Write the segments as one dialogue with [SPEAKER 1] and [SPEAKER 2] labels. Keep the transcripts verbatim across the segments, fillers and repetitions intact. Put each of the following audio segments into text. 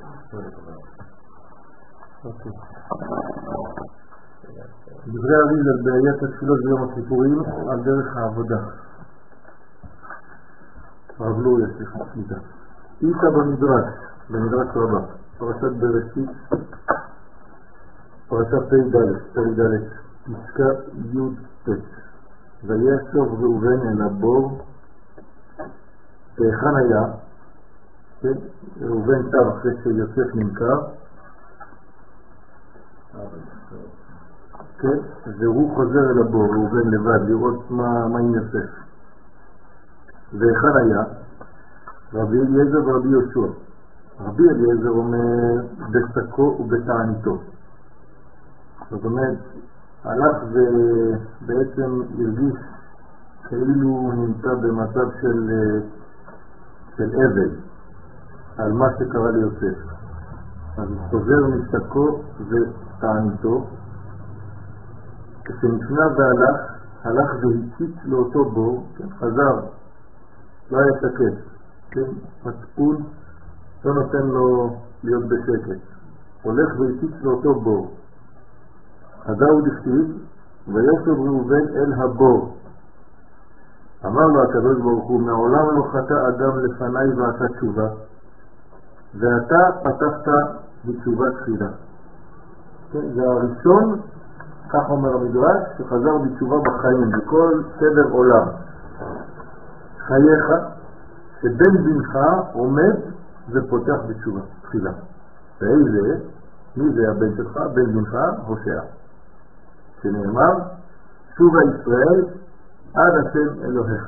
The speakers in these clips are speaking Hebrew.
[SPEAKER 1] אוקיי. דברי אריזל בעיית התפילות ביום הכיפורים על דרך העבודה. רבלו יש לך שליטה. איתה במדרש, במדרש רבה, פרשת בראשית, פרשת פ"ד, פ"ד, פסקה י"ט. וישוב ראובן אל הבור, והיכן היה, ראובן שב אחרי שיוסף נמכר, כן, והוא חוזר אל הבור, ראובן לבד, לראות מה, מה עם יוסף. והיכן היה? רבי אליעזר ורבי יהושע. רבי אליעזר אומר בשקו ובתעניתו. זאת אומרת, הלך ובעצם הרגיש כאילו הוא נמצא במצב של, של אבל על מה שקרה ליוסף. אז הוא חוזר משקו ותעניתו. כשנפנה והלך, הלך והציץ לאותו בור, כן, חזר, לא היה שקט, כן, מצפון, לא נותן לו להיות בשקט. הולך והציץ לאותו בור. חזר ודכתיב, וישוב ראובן אל הבור. אמר לו הקדוש ברוך הוא, מעולם לא חטא אדם לפניי ועשה תשובה, ואתה פתחת בתשובה תחילה. כן, זה הראשון, כך אומר המדרש, שחזר בתשובה בחיים, בכל סדר עולם. חייך, שבן בנך עומד ופותח בתשובה תחילה. ואיזה, מי זה הבן שלך? בן בנך, הושע. שנאמר, שובה ישראל עד השם אלוהיך.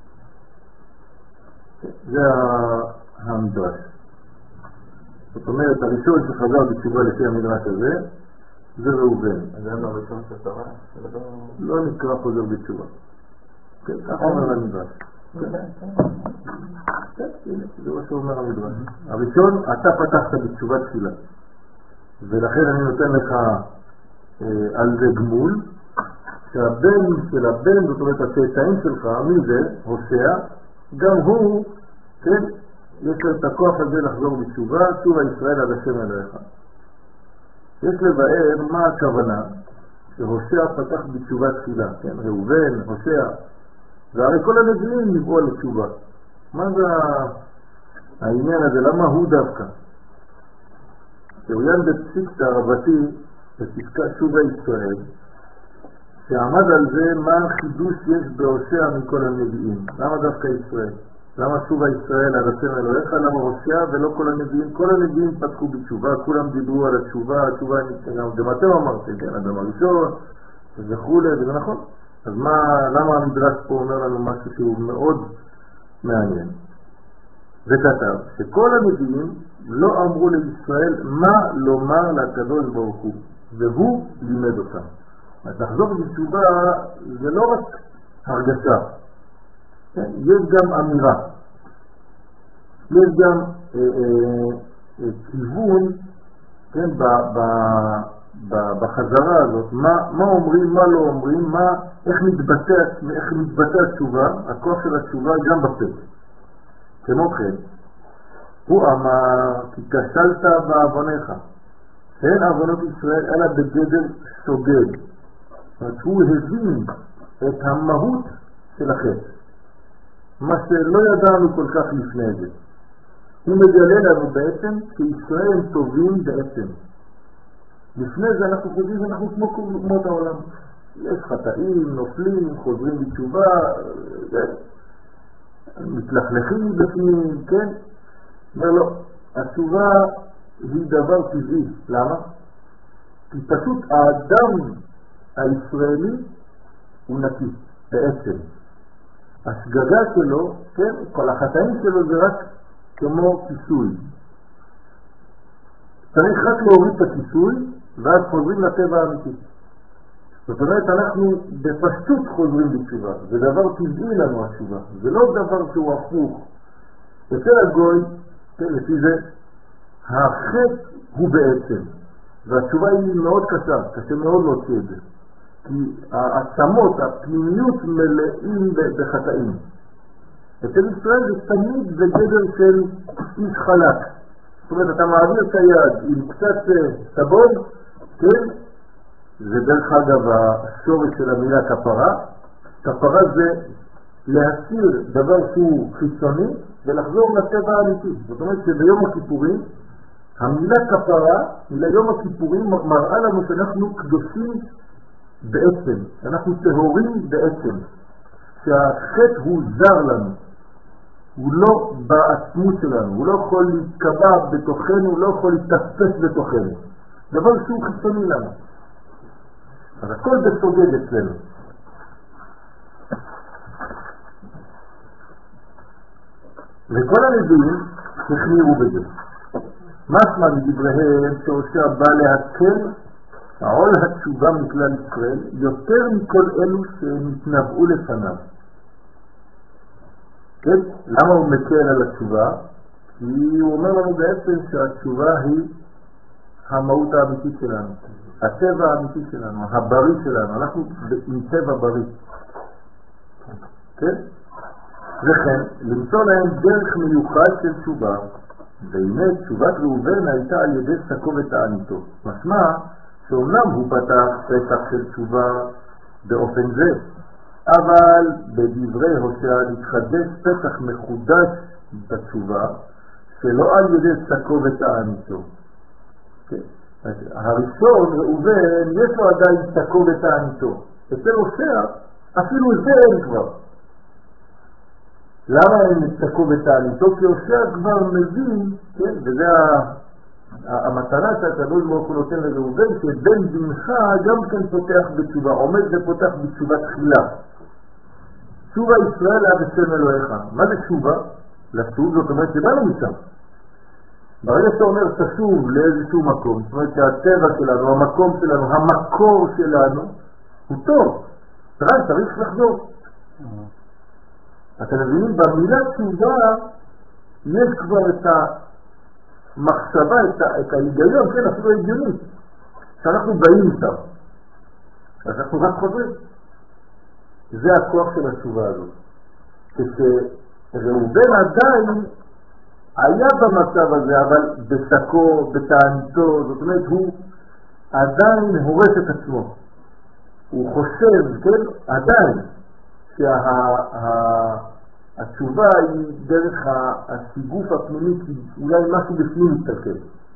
[SPEAKER 1] זה המדרש. זאת אומרת, הראשון שחזר בתשובה לפי המדרש הזה, זה ראובן.
[SPEAKER 2] אז זה לא הראשון שתורה?
[SPEAKER 1] לא נקרא חוזר בתשובה. כך אומר המדרש. זה מה שאומר המדרש. הראשון, אתה פתחת בתשובה תחילה. ולכן אני נותן לך על זה גמול, שהבן של הבן, זאת אומרת הצאצאים שלך, מי זה? הושע, גם הוא, כן, יש לו את הכוח הזה לחזור בתשובה, שובה ישראל עד השם אלוהיך. יש לבאר מה הכוונה שהושע פתח בתשובה תחילה, כן, ראובן, הושע, והרי כל הנביאים נבואו לתשובה. מה זה העניין הזה? למה הוא דווקא? שאוין בפסיקתא רבתי, בפסקה שובה ישראל, שעמד על זה מה החידוש יש בהושע מכל הנביאים. למה דווקא ישראל? למה שובה ישראל עד השם אלוהיך? למה הושע ולא כל הנביאים? כל הנביאים פתחו בתשובה, כולם דיברו על התשובה, התשובה נתקדם, גם אתם אמרתם, כן, אדם הראשון, וכו', וזה נכון. אז מה, למה המדרש פה אומר לנו משהו שהוא מאוד מעניין? וכתב שכל הנביאים לא אמרו לישראל מה לומר לקדוש ברוך הוא, והוא לימד אותם. אז לחזור בתשובה זה לא רק הרגשה, כן? יש גם אמירה, יש גם אה, אה, אה, כיוון, כן, ב, ב, ב, בחזרה הזאת, מה, מה אומרים, מה לא אומרים, מה, איך מתבטא, איך מתבטא התשובה, הכוח של התשובה גם בפה. כמו כן, הוא אמר, כי כשלת בעוונך, אין עוונות ישראל אלא בגדר שוגג. זאת אומרת, הוא הבין את המהות של החטא, מה שלא ידענו כל כך לפני זה. הוא מגלה לנו בעצם שישראל הם טובים בעצם. לפני זה אנחנו חושבים שאנחנו כמו אומות העולם. יש חטאים, נופלים, חוזרים בתשובה, מתלכלכים בפנים, כן? אבל לא, התשובה היא דבר טבעי. למה? כי פשוט האדם הישראלי הוא נקי, בעצם. השגגה שלו, כן, כל החטאים שלו זה רק כמו כיסוי. צריך רק להוריד את הכיסוי, ואז חוזרים לטבע האמיתי. זאת אומרת, אנחנו בפשטות חוזרים בתשובה. זה דבר טבעי לנו התשובה. זה לא דבר שהוא הפוך. אצל הגוי, כן, לפי זה, החטא הוא בעצם. והתשובה היא מאוד קשה, קשה מאוד להוציא את זה. כי העצמות, הפנימיות מלאים בחטאים. אצל ישראל זה תמיד בגדר של איש חלק. זאת אומרת, אתה מעביר את היד עם קצת סבון, כן? זה דרך אגב השורש של המילה כפרה. כפרה זה להסיר דבר שהוא חיצוני ולחזור לטבע האמיתי. זאת אומרת שביום הכיפורים, המילה כפרה, מילה יום הכיפורים מראה לנו שאנחנו קדושים בעצם, אנחנו טהורים בעצם, שהחטא הוא זר לנו, הוא לא בעצמות שלנו, הוא לא יכול להתקבע בתוכנו, הוא לא יכול להתאספס בתוכנו, דבר שהוא חיצוני לנו. אז הכל בסוגג אצלנו. וכל הנביאים החמירו בזה. משמע מדבריהם שהושע בא להקל עול התשובה מכלל ישראל יותר מכל אלו שנתנבאו לפניו. כן? למה הוא מקל על התשובה? כי הוא אומר לנו בעצם שהתשובה היא המהות האמיתית שלנו, הטבע האמיתי שלנו, הבריא שלנו, אנחנו עם טבע בריא. כן? וכן, למצוא להם דרך מיוחד של תשובה, והנה תשובת ראובן הייתה על ידי שקו ותעניתו. משמע שאומנם הוא פתח פתח של תשובה באופן זה, אבל בדברי הושע נתחדש פתח מחודש בתשובה שלא על ידי שקו ותעניתו. כן? הראשון ראובן יש לו עדיין שקו ותעניתו, אצל הושע אפילו זה אין כבר. למה הם נצטקו בתעניתו? כי הושע כבר מבין, כן? וזה המטרה שהקדוש ברוך הוא נותן לראובן, שבן בנך גם כן פותח בתשובה, עומד ופותח בתשובה תחילה. תשובה ישראל עד השם אלוהיך. מה זה תשובה? לשוב, זאת אומרת שבאנו משם. ברגע שאתה אומר תשוב לאיזשהו מקום, זאת אומרת שהטבע שלנו, המקום שלנו, המקור שלנו, הוא טוב. רק צריך לחזור. אתם מבינים, במילה תשובה יש כבר את המחשבה, את, את ההיגיון, כן, אפילו ההגיונית, שאנחנו באים איתם. אז אנחנו רק חוזרים. זה הכוח של התשובה הזאת. כשראובן עדיין היה במצב הזה, אבל בשקו, בתעניתו, זאת אומרת, הוא עדיין הורס את עצמו. הוא חושב, כן, עדיין. שהתשובה היא דרך הסיגוף הפנימי, כי אולי משהו בפנים מתתקל.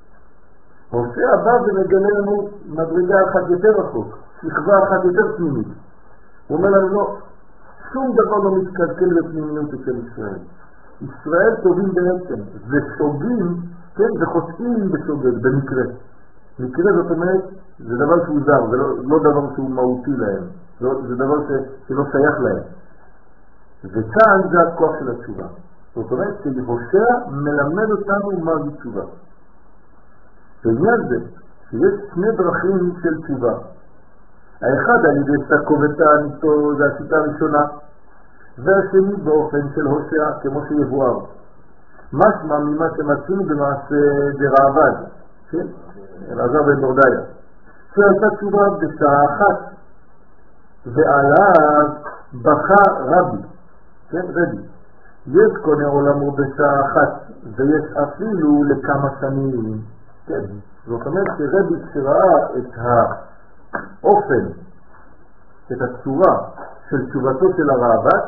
[SPEAKER 1] הושע בא ומגלה לנו מדרגה אחת יותר רחוק, שכבה אחת יותר פנימית. הוא אומר לנו לא, שום דבר לא מתקלקל בפנימיות אצל ישראל. ישראל טובים בעצם, ושוגים, כן, וחוצאים בשוגג, במקרה. מקרה זאת אומרת, זה דבר שהוא זר, זה לא, לא דבר שהוא מהותי להם. זה דבר ש... שלא שייך להם. וכאן זה הכוח של התשובה. זאת אומרת שהושע מלמד אותנו מה זה תשובה. בעניין זה שיש שני דרכים של תשובה. האחד על ידי שקו ותעניתו, זה השיטה הראשונה, והשני באופן של הושע כמו שיבואר. משמע ממה שמצאנו במעשה דרעבד, כן? אלעזר בן בורדיה, שהייתה תשובה בשעה אחת ועליו בכה רבי, כן, רבי. יש קונה עולמו בשעה אחת, ויש אפילו לכמה שנים, כן. זאת אומרת שרבי שראה את האופן, את הצורה של תשובתו של הרעב"ד,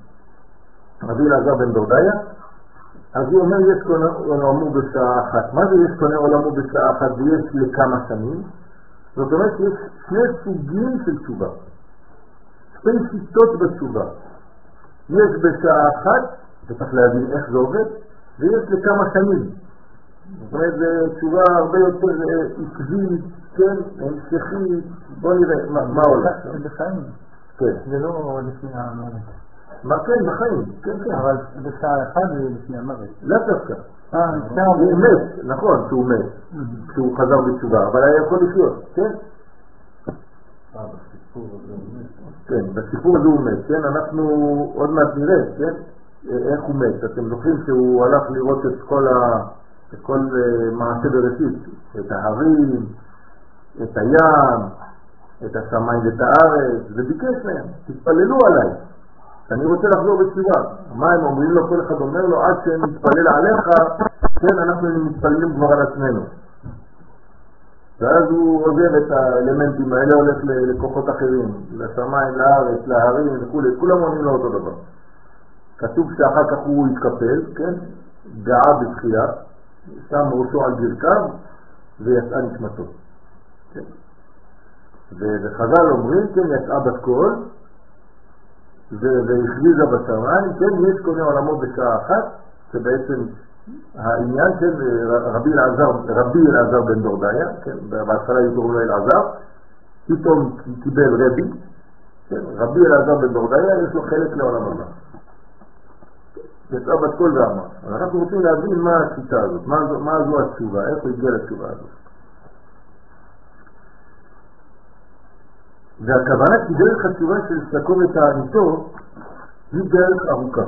[SPEAKER 1] רבי אלעזר בן בורדיה, אז הוא אומר יש קונה עולמו בשעה אחת. מה זה יש קונה עולמו בשעה אחת ויש לכמה שנים? זאת אומרת שיש שני סוגים של תשובה. שתי שיטות בתשובה. יש בשעה אחת, וצריך להבין איך זה עובד, ויש לכמה שנים. זאת אומרת, זו תשובה הרבה יותר עקבית, כן, המשכית, בוא נראה, מה, מה עולה?
[SPEAKER 2] זה בחיים.
[SPEAKER 1] כן.
[SPEAKER 2] זה לא לפני המוות.
[SPEAKER 1] מה כן, בחיים, כן, כן.
[SPEAKER 2] אבל בשעה אחת זה לפני המוות.
[SPEAKER 1] לא דווקא.
[SPEAKER 2] אה,
[SPEAKER 1] הוא מת, נכון שהוא מת, שהוא חזר בתשובה, אבל היה יכול לחיות, כן?
[SPEAKER 3] אה, בסיפור הזה הוא מת.
[SPEAKER 1] כן, בסיפור הזה הוא מת, כן? אנחנו עוד מעט נראה, כן? איך הוא מת. אתם זוכרים שהוא הלך לראות את כל, ה... את כל מעשה בראשית, את ההרים, את הים, את השמיים ואת הארץ, וביקש להם, תתפללו עליי. אני רוצה לחזור בתשובה. מה הם אומרים לו? כל אחד אומר לו, עד שנתפלל עליך, כן, אנחנו מתפללים כבר על עצמנו. ואז הוא עוזב את האלמנטים האלה, הולך לכוחות אחרים, לשמיים, לארץ, להרים וכו'. כולם עונים לו אותו דבר. כתוב שאחר כך הוא התקפל, כן? גאה בתחייה, שם ראשו על ברכיו ויצאה נשמתו. כן? וחז"ל אומרים, כן, יצאה בת קול והכריזה בשמיים, כן, יש קונה עולמות בשעה אחת, שבעצם העניין של רבי אלעזר, רבי אלעזר בן דורדיה, כן, בהתחלה יתורו לו אלעזר, פתאום קיבל רבי, כן, רבי אלעזר בן דורדיה, יש לו חלק לעולם הבא. יצאה בת קול ואמר. אנחנו רוצים להבין מה השיטה הזאת, מה זו, מה זו התשובה, איך הוא הגיע לתשובה הזאת. והכוונה כי דרך התשובה של סקו ותעניתו היא דרך ארוכה.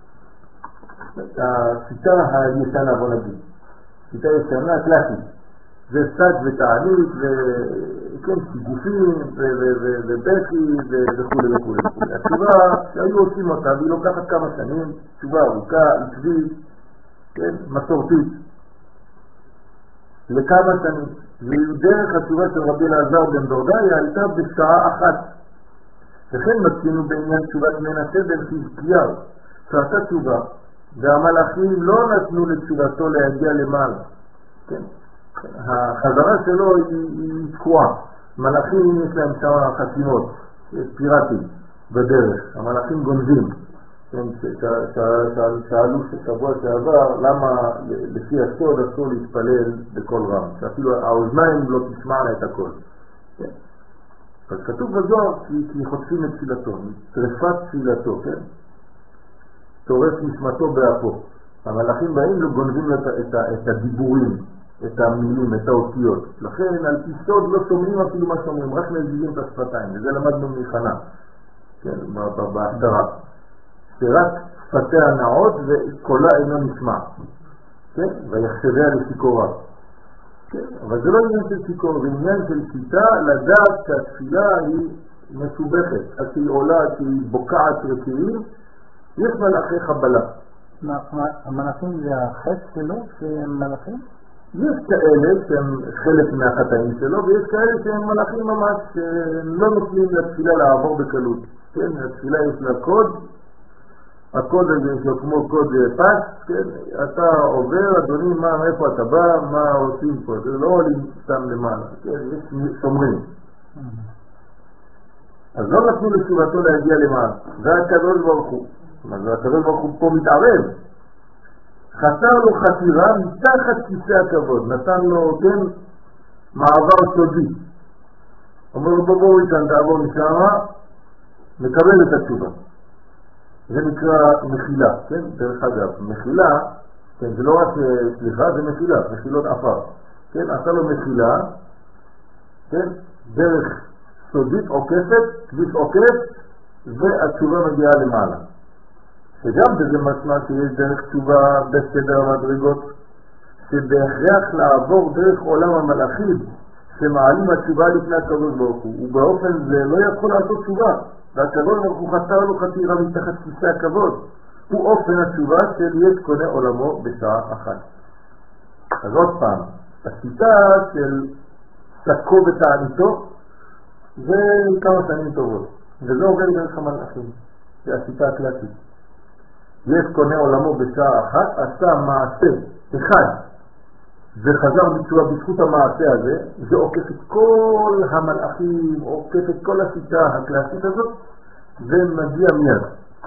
[SPEAKER 1] השיטה הישנה, בוא נגיד, שיטה ישנה קלאסית, זה סק ותענית וכן סיגופים ובכי וכו' וכו'. התשובה שהיו עושים אותה והיא לוקחת כמה שנים, תשובה ארוכה, עקבית, כן, מסורתית, לכמה שנים. ודרך התשובה של רבי אלעזר בן דורדיה הייתה בשעה אחת. וכן מצאנו בעניין תשובת מנשה בן חזקיהו, שעשה תשובה והמלאכים לא נתנו לתשובתו להגיע למעלה. כן? החזרה שלו היא, היא תקועה. מלאכים יש להם שם חסימות, פיראטים בדרך, המלאכים גונבים. כן? שאלו שבוע שעבר למה לפי הסוד אסור להתפלל בכל רם, שאפילו האוזניים לא תשמענה את הכל. כן? אז כתוב בזוהר כי, כי חוטפים את תפילתו, שרפת תפילתו, כן? תורף נשמתו באפו. המלאכים באים וגונבים לו את, את, את הדיבורים, את המילים, את האותיות. לכן על פי סוד לא שומעים אפילו מה שאומרים, רק מזיזים את השפתיים, וזה למדנו מחנה, כן, בהסדרה. שרק שפתיה נעות וקולה אינו נשמע, כן? ויחשביה לשיכורה. כן? אבל זה לא עניין של שיכור, זה עניין של שיטה לדעת שהתפילה היא מסובכת, עד שהיא עולה, עד שהיא בוקעת רקיעים, יש מלאכי חבלה.
[SPEAKER 2] המלאכים זה החץ שלו שהם מלאכים?
[SPEAKER 1] יש כאלה שהם חלק מהחטאים שלו, ויש כאלה שהם מלאכים ממש שלא נותנים לתפילה לעבור בקלות. כן, התפילה יש לה קוד, הקוד הזה יש לו כמו קוד פס, כן, אתה עובר, אדוני, מה, איפה אתה בא, מה עושים פה, זה לא עולים סתם למעלה, כן, יש שומרים. אז לא נתנו לתשובתו להגיע למעלה, זה הקדוש ברוך הוא. אז הקדוש ברוך הוא פה מתערב. חסר לו חתירה מתחת כיסא הכבוד, נתן לו, כן, מעבר סודי. אומר לו, בוא בוא איתן, תעבור משם, מקבל את התשובה. זה נקרא מחילה, כן? דרך אגב, מחילה, כן, זה לא רק סליחה, זה מחילה, מחילות אפר. כן, עשה לו מחילה, כן, דרך סודית עוקפת, כביש עוקף, והתשובה מגיעה למעלה. שגם בזה משמע שיש דרך תשובה בסדר המדרגות, שבהכרח לעבור דרך עולם המלאכים, שמעלים התשובה לפני הקדוש ברוך הוא, ובאופן זה לא יכול לעשות תשובה. והקדוש ברוך הוא חסר לו חתירה מתחת כיסא הכבוד. הוא אופן התשובה של יש קונה עולמו בשעה אחת. אז עוד פעם, השיטה של סקו ותעניתו זה כמה שנים טובות, וזה עובר דרך המלאכים. זה השיטה הקלאסית. יש קונה עולמו בשעה אחת, עשה מעשה אחד וחזר בתשובה בזכות המעשה הזה, זה עוקף את כל המלאכים, עוקף את כל השיטה הקלאסית הזאת, ומגיע מיד.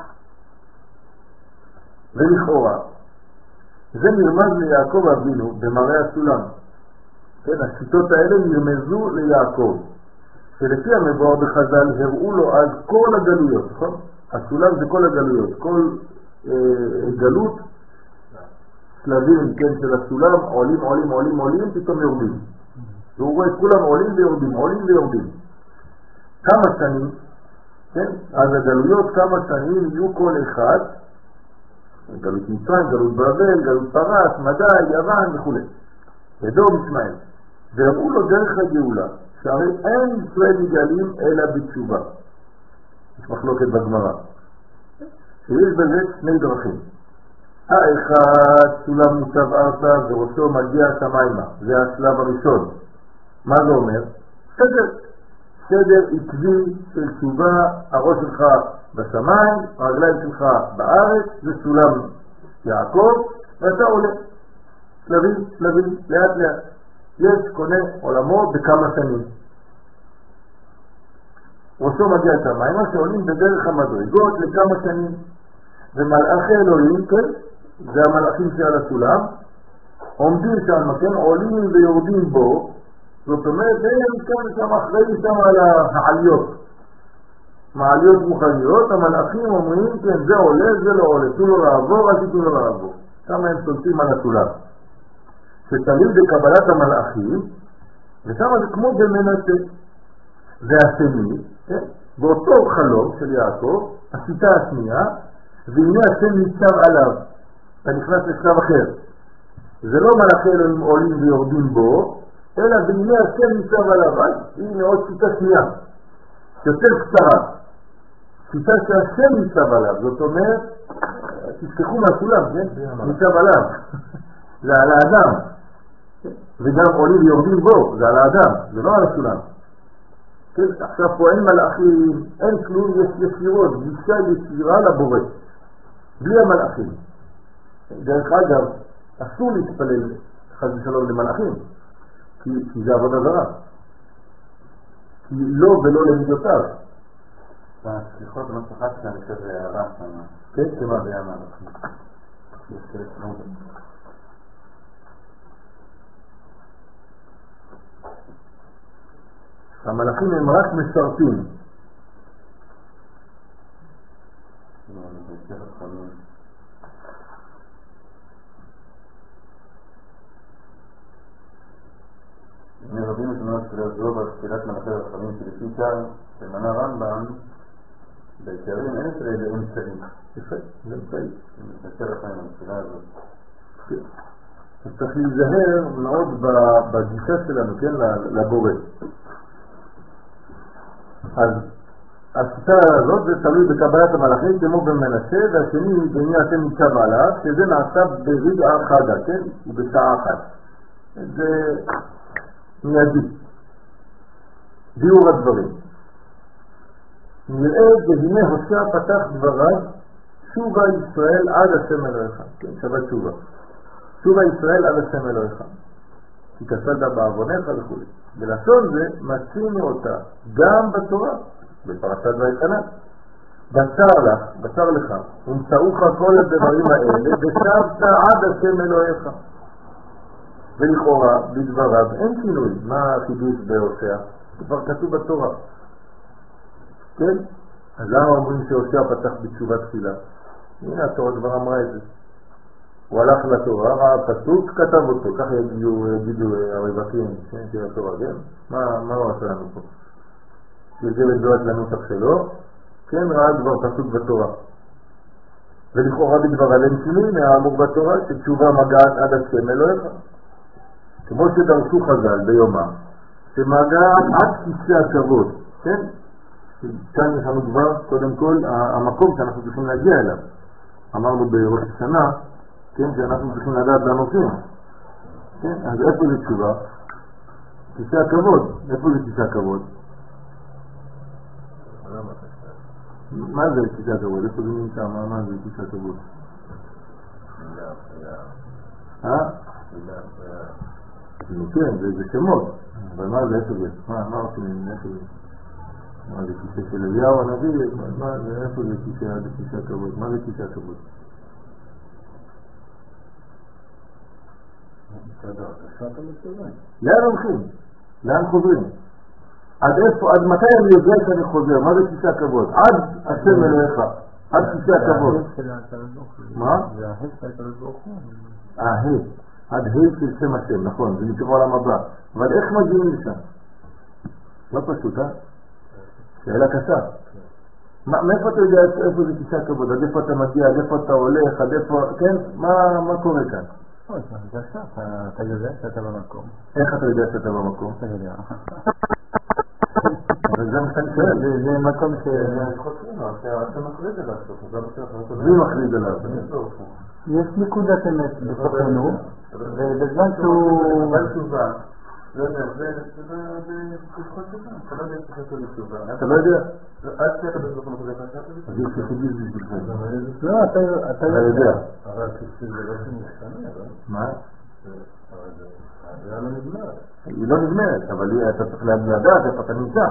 [SPEAKER 1] ולכאורה, זה נרמז ליעקב אבינו במראה הסולם. כן, השיטות האלה נרמזו ליעקב, שלפי המבואר בחז"ל הראו לו אז כל הגלויות, נכון? הסולם זה כל הגלויות, כל אה, גלות, שלבים, כן, של הסולם, עולים, עולים, עולים, עולים, פתאום יורדים. והוא רואה את כולם עולים ויורדים, עולים ויורדים. כמה שנים, כן, אז הגלויות כמה שנים יהיו כל אחד, גלות מצרים, גלות בבל, גלות פרס, מדי, יוון וכו'. ידור ישמעאל. והראו לו דרך הגאולה, שהרי אין ישראל מגלים אלא בתשובה. יש מחלוקת בגמרא. שיש בזה שני דרכים. האחד, סולם מוצב ארצה וראשו מגיע שמיימה. זה השלב הראשון. מה זה אומר? סדר. סדר עקבי של תשובה, הראש שלך בשמיים, הרגליים שלך בארץ, זה סולם יעקב, ואתה עולה. שלבים, שלבים, לאט לאט. יש קונה עולמו בכמה שנים. ראשו מגיע שמיימה שעולים בדרך המדרגות לכמה שנים. ומלאכי אלוהים, כן? זה המלאכים שעל הסולם, עומדים שם, כן? עולים ויורדים בו, זאת אומרת, הם כאן שם אחראים שם על העליות. מעליות מוכניות, המלאכים אומרים, כן, זה עולה, זה לא עולה, תנו לו לעבור, אל תתנו לו לעבור. שם הם שולטים על הסולם. שתלוי בקבלת המלאכים, ושם זה כמו במנשה. והשני, כן? באותו חלום של יעקב, השיטה השנייה, והנה השם ניצב עליו, אתה נכנס לשלב אחר. זה לא מלאכי אלוהים עולים ויורדים בו, אלא והנה השם ניצב עליו. הנה עוד שיטה שנייה, יותר קצרה. שיטה שהשם ניצב עליו, זאת אומרת, תשכחו מהסולם, כן? ניצב עליו. זה על האדם. וגם עולים ויורדים בו, זה על האדם, זה לא על הסולם. כן? עכשיו פה אין מלאכים, אין כלום, יש ישירות, גישה ישירה לבורא. בלי המלאכים. דרך אגב, אסור להתפלל חס ושלום למלאכים, כי, כי זה עבודה זרה. כי לא ולא למידותיו.
[SPEAKER 3] בסליחות לא שחקת, אני חושב הערה שם.
[SPEAKER 1] כן, שמה?
[SPEAKER 3] זה היה מהלכים. יש כאלה שלום.
[SPEAKER 1] המלאכים הם רק משרתים.
[SPEAKER 3] מרבים את תמונות של הזו בתפילת מלאכי רחמים שלפי כאן שמנה רמב"ם בעיקרים אין אצל אלה אמצעים.
[SPEAKER 1] יפה, זה אמצעי.
[SPEAKER 3] זה מתנצל לכם עם התפילה הזאת.
[SPEAKER 1] אז צריך להיזהר מאוד בגישה שלנו, כן, לבורא. אז השיטה הזאת זה תלוי בקבלת המלאכים כמו במנשה, והשני בני השם ניצב עליו, שזה נעשה ברגע חדה, כן? ובשעה אחת. זה מיידי. דיור הדברים. נראה והנה הושע פתח דבריו, שובה ישראל עד השם אלוהיך. כן, שבת שובה. שובה ישראל עד השם אלוהיך. כי כסדת בעוונך וכו'. בלשון זה מצינו אותה גם בתורה, בפרשת ויקרא. בשר לך, בשר לך, ומצאוך כל הדברים האלה, ושבת עד השם אלוהיך. ולכאורה, בדבריו, אין שינוי. מה החידוש בהושע? כבר כתוב בתורה. כן? אז למה אומרים שהושע פתח בתשובה תפילה? הנה התורה כבר אמרה את זה. הוא הלך לתורה, ראה פסוק, כתב אותו. כך יגידו, יגידו הרווקים של התורה, כן? מה, מה הוא עשה לנו פה? שזה לדעת לנוסח שלו, כן, ראה כבר פסוק בתורה. ולכאורה בדבריו אין שינוי מהאמור בתורה, שתשובה מגעת עד השם אלוהיך. כמו שדרשו חז"ל ביומם, שמגעת עד כיסא הכבוד, כן? כאן יש לנו כבר, קודם כל, המקום שאנחנו צריכים להגיע אליו. אמרנו בראש השנה, כן, שאנחנו צריכים לדעת לנושאים. כן, אז איפה זה תשובה? כיסא הכבוד. איפה זה כיסא הכבוד? מה זה כיסא הכבוד? איפה זה נמצא? מה זה כיסא הכבוד? אה? כן, זה שמות. אבל מה זה? איפה זה? מה עושים? איפה זה? מה זה כיסא של אליהו הנביא? איפה זה כיסא הכבוד? מה זה כיסא הכבוד? לאן הולכים? לאן חוזרים? עד איפה? עד מתי אני יודע שאני חוזר? מה זה כיסא הכבוד? עד השם אלוהיך. עד כיסא הכבוד. מה?
[SPEAKER 2] זה ההד של הקדוש ברוך הוא.
[SPEAKER 1] ההד. עד ה' של שם השם, נכון, זה נקרא עולם הבא. אבל איך מגיעים לשם? לא פשוט, אה? שאלה קשה. מאיפה אתה יודע איפה זה כיסא הכבוד? עד איפה אתה מגיע? עד איפה אתה הולך? עד איפה... כן? מה קורה כאן?
[SPEAKER 2] אתה יודע שאתה במקום.
[SPEAKER 1] איך אתה יודע שאתה במקום?
[SPEAKER 2] אתה יודע.
[SPEAKER 1] וזה מסנשל.
[SPEAKER 2] זה מקום ש...
[SPEAKER 3] חושבים לו, שאתה מכריז אליו, זה בסדר.
[SPEAKER 1] מי מכריז עליו?
[SPEAKER 2] יש נקודת אמת בתוכנו, ובזמן שהוא...
[SPEAKER 3] אבל תשובה, לא יודע, זה תשחוט תשובה, אתה לא יודע איך תשחוט תשובה.
[SPEAKER 1] אתה לא יודע?
[SPEAKER 3] עד שאתה בזמן מחזק לך,
[SPEAKER 1] אז יש יחידי בשבילכם.
[SPEAKER 2] לא, אתה...
[SPEAKER 1] אתה יודע.
[SPEAKER 3] אבל כשזה לא משתנה, אבל...
[SPEAKER 1] מה?
[SPEAKER 3] זה לא נגמרת.
[SPEAKER 1] היא לא נגמרת, אבל אתה צריך לדעת איפה אתה נמצא.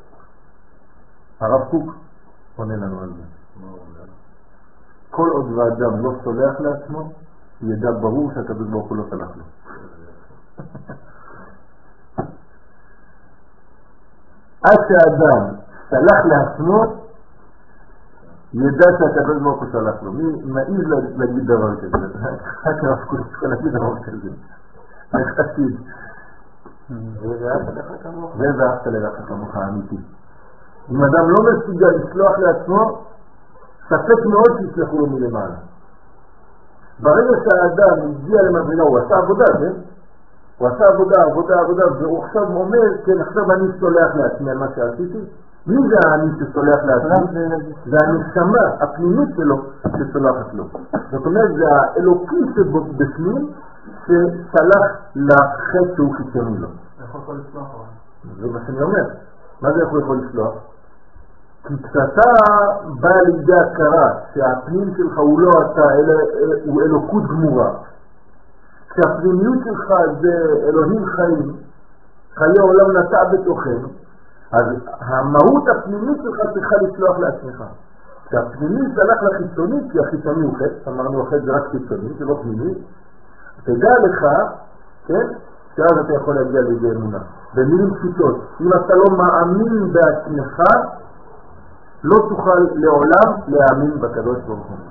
[SPEAKER 1] הרב קוק עונה לנו על זה. כל עוד ואדם לא סולח לעצמו, ידע ברור שהקדוש ברוך הוא לא סלח לו. עד שהאדם סלח לעצמו, ידע שהקדוש ברוך הוא סלח לו. מי מעיז להגיד דבר כזה? רק הרב קוק צריך להגיד דבר כזה. זה חסיד. זה ואהבת לרעך כמוך האמיתי. אם אדם לא מסוגל לסלוח לעצמו, ספק מאוד שיסלחו לו מלמעלה. ברגע שהאדם הגיע למדרגה, הוא עשה עבודה, כן? הוא עשה עבודה, עבודה, עבודה, והוא עכשיו אומר, כן, עכשיו אני סולח לעצמי על מה שעשיתי. מי זה האני שסולח לעצמי? זה הנשמה הפנימית שלו שסולחת לו. זאת אומרת, זה האלוקים שבפנים שסלח לחטא שהוא חיצוני לו.
[SPEAKER 3] איך הוא יכול לסלוח?
[SPEAKER 1] זה מה שאני אומר. מה זה איך הוא יכול לסלוח? כי כשאתה בא לידי הכרה שהפנים שלך הוא לא אתה, אלא הוא אלוקות גמורה, כשהפנימיות שלך זה אלוהים חיים, חיי עולם נטע בתוכנו, אז המהות הפנימית שלך צריכה לסלוח לעצמך. כשהפנימית סלח לחיצוני, כי החיצוני הוא חטא, אמרנו החטא זה רק חיצוני, זה לא פנימי, תדע לך, כן, שאז אתה יכול להגיע לידי אמונה. במילים פשוטות, אם אתה לא מאמין בעצמך, לא תוכל לעולם להאמין בקדוש ברוך הוא.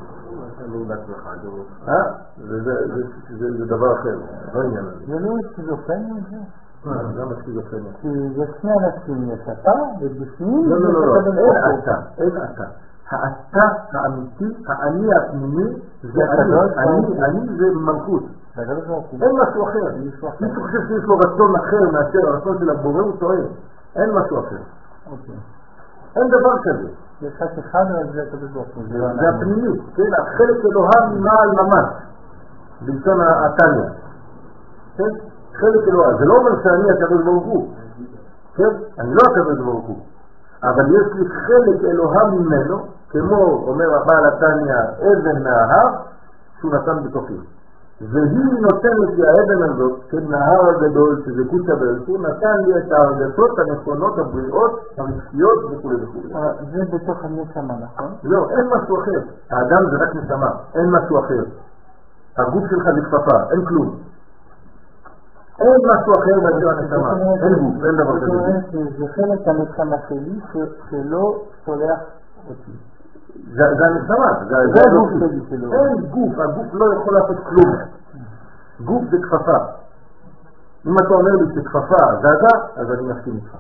[SPEAKER 1] זה דבר אחר, לא עניין הזה.
[SPEAKER 2] זה לא סכיזופרניה זה?
[SPEAKER 1] גם הסכיזופרניה.
[SPEAKER 2] כי זה שני אנשים, יש אתה ובפנים...
[SPEAKER 1] לא, לא, לא, אין אתה, אין אתה. האתה האמיתי, האני הפנימי, זה אני, אני זה מלכות. אין משהו אחר. מי שחושב שיש לו רצון אחר מאשר הרצון של הבורא הוא טועה. אין משהו אחר. אין דבר כזה.
[SPEAKER 2] יש רק אחד על זה הקדוש ברוך הוא.
[SPEAKER 1] זה הפנימי, כן? החלק אלוהים ממעל ממש. בלשון התניא. כן? חלק אלוהים. זה לא אומר שאני הקדוש ברוך הוא. כן? אני לא הקדוש ברוך הוא. אבל יש לי חלק אלוהים ממנו, כמו אומר הבעל התניא, אבן מההר, שהוא נתן בתוכי. והיא נותנת לי האבן הזאת, כן, נהר הגדול, שזה קודשא בריך הוא, נתן לי את ההרגשות הנכונות, הבריאות, הרגשיות וכו' וכו'.
[SPEAKER 2] זה בתוך הנשמה, נכון?
[SPEAKER 1] לא, אין משהו אחר. האדם זה רק נשמה, אין משהו אחר. הגוף שלך זה כפפה, אין כלום. אין משהו אחר מאשר הנשמה, אין גוף, אין דבר כזה.
[SPEAKER 2] זה חלק הנשמה שלי שלא סולח אותי.
[SPEAKER 1] זה הנשמה, זה הגוף שלי. אין גוף, הגוף לא יכול לעשות כלום. גוף זה כפפה. אם אתה אומר לי שכפפה זזה, אז אני מסכים איתך.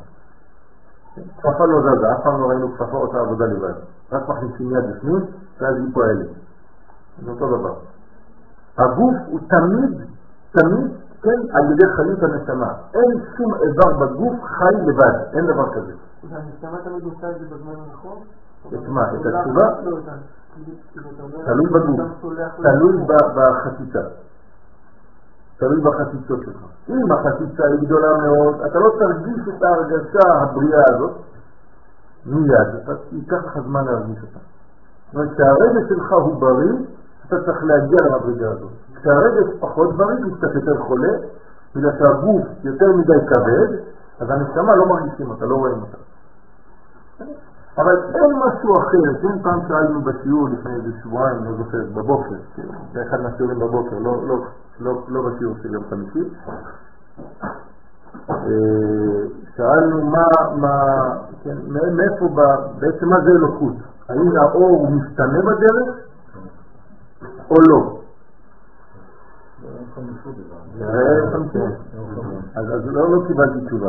[SPEAKER 1] כפפה לא זזה, אף פעם לא ראינו כפפה עושה עבודה לבד. רק מכניסים יד בפנים, ואז היא פועלת. זה אותו דבר. הגוף הוא תמיד, תמיד, כן, על ידי חיות הנשמה. אין שום איבר בגוף חי לבד, אין דבר כזה.
[SPEAKER 3] הנשמה תמיד עושה את זה בזמן הנכון?
[SPEAKER 1] את מה? את התשובה? תלוי בגוף, תלוי בחציצה. תלוי בחציצות שלך. אם החציצה היא גדולה מאוד, אתה לא תרגיש את ההרגשה הבריאה הזאת מיד, אתה ייקח לך זמן להרגיש אותה. זאת אומרת שהרגש שלך הוא בריא, אתה צריך להגיע למדרגה הזאת. כשהרגש פחות בריא, הוא קצת יותר חולה, בגלל שהגוף יותר מדי כבד, אז הנשמה לא מרגישים אותה, לא רואים אותה. אבל אין משהו אחר, כן, פעם שאלנו בשיעור לפני איזה שבועיים, לא זוכר, בבוקר, זה אחד מהשיעורים בבוקר, לא, לא, לא, לא בשיעור של יום חמישי, שאלנו מה, מה, כן, מאיפה, בעצם מה זה אלוקות? האם האור הוא משתנה בדרך או לא? אז לא קיבלתי תשובה.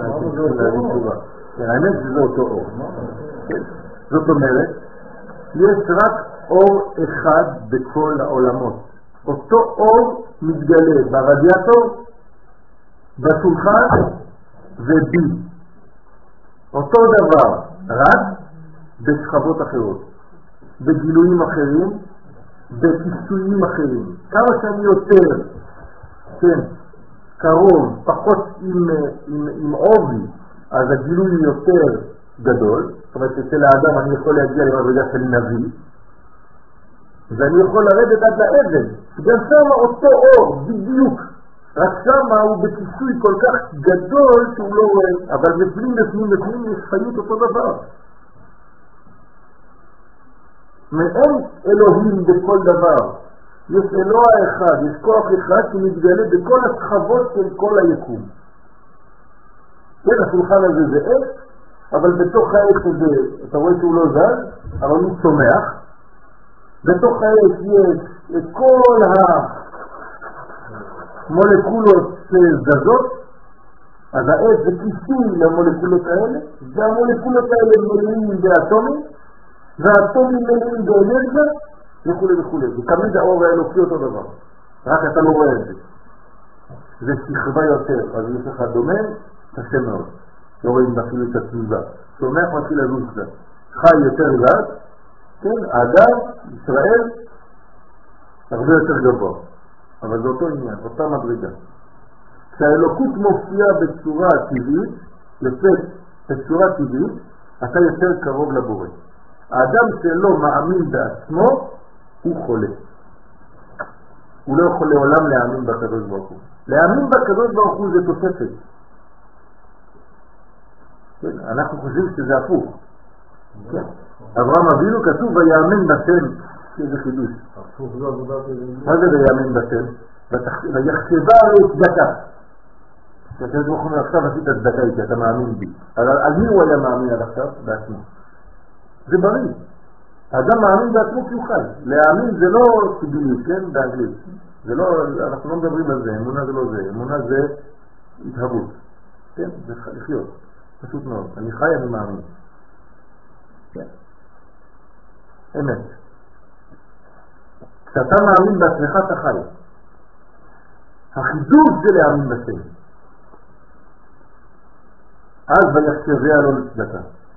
[SPEAKER 1] האמת שזה אותו אור. זאת אומרת, יש רק אור אחד בכל העולמות. אותו אור מתגלה ברדיאטור, בשולחן ובי. אותו דבר, רק בשכבות אחרות, בגילויים אחרים, בכיסויים אחרים. כמה שאני יותר, כן, קרוב, פחות עם, עם, עם עובי, אז הגילוי יותר גדול. זאת אומרת, אצל האדם אני יכול להגיע למדרגה של נביא, ואני יכול לרדת עד לאבן, גם שם אותו אור, בדיוק. רק שם הוא בכיסוי כל כך גדול שהוא לא רואה, אבל בפנים, בפנים, בפנים יש חיות אותו דבר. מאין אלוהים בכל דבר. יש אלוה אחד, יש כוח אחד שמתגלה בכל השכבות של כל היקום. כן, השולחן הזה זה עץ, אבל בתוך העץ הזה, אתה רואה שהוא לא זז, אבל הוא צומח. בתוך העץ יש את כל המולקולות שזזות, אז העץ זה כיסוי למולקולות האלה, והמולקולות האלה מלאים באטומים, והאטומים מלאים באנרגיה, וכו' וכו'. ותמיד האור האלוקי אותו דבר, רק אתה לא רואה את זה. זה שכבה יותר, אז יש לך דומה, קשה מאוד. לא רואים אפילו את הסביבה. צומח מתחיל לזוז קצת. חי יותר זז, כן, האדם, ישראל, הרבה יותר גבוה. אבל זה אותו עניין, אותה מדרגה. כשהאלוקות מופיעה בצורה טבעית, לפת בצורה טבעית, אתה יותר קרוב לבורא. האדם שלא מאמין בעצמו, הוא חולה. הוא לא יכול לעולם להאמין בקדוש ברוך הוא. להאמין בקדוש ברוך הוא זה תוספת. כן, אנחנו חושבים שזה הפוך. כן. אברהם אבינו כתוב ויאמן בשם, שזה חידוש. מה זה ויאמן בשם? ויחשבה לו צדקה. כשאתה זוכר עכשיו עשית צדקה איתי, אתה מאמין בי. על מי הוא היה מאמין עד עכשיו? בעצמו. זה בריא. האדם מאמין בעצמו כי הוא חי. להאמין זה לא סיבילית, כן? באנגלית. זה לא, אנחנו לא מדברים על זה, אמונה זה לא זה. אמונה זה התהוות. כן? זה לחיות. פשוט מאוד. אני חי, אני מאמין. כן. אמת. כשאתה מאמין בעצמך אתה חי. החידוש זה להאמין בשם. אז ויחשביה לו לצדקה.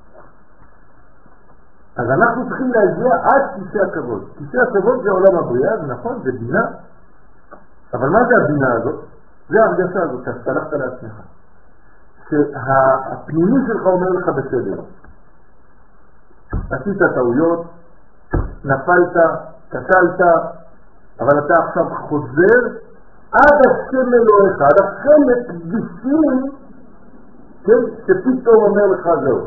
[SPEAKER 1] אז אנחנו צריכים להגיע עד כיסא הכבוד. כיסא הכבוד זה עולם הבריאה, זה נכון, זה בינה. אבל מה זה הבינה הזאת? זה ההרגשה הזאת, שהסתלחת לעצמך. שהפנימי שלך אומר לך בסדר. עשית טעויות, נפלת, כשלת, אבל אתה עכשיו חוזר עד השם אלוהיך, עד החלק בפנים, כן, שפתאום אומר לך זהו.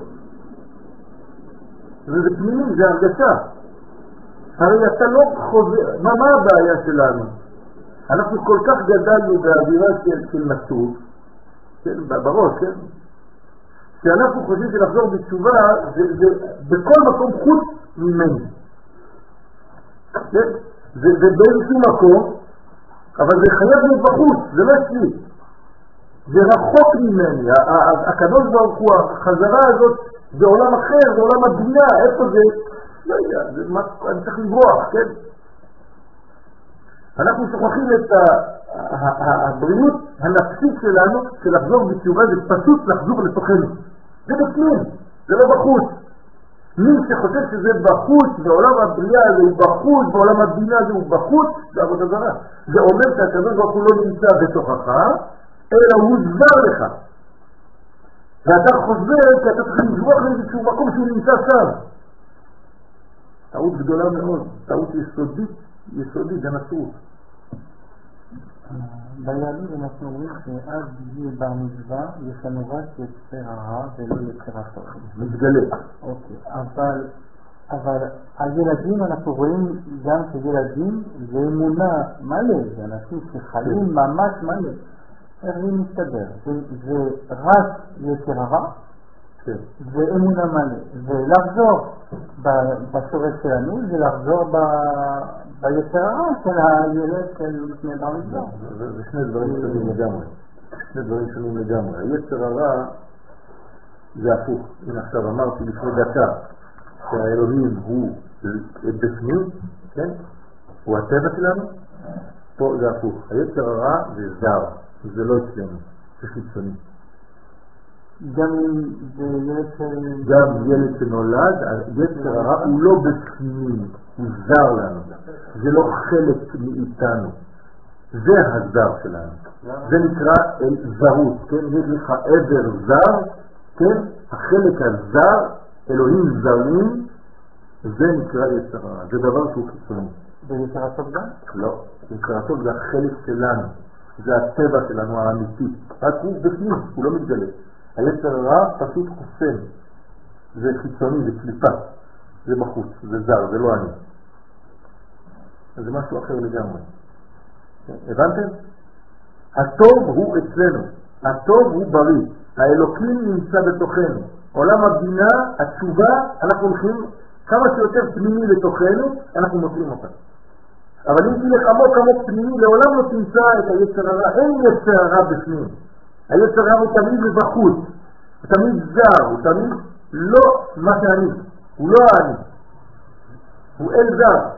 [SPEAKER 1] וזה פנימי, זה הרגשה. הרי אתה לא חוזר, מה, מה הבעיה שלנו? אנחנו כל כך גדלנו באווירה של, של נצרות, כן, בראש, כן? שאנחנו חושבים שלחזור בתשובה זה, זה בכל מקום חוץ ממני. כן? זה, זה באיזשהו מקום, אבל זה חייב להיות בחוץ, זה לא אצלי. זה רחוק ממני. הקדוש ברוך הוא, החזרה הזאת, זה עולם אחר, זה עולם הבינה, איפה זה? לא יודע, זה, מה, אני צריך לברוח, כן? אנחנו שוכחים את הבריאות הנפשית שלנו, שלחזור בתשובה זה פשוט לחזור לתוכנו. זה בפנים, זה לא בחוץ. מי שחושב שזה בחוץ, בעולם הבריאה זה הוא בחוץ, בעולם הבינה זה הוא בחוץ, זה עבודה זרה. זה אומר שהקדוש ברוך הוא לא נמצא בתוכך, אלא הוא זר לך. ואתה חוזר כי אתה צריך לברוח לאיזשהו מקום שהוא נמצא שם. טעות גדולה מאוד, טעות יסודית, יסודית, זה נצרות.
[SPEAKER 2] ביהדות אנחנו רואים שעד גיל בר מצווה יש לנו רק יצר הרע ולא יצר הטוב.
[SPEAKER 1] מתגלה.
[SPEAKER 2] אוקיי, אבל אבל הילדים אנחנו רואים גם שילדים זה אמונה מלא, זה אנשים שחיים ממש מלא. איך זה מסתדר? זה רק יצר הרע ואמונה מלא. ולחזור בשורש שלנו זה לחזור ביצר הרע של הילד של לפני בר מצווה.
[SPEAKER 1] זה שני דברים שונים לגמרי. שני דברים שונים לגמרי. היצר הרע זה הפוך. הנה עכשיו אמרתי לפני דקה שהאלוהים הוא בפנים, כן? הוא הטבע שלנו. פה זה הפוך. היצר הרע זה זר. זה לא אצלנו. זה חיצוני.
[SPEAKER 2] גם אם זה ילד ש...
[SPEAKER 1] גם ילד שנולד, יצר הרע הוא לא בפנים, הוא זר לנו. זה לא חלק מאיתנו. זה הזר שלנו. זה נקרא זרות, כן? יש לך עבר זר, כן? החלק הזר, אלוהים זרים, זה נקרא יצר הרע. זה דבר שהוא חיצוני.
[SPEAKER 2] זה יצר הטוב גם?
[SPEAKER 1] לא. יצר הטוב זה החלק שלנו. זה הטבע שלנו האמיתי. רק הוא בפנים, הוא לא מתגלה. היצר הרע פשוט חוסם. זה חיצוני, זה קליפה. זה בחוץ, זה זר, זה לא אני. זה משהו אחר לגמרי. הבנתם? הטוב הוא אצלנו. הטוב הוא בריא. האלוקים נמצא בתוכנו. עולם הבינה, התשובה, אנחנו הולכים כמה שיותר פנימי לתוכנו, אנחנו מוצאים אותה. אבל אם תלך עמוק עמוק פנימי, לעולם לא תמצא את היצר הרע. אין יצר הרע בפנים. היצר הרע הוא תמיד מבחוץ. הוא תמיד זר, הוא תמיד לא מה שאני. הוא לא אני. הוא אל זר.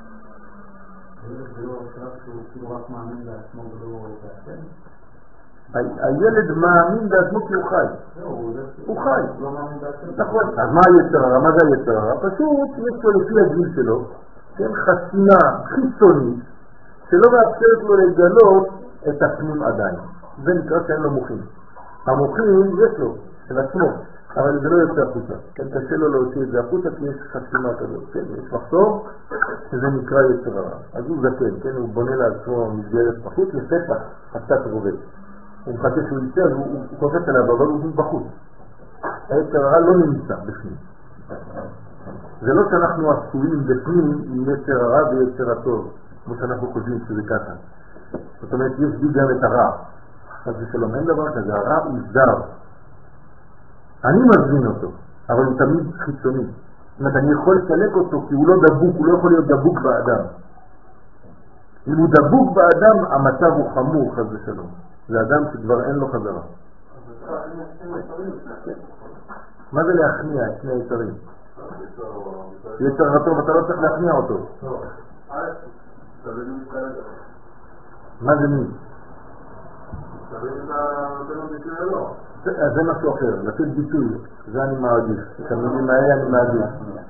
[SPEAKER 1] הילד מאמין בעצמו כי הוא חי. הוא חי. נכון. אז מה היצר הרע? מה זה היצר הרע? פשוט יש לו לפי הגיל שלו חסינה חיצונית שלא מאפשרת לו לגלות את הפנים עדיין. זה נקרא שאין לו מוחים. המוחים יש לו, של עצמו, אבל זה לא יוצא החוצה. כן, קשה לו להוציא את זה החוצה כי יש חסימה כזאת. כן, יש מחסור שזה נקרא יצר הרע. אז הוא זקן, כן, הוא בונה לעצמו מסגרת בחוץ לפתח קצת רובה. הוא מחכה שהוא יצא, הוא, הוא קופץ עליו, אבל הוא בחוץ. היצר הרע לא נמצא בפנים. זה לא שאנחנו עשויים בפנים עם יצר הרע ויצר הטוב, כמו שאנחנו חושבים שזה ככה. זאת אומרת, יש בי גם את הרע. אז זה שלום, אין דבר כזה, הרע הוא זר. אני מזמין אותו, אבל הוא תמיד חיצוני. זאת אומרת, אני יכול לסלק אותו כי הוא לא דבוק, הוא לא יכול להיות דבוק באדם. אם הוא דבוק באדם, המצב הוא חמור, חס ושלום. זה אדם שכבר אין לו חזרה. מה זה להכניע את שני היצרים? יצר הטוב, אתה לא צריך להכניע אותו. מה זה מי? זה משהו אחר, לתת ביטוי, זה אני מעדיף. את המילים האלה אני מעדיף.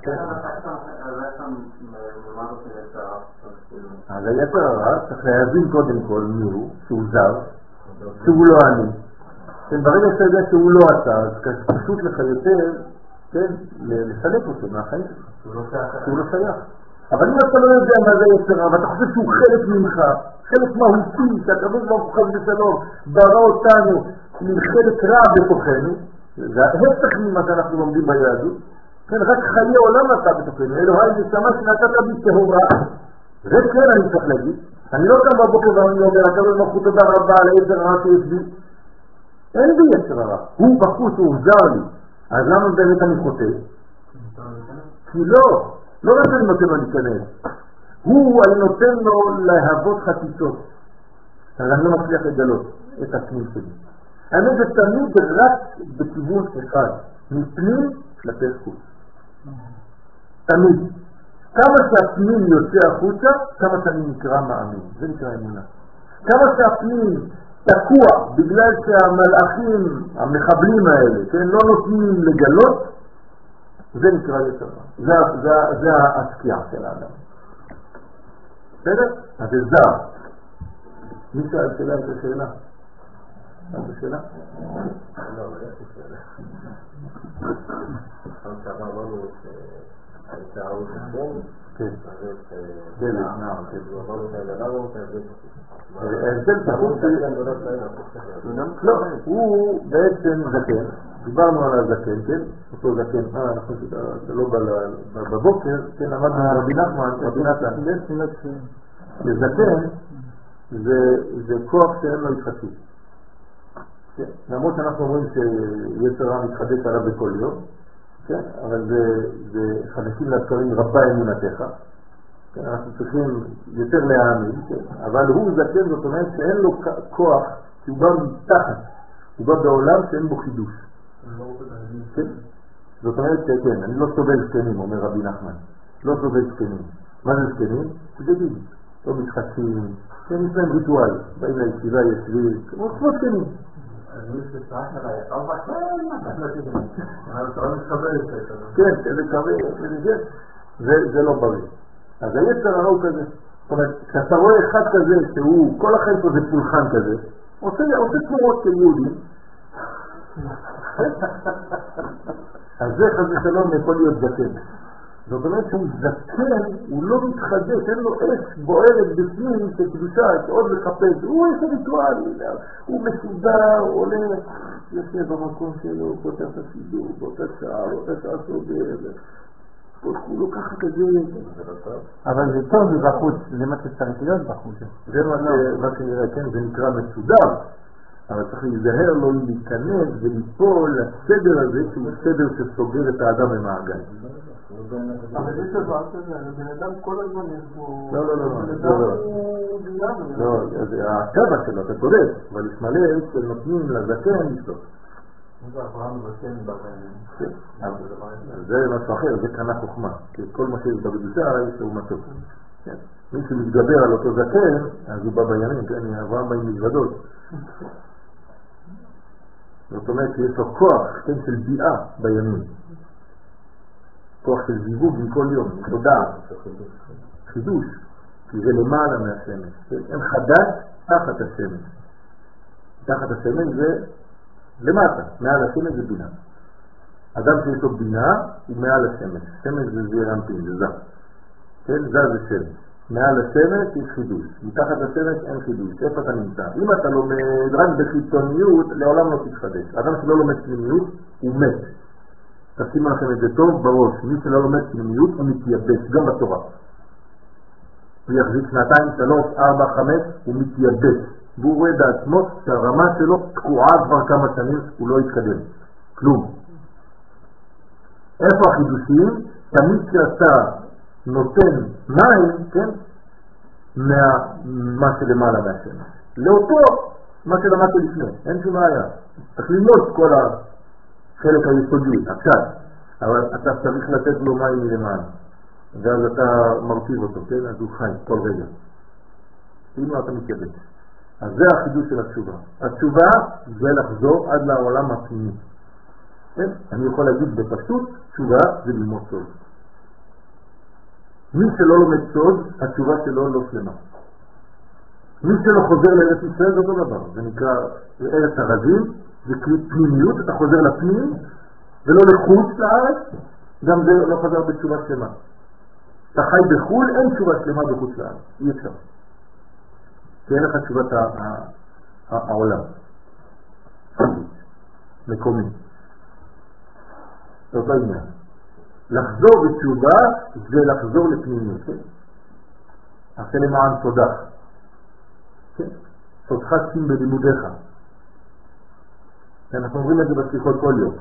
[SPEAKER 1] אז היצר הרע צריך להבין קודם כל מי הוא, שהוא זר, שהוא לא אני. ברגע שאתה יודע שהוא לא אתה, אז פשוט לך יותר, כן, לסלק אותו מהחיים שלך. שהוא לא שייך. אבל אם אתה לא יודע מה זה יצר הרע, ואתה חושב שהוא חלק ממך, חלק מהותי, שהקדוש ברוך הוא חס ושלום ברא אותנו עם חלק רע בתוכנו, זה ההפך ממה שאנחנו לומדים ביהדות, כן, רק חיי עולם נתן בתוכנו, אלוהי נשמה שנתת בי טהורה. זה כן אני צריך להגיד. אני לא קם בבוקר ואני אומר, הקדוש ברוך הוא תודה רבה על היצר הרע שיש בי. אין בי יצר הרע, הוא בחוץ, הוא עוזר לי. אז למה באמת אני חוטא? כי לא, לא רק אני נותן לו להיכנס. הוא, אני נותן לו להוות חציצות. אז אני לא מצליח לגלות את הפנים שלי. האמת זה תמיד רק בכיוון אחד, מפנים כלפי חוץ. תמיד. כמה שהפנים יוצא החוצה, כמה שאני נקרא מאמין. זה נקרא אמונה. כמה שהפנים תקוע בגלל שהמלאכים, המחבלים האלה, כן, לא נותנים לגלות, זה נקרא יצר הרע. זה, זה, זה השקיעה של האדם. בסדר? אז זה זר. מי שואל שאלה את השאלה? מה זה שאלה? לא, איך זה שאלה? עכשיו שעבר אמרנו שהיצר הרע הוא חשבון, כן. אז את דלת, נער, כן. אמרנו שהדבר הוא ההבדל פחות לא, הוא בעצם זקן, דיברנו על הזקן, כן? אותו זקן, אה, אנחנו לא בבוקר, כן, למדנו רבי נחמן, רבי נתן. לזקן זה כוח שאין לו התחדשות. למרות שאנחנו אומרים שיצר הרע מתחדש עליו בכל יום, אבל זה חדשים לבקרים רבה אמונתך. אנחנו צריכים יותר להאמין, אבל הוא זקן, זאת אומרת שאין לו כוח, כי הוא בא מתחת, הוא בא בעולם שאין בו חידוש. זאת אומרת שכן, אני לא סובל זקנים, אומר רבי נחמן, לא סובל זקנים. מה זה זקנים? שגדים, לא מתחדשים, כן, יש להם ריטואל, באים לישיבה, ישבים, כמו זקנים.
[SPEAKER 2] אני ששרח עליי, ארבע כאלה, אבל אתה לא מתחבר את זה.
[SPEAKER 1] כן, זה קווה, זה לא בריא. אז היצר הרע הוא כזה. זאת אומרת, כשאתה רואה אחד כזה שהוא, כל החיים פה זה פולחן כזה, עושה תמורות של יהודים, אז זה חזי שלום יכול להיות זקן. זאת אומרת שהוא זקן, הוא לא מתחדש, אין לו אש בוערת בפנים של קדושה, שעוד לחפש, הוא יש ריטואל, הוא מסודר, עולה, יושב במקום שלו, פותח את הסידור, פותח שעה, פותח שעה סודר, הוא לא ככה כזה.
[SPEAKER 2] אבל זה טוב מבחוץ, זה מה שצריך להיות בחוץ.
[SPEAKER 1] זה מה שנראה, כן, זה נקרא מסודר. אבל צריך להיזהר לו אם להיכנס וליפול לסדר הזה שהוא סדר שסוגר את האדם במעגל.
[SPEAKER 2] אבל יש דבר כזה, הבן אדם כל הזמן יש בו...
[SPEAKER 1] לא, לא, לא, לא, זה הטבע שלו, אתה צודק, אבל יש מלא שנותנים לזקן לשתות.
[SPEAKER 2] זה אברהם זקן בבן.
[SPEAKER 1] זה משהו אחר, זה קנה חוכמה, כי כל מה שיש בקדושה יש לו מתוק. מי שמתגבר על אותו זקן, אז הוא בא בימים, כן, אברהם בא עם מזוודות. זאת אומרת שיש לו כוח, כן, של ביעה בימים. כוח של זיווג עם כל יום, תודעה. חידוש, כי זה למעלה מהשמש. אין חדש תחת השמש. תחת השמש זה למטה, מעל השמש זה בינה. אדם שיש לו בינה הוא מעל השמש. שמש זה זעיר אנפין, זה זע. כן, זע זה שמש. מעל השמש יש חידוש, מתחת השמש אין חידוש. איפה אתה נמצא? אם אתה לומד רק בחיצוניות, לעולם לא תתחדש. אדם שלא לומד פנימיות, הוא מת. תשימו לכם את זה טוב בראש. מי שלא לומד פנימיות, הוא מתייבש, גם בתורה. הוא יחזיק שנתיים, שלוש, ארבע, חמש, הוא מתייבש. והוא רואה בעצמו שהרמה שלו תקועה כבר כמה שנים, הוא לא יתקדם. כלום. איפה החידושים? תמיד כשאתה נותן מים, כן? מה שלמעלה מהשמש. לאותו, מה שלמדתי לפני, אין שום בעיה. צריך ללמוד כל החלק היסודי, עכשיו. אבל אתה צריך לתת לו מים מלמעלה. ואז אתה מרטיב אותו, כן? אז הוא חי כל רגע. כאילו אתה מתייבש. אז זה החידוש של התשובה. התשובה זה לחזור עד לעולם הפנימי. כן? אני יכול להגיד בפשוט, תשובה זה ללמוד סוד. מי שלא לומד סוד, התשובה שלו לא שלמה. מי שלא חוזר לארץ ישראל זה אותו דבר. זה נקרא ארץ הרזים, זה פנימיות, אתה חוזר לפנים, ולא לחוץ לארץ, גם זה לא חזר בתשובה שלמה. אתה חי בחול, אין תשובה שלמה בחוץ לארץ. אי אפשר. כי אין לך תשובת העולם. מקומי. זאת העניין. לחזור בתשובה זה לחזור לפנימיות. עשה למען תודה. תודך שים בלימודיך. אנחנו אומרים את זה בשיחות כל יום.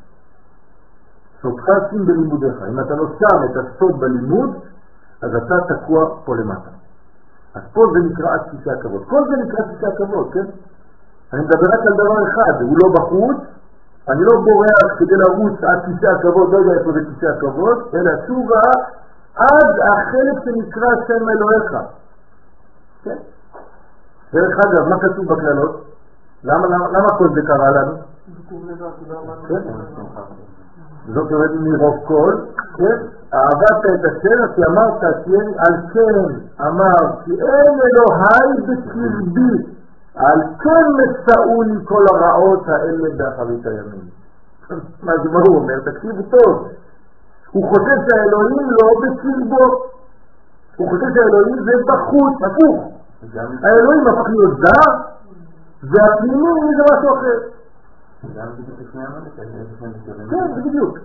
[SPEAKER 1] תודך שים בלימודיך. אם אתה לא שם את הסוד בלימוד, אז אתה תקוע פה למטה. אז פה זה נקרא עד כיסא הכבוד. כל זה נקרא כיסא הכבוד, כן? אני מדבר רק על דבר אחד, הוא לא בחוץ, אני לא בורח כדי לרוץ עד כיסא הכבוד, לא יודע איפה זה כיסא הכבוד, אלא תשובה עד החלק שנקרא שם אלוהיך. כן? דרך אגב, מה כתוב בכללות? למה, למה, למה כל זה קרה לנו? כן? זאת אומרת מרוב כל, כן? אהבת את השם, כי אמרת, תהיה על כן, אמר, כי אין אלוהי בקרבי, על כן מסעוני כל הרעות האלה באחרית הימים. מה זה מה הוא אומר? תקשיבו טוב. הוא חושב שהאלוהים לא בקרבו. הוא חושב שהאלוהים זה בחוץ, הפוך. האלוהים הפך להיות זר, והפנימי זה משהו אחר. כן, בדיוק.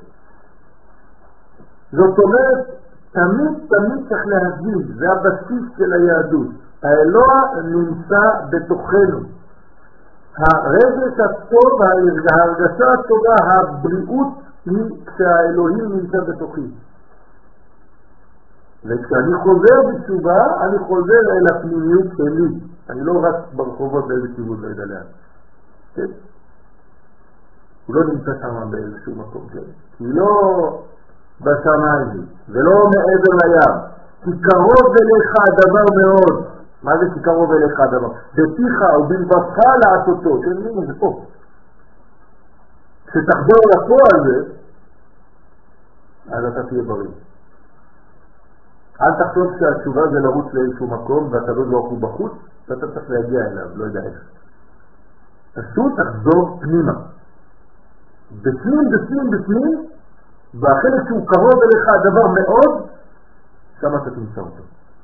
[SPEAKER 1] זאת אומרת, תמיד תמיד צריך להבין, זה הבסיס של היהדות. האלוה נמצא בתוכנו. הרגש הטוב, ההרגשה הטובה, הבריאות היא כשהאלוהים נמצא בתוכי. וכשאני חוזר בתשובה, אני חוזר אל הפנימיות שלי. אני לא רץ ברחובות באיזה כיוון, לא יודע לאן. כן? הוא לא נמצא שם באיזשהו מקום, כן? כי לא בשמיים, ולא מעבר לים. כי קרוב אליך הדבר מאוד. מה זה כי קרוב אליך הדבר? בפיך ובלבבך לעשותו. כן, הנה, זה פה. כשתחזור לפועל הזה, אז אתה תהיה בריא. אל תחשוב שהתשובה זה לרוץ לאיזשהו מקום ואתה לא ברוך הוא בחוץ, ואתה צריך להגיע אליו, לא יודע איך. פשוט תחזור פנימה. בפנים, בפנים, בפנים, והחלק שהוא קרוב אליך הדבר מאוד, שם אתה תמצא אותו.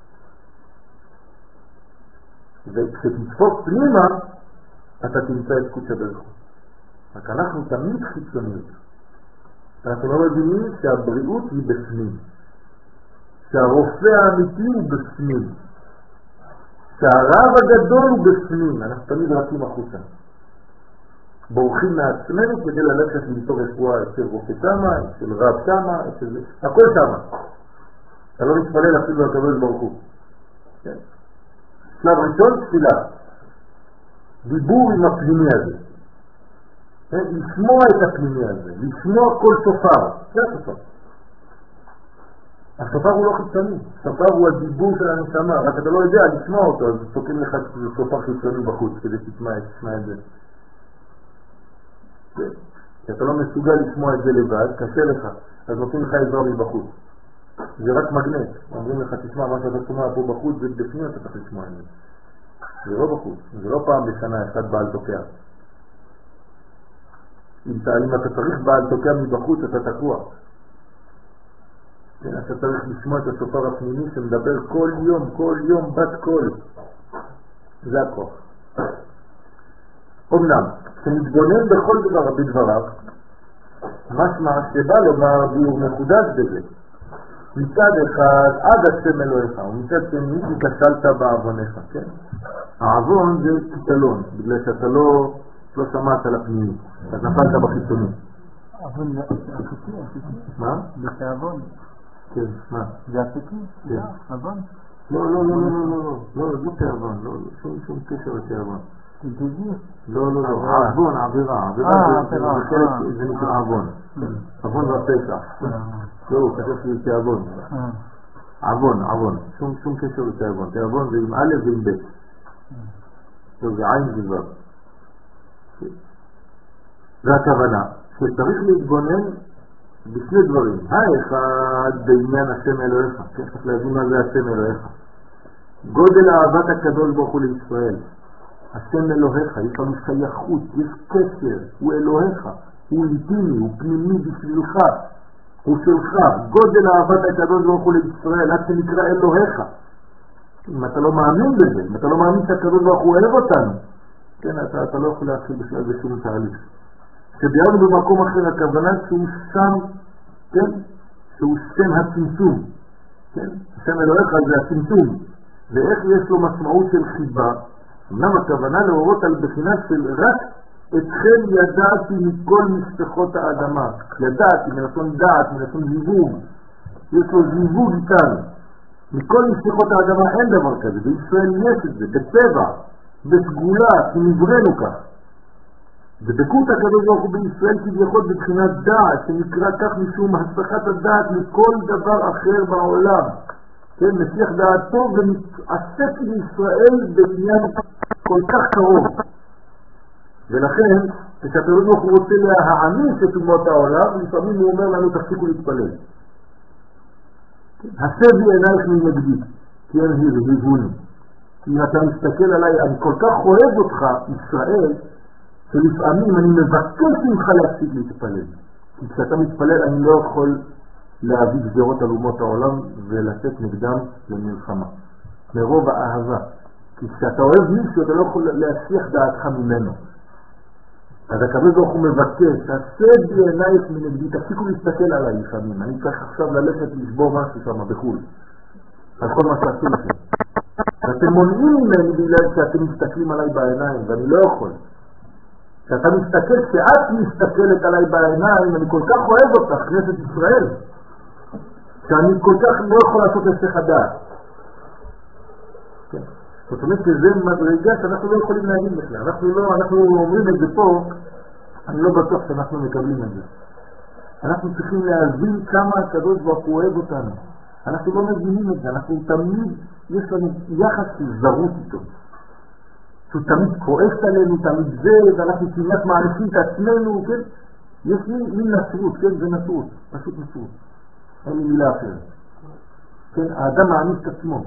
[SPEAKER 1] וכשתדפוק פנימה, אתה תמצא את קודש הברך. רק אנחנו תמיד חיצוניות. אנחנו לא מבינים שהבריאות היא בפנים. שהרופא האמיתי הוא בפנים. שהרב הגדול הוא בפנים. אנחנו תמיד רצים החוצה. בורחים מעצמנו כדי ללכת למצוא רפואה אצל רופא שמה, אצל רב שמה, אצל זה. הכל שמה. אתה לא מתפלל אפילו לקבל ברוך הוא. כן? שלב ראשון, תפילה. דיבור עם הפנימי הזה. כן? לשמוע את הפנימי הזה. לשמוע כל שופר. זה השופר. השופר הוא לא חיצוני. השופר הוא הדיבור של הנשמה. רק אתה לא יודע לשמוע אותו, אז תוקעים לך שופר חיצוני בחוץ כדי שתשמע את זה. כי אתה לא מסוגל לשמוע את זה לבד, קשה לך, אז נותנים לך עזרה מבחוץ. זה רק מגנט. אומרים לך, תשמע, מה שאתה שומע פה בחוץ, זה בפנים אתה צריך לשמוע את זה. זה לא בחוץ, זה לא פעם בשנה אחד בעל תוקע. אם אתה, אם אתה צריך בעל תוקע מבחוץ, אתה תקוע. כן, אתה צריך לשמוע את השופר הפנימי שמדבר כל יום, כל יום, בת כל. זה הכוח. אמנם, כשנתבונן בכל דבר בדבריו, משמע שבא לומר ביור מחודש בזה. מצד אחד, עד השם אלוהיך, ומצד שני, כשלת בעווניך, כן? העוון זה כישלון, בגלל שאתה לא, לא שמעת על הפנימי, אתה נפלת בחיצוני.
[SPEAKER 2] עוון זה אפיקי, אפיקי.
[SPEAKER 1] מה?
[SPEAKER 2] זה כעוון.
[SPEAKER 1] כן, מה?
[SPEAKER 2] זה אפיקי?
[SPEAKER 1] כן.
[SPEAKER 2] עוון?
[SPEAKER 1] לא, לא, לא, לא, לא, לא, לא, לא כעוון, לא, שום, שום קשר לכעוון. לא, לא, לא, עוון, עבירה, עבירה זה נקרא עוון. עוון והפשע. לא, הוא חושב שזה כעוון. עוון, עוון, שום קשר לכעוון. כעוון זה עם א' ועם ב'. זה עין וזר. והכוונה שצריך להתגונן בשני דברים. האחד בעניין השם אלוהיך. צריך להבין מה זה השם אלוהיך. גודל אהבת הקדוש ברוך הוא לישראל. השם אלוהיך, יש לנו שייכות, יש קשר, הוא אלוהיך, הוא אינטימי, הוא פנימי בשבילך, הוא שלך. גודל אהבת הקדוש ברוך הוא לישראל, עד שנקרא אלוהיך. אם אתה לא מאמין בזה, אם אתה לא מאמין שהקדוש ברוך הוא אוהב אותנו, כן, אתה, אתה לא יכול להתחיל בשביל זה שום תהליך. שביארנו במקום אחר, הכוונה שהוא שם, כן, שהוא שם הצמצום, כן, השם אלוהיך זה הצמצום, ואיך יש לו משמעות של חיבה, אמנם הכוונה להורות על בחינה של רק אתכם ידעתי מכל משפחות האדמה. ידעתי, מלשון דעת, מלשון זיווג. יש לו זיווג איתנו. מכל משפחות האדמה אין דבר כזה. בישראל יש את זה, בטבע, בסגולה, כי נברנו כך. ובקות הקדוש ברוך הוא בישראל כביכול בבחינת דעת, שנקרא כך משום הסחת הדעת מכל דבר אחר בעולם. כן, משיח דעתו ומתעסק בישראל בעניין כל כך קרוב. ולכן, כשהקדוש ברוך הוא רוצה להעניש את אומות העולם, לפעמים הוא אומר לנו תפסיקו להתפלל. הסבי עינייך מנגדי, כי אין הרהיבוני. כי אתה מסתכל עליי, אני כל כך אוהב אותך, ישראל, שלפעמים אני מבקש ממך להפסיק להתפלל. כי כשאתה מתפלל אני לא יכול להביא גזירות על אומות העולם ולצאת נגדם למלחמה. מרוב האהבה. כי כשאתה אוהב מישהו אתה לא יכול להשיח דעתך ממנו. אז הקדוש ברוך הוא מבקש, תעשה בעינייך מנגדי, תפסיקו להסתכל עליי לפעמים. אני צריך עכשיו ללכת לשבור משהו שם בחו"ל. על כל מה שעשו לכם. ואתם מונעים ממני בגלל שאתם מסתכלים עליי בעיניים, ואני לא יכול. כשאתה מסתכל, כשאת מסתכלת עליי בעיניים, אני כל כך אוהב אותך, כנסת ישראל, שאני כל כך לא יכול לעשות הסך הדעת. כן. זאת אומרת שזה מדרגה שאנחנו לא יכולים להגיד בכלל. אנחנו לא, אנחנו אומרים את זה פה, אני לא בטוח שאנחנו מקבלים את זה. אנחנו צריכים להבין כמה הקדוש ברוך הוא אוהב אותנו. אנחנו לא מבינים את זה, אנחנו תמיד, יש לנו יחס של זרות איתו. שהוא תמיד כועס עלינו, תמיד זה, ואנחנו כמעט מעריכים את עצמנו, כן? יש לי מין נצרות, כן, זה נצרות, פשוט נצרות. אין לי מילה אחרת. כן, האדם מעניש את עצמו.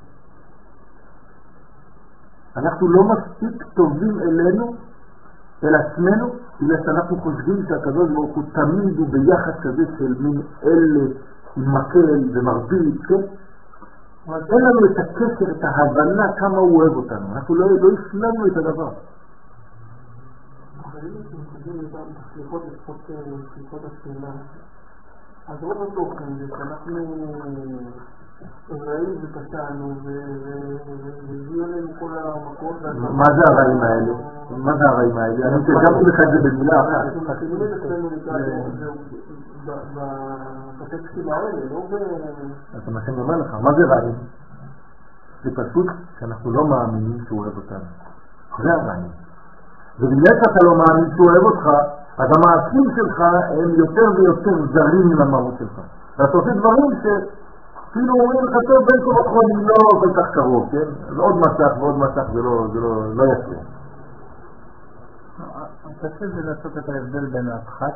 [SPEAKER 1] אנחנו לא מספיק טובים אלינו, אל עצמנו, בגלל שאנחנו חושבים שהקדוש ברוך הוא תמיד הוא ביחס כזה של מין אלה עם מקל ומרביץ, כן? אבל אין לנו את הקשר, את ההבנה כמה הוא אוהב אותנו. אנחנו לא, לא הפנמנו את הדבר.
[SPEAKER 4] אבל אם אנחנו חושבים איתם סליחות לפחות סליחות השאלה, אז רוב התוכן זה שאנחנו רעים ופשענו והביאו עלינו כל המקום.
[SPEAKER 1] מה זה הרעים האלה? מה זה הרעים האלה? אני תרגמתי לך את זה במילה אחת.
[SPEAKER 4] אנחנו מתחילים את עצמנו בטקסטים האלה, לא ב...
[SPEAKER 1] אז מה שאני אומר לך, מה זה רעים? זה פשוט שאנחנו לא מאמינים שהוא אוהב אותנו. זה הרעים. ובגלל שאתה לא מאמין שהוא אוהב אותך, אז המעשים שלך הם יותר ויותר זרים למהות שלך. ואתה עושה דברים שכאילו אומרים לך טוב בין כל החולים לא כל כך קרוב, כן? אז עוד מסך ועוד מסך זה לא, זה לא, לא יפה.
[SPEAKER 2] הקשה זה לעשות את ההבדל בין הפחת.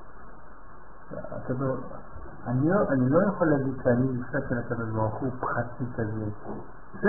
[SPEAKER 2] אני לא יכול להגיד שאני נפשע של הקדוש ברוך הוא פחתי כזה.
[SPEAKER 1] זה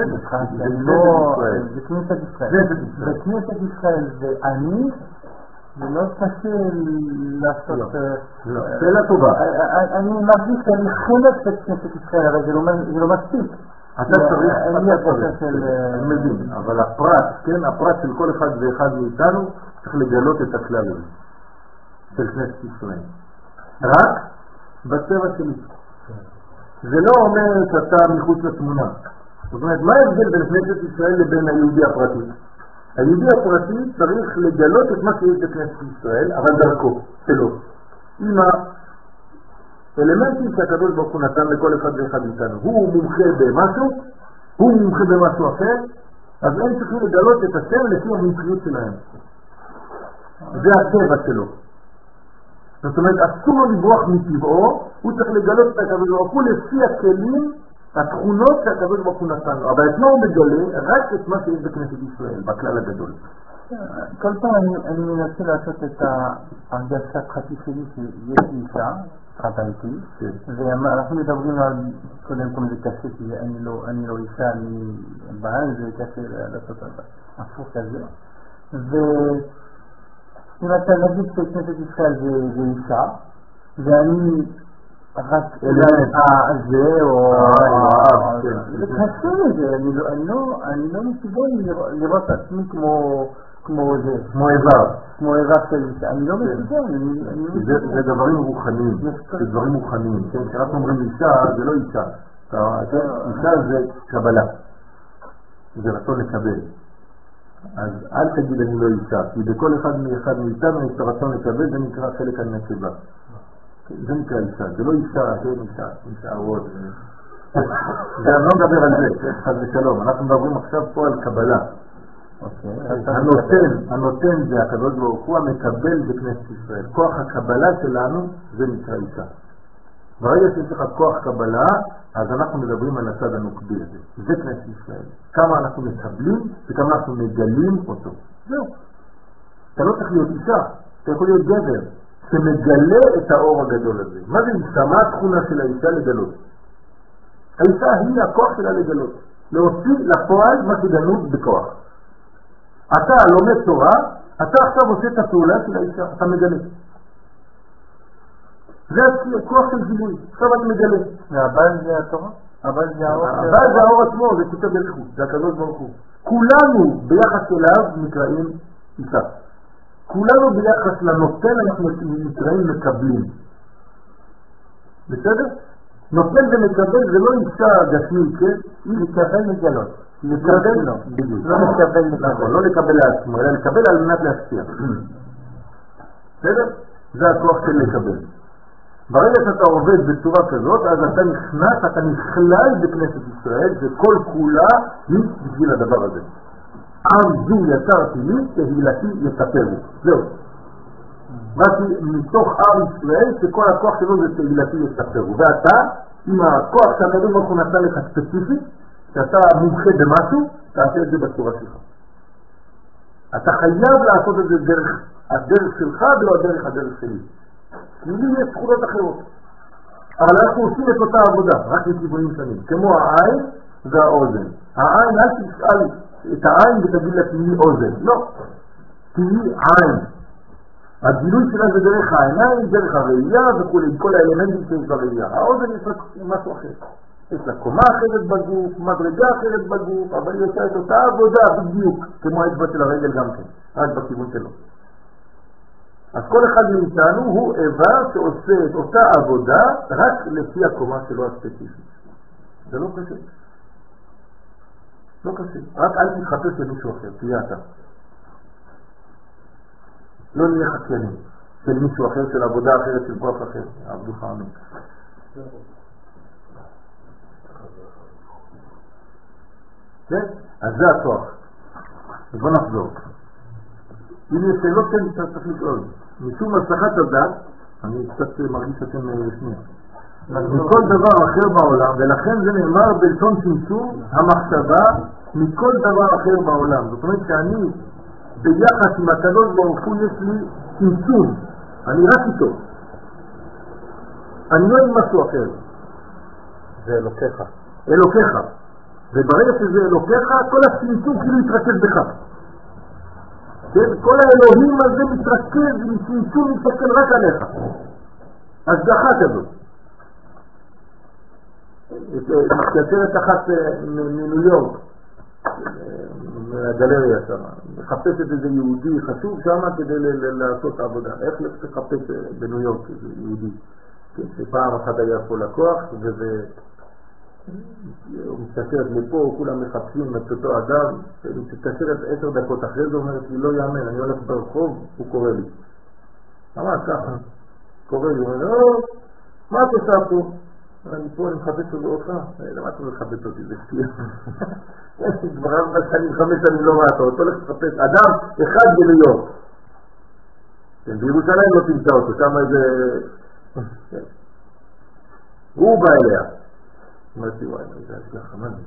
[SPEAKER 2] כנסת ישראל. זה כנסת ישראל ואני זה לא קשה לעשות...
[SPEAKER 1] שאלה טובה.
[SPEAKER 2] אני מרגיש שאני חלק של כנסת ישראל, אבל זה לא מספיק.
[SPEAKER 1] אתה צריך, אני מבין, אבל הפרט, כן, הפרט של כל אחד ואחד מאיתנו צריך לגלות את הכלל הזה של כנסת ישראל. רק בצבע שלי. זה לא אומר שאתה מחוץ לתמונה. זאת אומרת, מה ההבדל בין כנסת ישראל לבין היהודי הפרטי? היהודי הפרטי צריך לגלות את מה שיש בכנסת ישראל, אבל דרכו, שלו. עם האלמנטים שהקדוש ברוך הוא נתן לכל אחד ואחד מאיתנו. הוא מומחה במשהו, הוא מומחה במשהו אחר, אז הם צריכים לגלות את השם לפי המומחיות שלהם. זה הטבע שלו. זאת אומרת, אסור לו לברוח מטבעו, הוא צריך לגלות את הקדוש ברוך הוא לפי הכלים, התכונות שהקדוש ברוך הוא נתן לו. אבל את מה הוא מגלה? רק את מה שיש בכנסת ישראל, בכלל הגדול.
[SPEAKER 2] כל פעם אני מנסה לעשות את ההרגשה הפרטית שלי שיש לי אישה, חתנתי, ואנחנו מדברים על, קודם כל זה קשה, כי אני לא אישה, אני בעל, זה קשה לעשות הפוך כזה. ואם אתה נגיד שכנסת ישראל זה אישה, ואני רק זה או... זה קשה לזה, אני לא מסוגל לראות עצמי כמו... כמו זה,
[SPEAKER 1] כמו איבר.
[SPEAKER 2] כמו איבר של אישה. אני לא מסוגל.
[SPEAKER 1] זה דברים רוחניים. זה דברים רוחניים. כשאנחנו אומרים אישה, זה לא אישה. אישה זה קבלה. זה רצון לקבל. אז אל תגיד אני לא אישה, כי בכל אחד מאחד מאיתנו יש רצון לקבל, זה נקרא חלק הנקבה. זה נקרא אישה. זה לא אישה, זה אישה. אישה עוד. אני לא מדבר על זה, חד ושלום. אנחנו מדברים עכשיו פה על קבלה. הנותן, הנותן זה הקדוש ברוך הוא המקבל בכנסת ישראל. כוח הקבלה שלנו זה נקרא אישה. ברגע שיש לך כוח קבלה, אז אנחנו מדברים על הצד הנוקבי הזה. זה כנסת ישראל. כמה אנחנו מקבלים וכמה אנחנו מגלים אותו. זהו. אתה לא צריך להיות אישה, אתה יכול להיות גבר שמגלה את האור הגדול הזה. מה זה אישה? מה התכונה של האישה לגלות? האישה היא הכוח שלה לגלות. להוציא לפועל מה שגנות בכוח. אתה לומד תורה, אתה עכשיו עושה את הפעולה של האישה, אתה מגלה. זה הכוח של גילוי, עכשיו אני מגלה.
[SPEAKER 2] והבעל זה התורה? הבעל זה האור?
[SPEAKER 1] הבעל זה האור עצמו, זה כותב ברכות, זה הקדוש ברוך הוא. כולנו ביחס אליו נקראים אישה. כולנו ביחס לנותן אנחנו נקראים מקבלים. בסדר? נותן ומקבל זה לא אישה גשמית, כן? היא לקבל מגלות. לקבל לא, בדיוק. לא לקבל לקבל. לא לקבל לעצמו, אלא לקבל על מנת להשפיע. בסדר? זה הכוח של לקבל. ברגע שאתה עובד בצורה כזאת, אז אתה נכנס, אתה נכלל בכנסת ישראל, וכל כולה היא בשביל הדבר הזה. עם זו יצרתי לי, תהילתי יספרו. זהו. באתי מתוך עם ישראל, שכל הכוח שלו זה תהילתי יספרו. ואתה, עם הכוח שהקדוש ברוך הוא נתן לך ספציפית, שאתה מומחה במשהו, תעשה את זה בצורה שלך. אתה חייב לעשות את זה דרך הדרך שלך ולא הדרך הדרך שלי. כי לי יש זכויות אחרות. אבל אנחנו עושים את אותה עבודה, רק לכיוונים שונים. כמו העין והאוזן. העין, אל תשאל את העין ותגיד לה תהי אוזן. לא. תהי עין. הגילוי שלה זה דרך העיניים, דרך הראייה וכו', עם כל האלמנטים שיש בראייה. האוזן יש לה משהו אחר. יש לה קומה אחרת בגוף, מדרגה אחרת בגוף, אבל היא עושה את אותה עבודה בדיוק, כמו האצבע של הרגל גם כן, רק בכיוון שלו. אז כל אחד מאיתנו הוא איבר שעושה את אותה עבודה רק לפי הקומה שלו הספציפית. זה לא קשה. לא קשה. רק אל תתחפש למישהו אחר, תהיה אתה. לא נהיה חקיינים של מישהו אחר, של עבודה אחרת, של כוח אחר. עבדוך אמן. כן? אז זה הכוח. אז בוא נחזור. אם יש שאלות כן, אתה צריך לשאול. משום הצלחת הדת, אני קצת מרגיש שאתם שנייה. מכל דבר אחר בעולם, ולכן זה נאמר בלשון צמצום המחשבה מכל דבר אחר בעולם. זאת אומרת שאני ביחס עם הקדוש ברוך הוא יש לי צמצום. אני רק איתו. אני לא עם משהו אחר.
[SPEAKER 2] זה אלוקיך.
[SPEAKER 1] אלוקיך. וברגע שזה אלוקיך, כל הצמצום כאילו יתרכז בך. כן? כל האלוהים הזה מתרכז וצמצום מתסכל רק עליך. השגחה כזאת. מתקשרת אחת מניו יורק, מהגלריה שם, מחפשת איזה יהודי חשוב שם כדי לעשות עבודה. איך לחפש בניו יורק איזה יהודי? שפעם אחת היה פה לקוח וזה... הוא מתקשרת לפה, כולם מחפשים את אותו אדם, הוא מתקשרת עשר דקות אחרי זה, אומרת לי, לא יאמן, אני הולך ברחוב, הוא קורא לי. ממש ככה, קורא לי, הוא אומר, או, מה את עושה פה? אני פה, אני מחפש אותך. למה אתה מחפש אותי? זה שתהיה. כבר ארבע שנים, חמש שנים לא ראתה, אותו הולך לחפש אדם אחד בניו יורק. בירושלים לא תמצא אותו, שם איזה... הוא בא אליה. אמרתי, וואי, זה השגחה, מה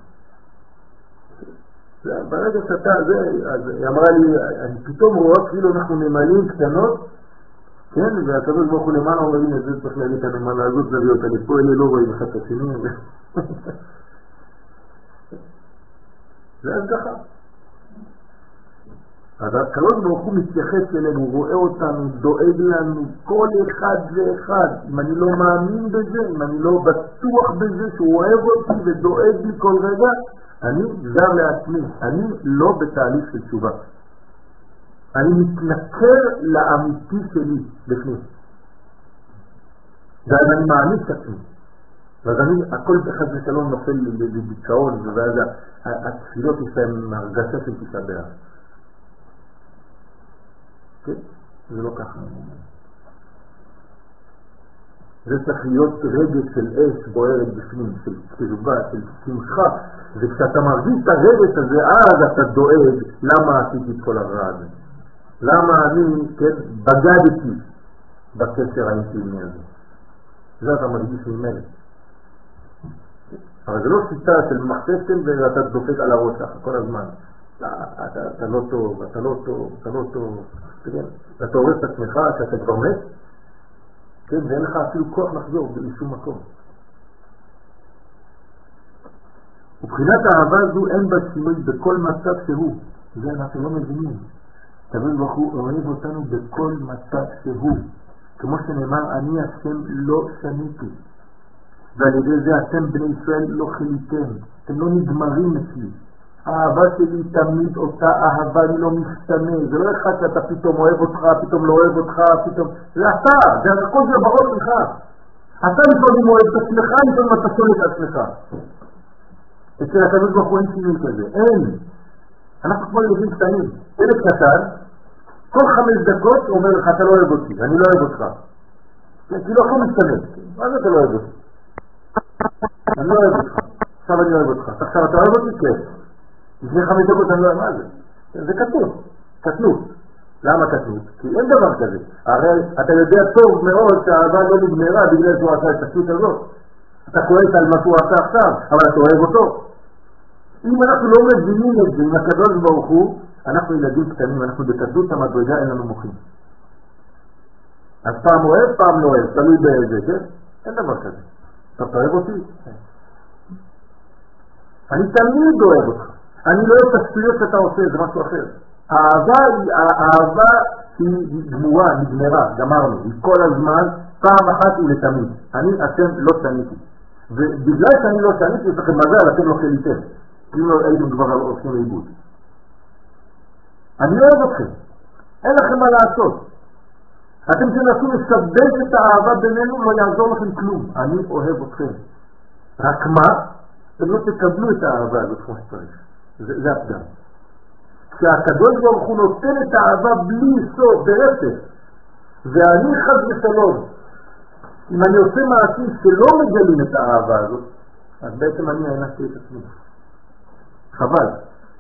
[SPEAKER 1] זה? ברגע שאתה, אז היא אמרה לי, אני פתאום רואה כאילו אנחנו נמלים קטנות, כן, והקדוש ברוך הוא למעלה אומר, הנה, זה צריך להגיד את הנמלה הזאת, להביא אותה לפה, אלה לא רואים אחד את השני. זה השגחה. אז הקדוש ברוך הוא מתייחס אלינו, הוא רואה אותנו, דואג לנו, כל אחד ואחד. אם אני לא מאמין בזה, אם אני לא בטוח בזה שהוא אוהב אותי ודואג לי כל רגע, אני זר לעצמי, אני לא בתהליך של תשובה. אני מתנכר לאמיתי שלי בפנים. ואז אני מאמין את עצמי. ואז אני, הכל אחד ושלום נופל בדיכאון, ואז התפילות יש להם הרגשה של תשעה באב. זה לא ככה. זה צריך להיות רגש של אש בוערת בפנים, של קרבה, של שמחה, וכשאתה מרגיש את הרגש הזה, אז אתה דואג למה עשיתי את כל הרע הזה. למה אני, כן, בגדתי בקשר האינטימי הזה. זה אתה מרגיש ממנו. אבל זה לא שיטה של מחשבתם ואתה דופק על הראש ככה כל הזמן. אתה לא טוב, אתה לא טוב, אתה לא טוב. אתה הורס את עצמך שאתה כבר מת, כן, ואין לך אפילו כוח לחזור בשום מקום. ובחינת האהבה הזו אין בה שינוי בכל מצב שהוא. זה אנחנו לא מבינים. תבין ברוך הוא אוהב אותנו בכל מצב שהוא. כמו שנאמר, אני השם לא שניתי. ועל ידי זה אתם בני ישראל לא חליתם. אתם לא נגמרים אצלי. האהבה שלי תמיד אותה אהבה, אני לא משתנה. זה לא אחד שאתה פתאום אוהב אותך, פתאום לא אוהב אותך, פתאום... זה אתה, זה הכל זה בראש שלך. אתה לפעמים אוהב את עצמך, לפעמים אתה שונא את עצמך. אצל הקדוש ברוך הוא אין שינוי כזה, אין. אנחנו כמו ילדים קטנים. ילד קטן, כל חמש דקות אומר לך, אתה לא אוהב אותי, אני לא אוהב אותך. כי לא יכול משתנה. מה זה אתה לא אוהב אותי? אני לא אוהב אותך. עכשיו אני אוהב אותך. עכשיו אתה אוהב אותי? כן. לפני חמש דקות אני לא אוהב, מה זה? זה קטנות, קטנות. למה קטנות? כי אין דבר כזה. הרי אתה יודע טוב מאוד שהאהבה לא נגמרה בגלל שהוא עשה את הקטנות הזאת. אתה כועס על מה שהוא עשה עכשיו, אבל אתה אוהב אותו. אם אנחנו לא מבינים את זה, אם הקדוש ברוך הוא, אנחנו ילדים קטנים, אנחנו בקטנות המדרגה, אין לנו מוחים. אז פעם אוהב, פעם לא אוהב, תלוי באיזה, כן? אין דבר כזה. אתה אוהב אותי? אני תמיד אוהב אותך. אני לא אוהב את השטויות שאתה עושה, זה משהו אחר. האהבה היא, האהבה היא גמורה, נגמרה, גמרנו. היא כל הזמן, פעם אחת ולתמיד. אני, אתם לא שניתי. ובגלל שאני לא שניתי, יש לכם מזל, אתם לא חליתם. אם לא הייתם כבר עושים לאיבוד. אני אוהב אתכם. אין לכם מה לעשות. אתם תנסו לסבב את האהבה בינינו, לא יעזור לכם כלום. אני אוהב אתכם. רק מה? אתם לא תקבלו את האהבה הזאת כמו שצריך. זה, זה הפגם. כשהקדוש ברוך הוא נותן את האהבה בלי סוף, ברצף, ואני חד ושלום, אם אני עושה מעשים שלא מגלים את האהבה הזאת, אז בעצם אני הענקתי את עצמי. חבל.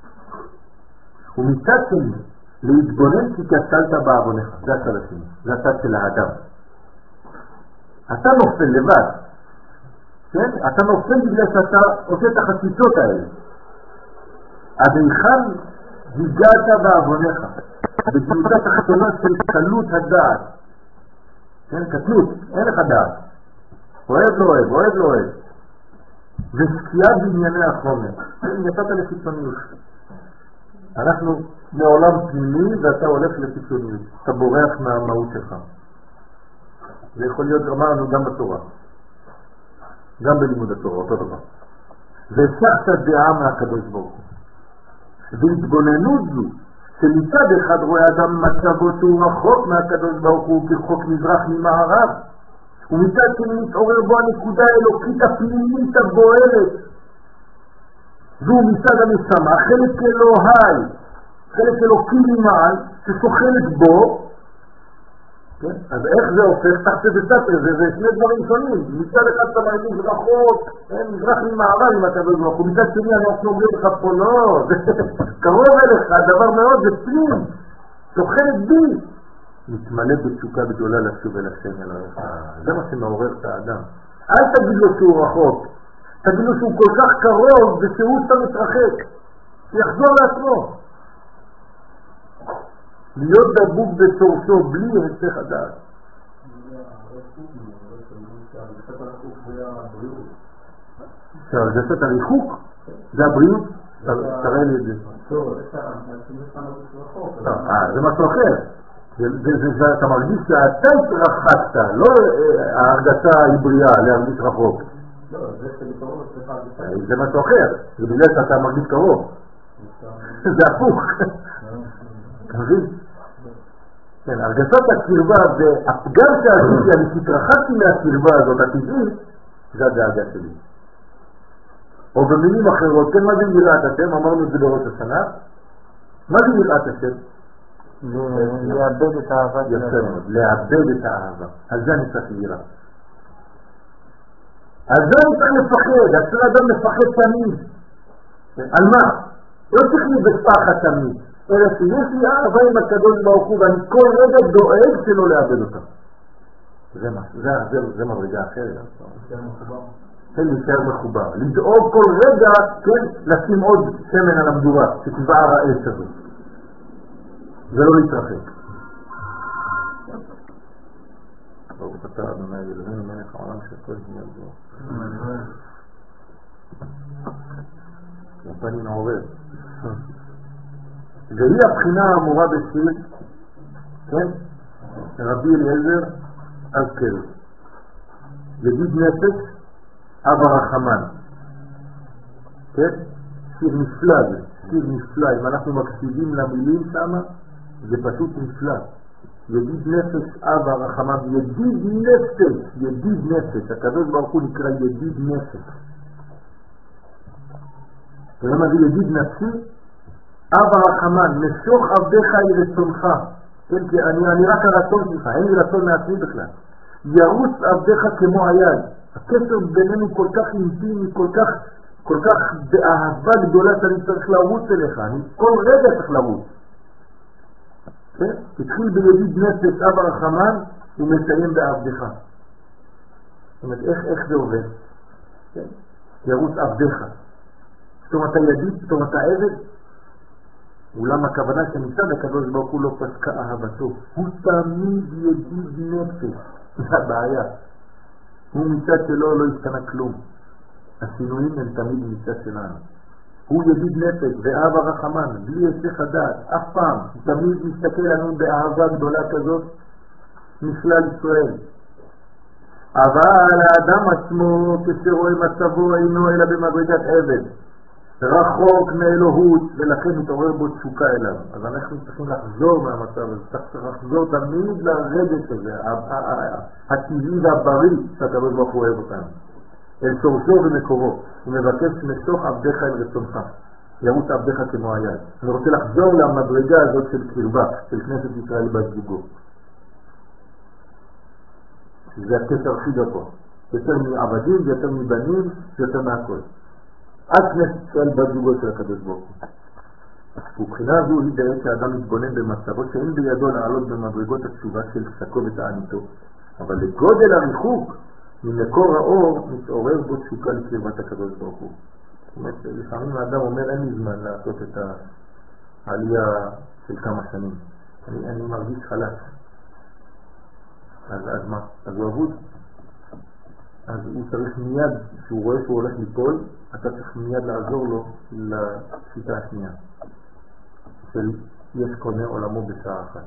[SPEAKER 1] ומצד שני, להתבונן כי כשלת בעוונך. זה הצד השני. זה הצד של האדם. אתה נופל לבד. כן? אתה נופל בגלל שאתה עושה את החציצות האלה. אז היכן הגעת בעוונך. בגלותת החתונה של קלות הדעת. כן? קטנות. אין לך דעת. אוהב לא אוהב, אוהב לא אוהב. וסקייה בענייני החומר. יצאת לחיצוניות. אנחנו מעולם פנימי ואתה הולך לחיצוניות. אתה בורח מהמהות שלך. זה יכול להיות, אמרנו, גם בתורה. גם בלימוד התורה, אותו דבר. והסחת דעה מהקדוש ברוך הוא. והתבוננות זו, שמצד אחד רואה אדם מצבו שהוא רחוק מהקדוש ברוך הוא כרחוק מזרח ממערב, ומצד שני מתעורר בו הנקודה האלוקית הפנימית הבוערת. זו מצד המשמה, חלק אלוהי, חלק אלוקי ממעל, ששוכנת בו, כן? אז איך זה הופך? תחת זה סתר, זה, זה שני דברים שונים. מצד אחד אתה מרגיש רחוק, אין מזרח ממערב עם הקדוש ברוך הוא, מצד שני אנחנו אומרים לך פה לא, זה קרוב אליך, הדבר מאוד, זה פנים, שוכנת בי. מתמלא בתשוקה גדולה לשוב אל השם אלוהיך. זה מה שמעורר את האדם. אל תגיד לו שהוא רחוק, תגיד לו שהוא כל כך קרוב ושהוא סתם מתרחק, שיחזור לעצמו. להיות דבוק בתורשו בלי היצח הדעת. שהרגשת הריחוק זה הבריאות. תראה לי את זה. זה משהו אחר. אתה מרגיש שאתה התרחקת, לא ההרגשה היא בריאה להרגיש רחוק. זה משהו אחר. זה בגלל שאתה מרגיש קרוב. זה הפוך. תבין? כן, הרגשת הקרבה והפגם שעשיתי, אני התרחקתי מהקרבה הזאת הטבעית, זה הדאגה שלי. או במילים אחרות, כן, מה זה יראת השם? אמרנו את זה בראש השנה. מה זה יראת השם?
[SPEAKER 2] לאבד את האהבה.
[SPEAKER 1] יפה מאוד, לאבד את האהבה. על זה אני צריך לירה. על זה אני צריך לפחד, על זה אדם מפחד תמיד. על מה? לא צריך לי בפחד תמיד. אלא שיש לי אהבה עם הקדוש ברוך הוא ואני כל רגע דואג שלא לאבד אותה. זה מה, זה, זה, זה מדרגה אחרת. כן, להישאר מחובר. לדאוג כל רגע, כן, לשים עוד שמן על המדורה, שתבער האש הזאת. זה לא להתרחק. ברוך אתה אדוני אלוהינו מלך העולם שהכל יהיה בו. הפנים העובד. והיא הבחינה האמורה בשיר, כן? רבי אליעזר אזכרי. ידיד נפש אבא רחמן. כן? שיר נפלא זה, שיר נפלא. אם אנחנו מקשיבים למילים שם, זה פשוט נפלא. ידיד נפש אבא רחמן. ידיד נפש, ידיד נפש. הקדוש ברוך הוא נקרא ידיד נפש. ולמה זה ידיד נפשי? אבא רחמן, משוך עבדך היא רצונך. כן, כי אני, אני רק הרצון שלך, אין לי רצון מעצמי בכלל. ירוץ עבדך כמו היד. הקשר בינינו כל כך אינטימי, כל כך, כל כך באהבה גדולה שאני צריך לרוץ אליך. אני כל רגע צריך לרוץ. כן? תתחיל בידיד נפש אבא רחמן ומסיים בעבדך. זאת אומרת, איך, איך זה עובד? כן? ירוץ עבדך. פתאום אתה ידיד, פתאום אתה עבד. אולם הכוונה שמצד הקדוש ברוך הוא לא פסקה אהבתו, הוא תמיד ידיד נפש, זה הבעיה. הוא מצד שלו לא השתנה כלום, השינויים הם תמיד מצד שלנו. הוא ידיד נפש ואב הרחמן, בלי היסח הדעת, אף פעם, הוא תמיד מסתכל לנו באהבה גדולה כזאת מכלל ישראל. אבל האדם עצמו כשרואה מצבו אינו אלא במדרגת עבד, רחוק מאלוהות, ולכן מתעורר בו תשוקה אליו. אז אנחנו צריכים לחזור מהמצב הזה, צריך לחזור תמיד לרגש הזה, הטבעי והבריא שהקדוש ברוך הוא אוהב אותנו, אל שורשו ומקורו. הוא מבקש משוך עבדך אל רצונך, ירוץ עבדך כמו היד. אני רוצה לחזור למדרגה הזאת של קרבה, של כנסת ישראל בת זוגו. זה הקשר הכי גבוה, יותר מעבדים, יותר מבנים, יותר מהכל. עד כנסת ישראל בת זוגו של הקדוש ברוך הוא. ובחינה זו היא דרך שהאדם מתבונן במצבו שאין בידו לעלות במדרגות התשובה של שקו ותעניתו, אבל לגודל הריחוק ממקור האור מתעורר בו תשוקה לקרבת הקדוש ברוך הוא. זאת אומרת, לפעמים האדם אומר אין לי זמן לעשות את העלייה של כמה שנים, אני, אני מרגיש חלש. אז, אז מה? אז הוא עבוד. אז הוא צריך מיד, כשהוא רואה שהוא הולך ליפול, אתה צריך מיד לעזור לו לשיטה השנייה של יש קונה עולמו בשעה אחת,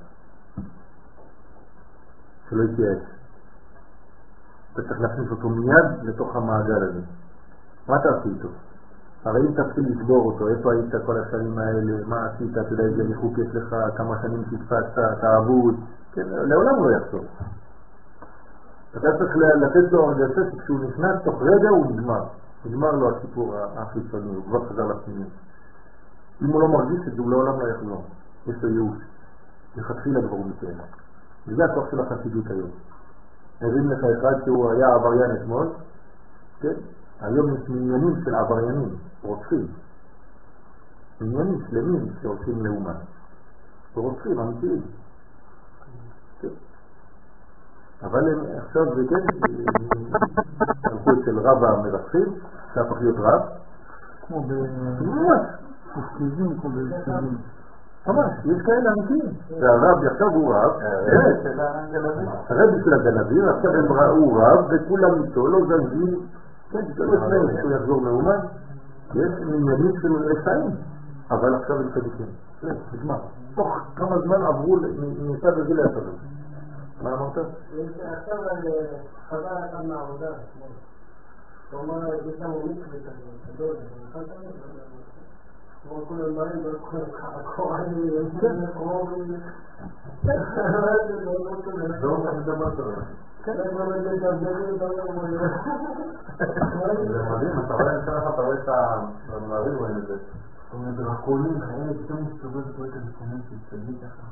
[SPEAKER 1] שלא יתייאש. אתה צריך להכניס אותו מיד לתוך המעגל הזה. מה תעשי איתו? הרי אם תתחיל לשבור אותו, איפה היית כל השנים האלה, מה עשית, אתה יודע איזה ריחוק יש לך, כמה שנים תתפסת, תעבוד, כן, לעולם לא יחזור. אתה צריך לתת לו הרגשה שכשהוא נכנס תוך רגע הוא נגמר. נגמר לו הסיפור החיצוני, הוא כבר חזר לפנימי. אם הוא לא מרגיש את זה, הוא לעולם לא יחזור. יש לו ייאוש. לכתחילה כבר הוא מתאר. וזה הכוח של החסידות היום. נראים לך אחד שהוא היה עבריין אתמול, כן? היום יש מניינים של עבריינים, רוצחים. מניינים שלמים שעושים לאומה. ורוצחים, אמיתיים. כן. אבל הם עכשיו זה כן, הלכות של רב המרצחים, שהפך להיות רב.
[SPEAKER 2] כמו
[SPEAKER 1] ממש.
[SPEAKER 2] בסקיזים, כמו בסקיזים.
[SPEAKER 1] ממש, יש כאלה אמיתיים. והרב עכשיו הוא רב, הרב של הגנבים, עכשיו הם ראו רב, וכולם איתו לא זזים, כן, זה לא לפני שהוא יחזור מאומן, יש עניינים של רשעים, אבל עכשיו הם צדיקים. כן, נגמר. תוך כמה זמן עברו מצד הזה לעצב. מה אמרת?
[SPEAKER 4] עכשיו על חזר אחד מהעבודה, הוא אומר, יש לנו מקווה גדול, כמו כל הדברים, כל הכהנים, כן, כמו...
[SPEAKER 1] לא אומר מה אתה רואה.
[SPEAKER 4] כן, זה מדברים,
[SPEAKER 3] זה מדהים, אתה רואה את שלך, אתה רואה את המערים רואים את זה.
[SPEAKER 2] זאת אומרת, דרקונים, חייבת פתאום מסתובב פה את המקומות של צדיק ככה.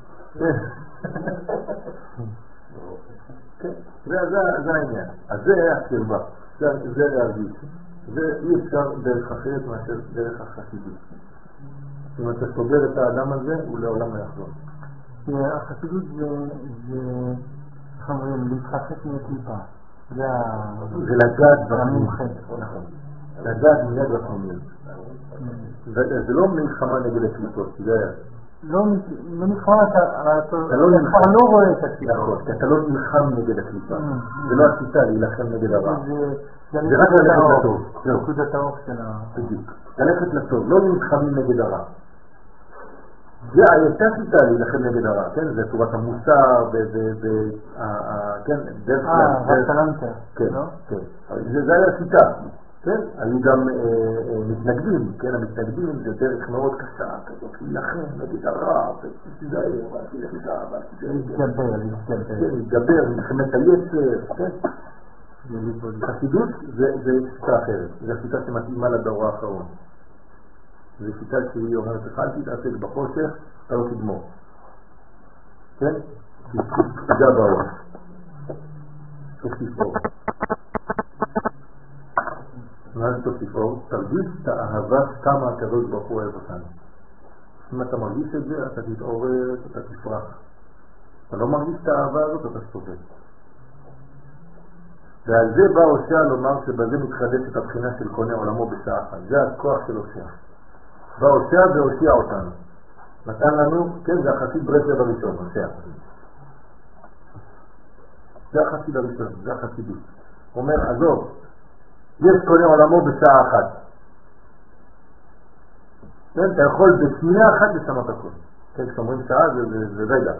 [SPEAKER 1] כן, זה העניין. אז זה הקרבה, זה להרגיש. ואי אפשר דרך אחרת מאשר דרך החסידות. אם אתה סוגר את האדם הזה, הוא לעולם לא יחזור.
[SPEAKER 2] החסידות זה, איך אומרים, להתחשק מהקליפה. זה
[SPEAKER 1] לגעת
[SPEAKER 2] המומחה.
[SPEAKER 1] נכון. לגעת מיד בפנימיות. זה לא מלחמה נגד הקליפות, זה היה.
[SPEAKER 2] לא מלחמה, אתה לא רואה את הקליפה.
[SPEAKER 1] נכון, כי אתה לא נלחם נגד הקליפה. זה לא השיטה להילחם נגד הרע.
[SPEAKER 2] זה
[SPEAKER 1] רק ללכת לטוב.
[SPEAKER 2] זה נקודת האור של ה...
[SPEAKER 1] בדיוק. ללכת לטוב, לא נלחמים נגד הרע. זה הייתה שיטה להילחם נגד הרע, כן? זה צורת המוסר, כן? דרך כלל.
[SPEAKER 2] אה, רסלנטר.
[SPEAKER 1] כן, כן. זה היה שיטה. כן, היו גם מתנגדים, כן, המתנגדים זה דרך מאוד קשה, כזאת להילחם נגד הרע, ותיזהר, ותלך לך,
[SPEAKER 2] להתגבר, להתגבר.
[SPEAKER 1] כן, להתגבר, מלחמת היצר, כן. חסידות זה שיטה אחרת, זו שיטה שמתאימה לדור האחרון. זו שיטה שהיא אומרת לך, אל תתעסק בחושך, אתה לא תגמור. כן? תפגע באור. תוסיפור. מה זה תוסיפור? תרגיש את האהבה כמה הקדוש ברוך הוא אוהב אותנו. אם אתה מרגיש את זה, אתה תתעורר, אתה תפרח. אתה לא מרגיש את האהבה הזאת, אתה סובל. ועל זה בא הושע לומר שבזה מתחדשת הבחינה של קונה עולמו בשעה אחת. זה הכוח של הושע. בא הושע והושיע אותנו. נתן לנו, כן, זה החסיד ברסלב הראשון, נושא. זה החסיד הראשון, זה החסידות. הוא אומר, עזוב, יש קונה עולמו בשעה אחת. כן, אתה יכול בשנייה אחת לשנות הכל. כן, כשאומרים שעה זה, זה, זה רגע.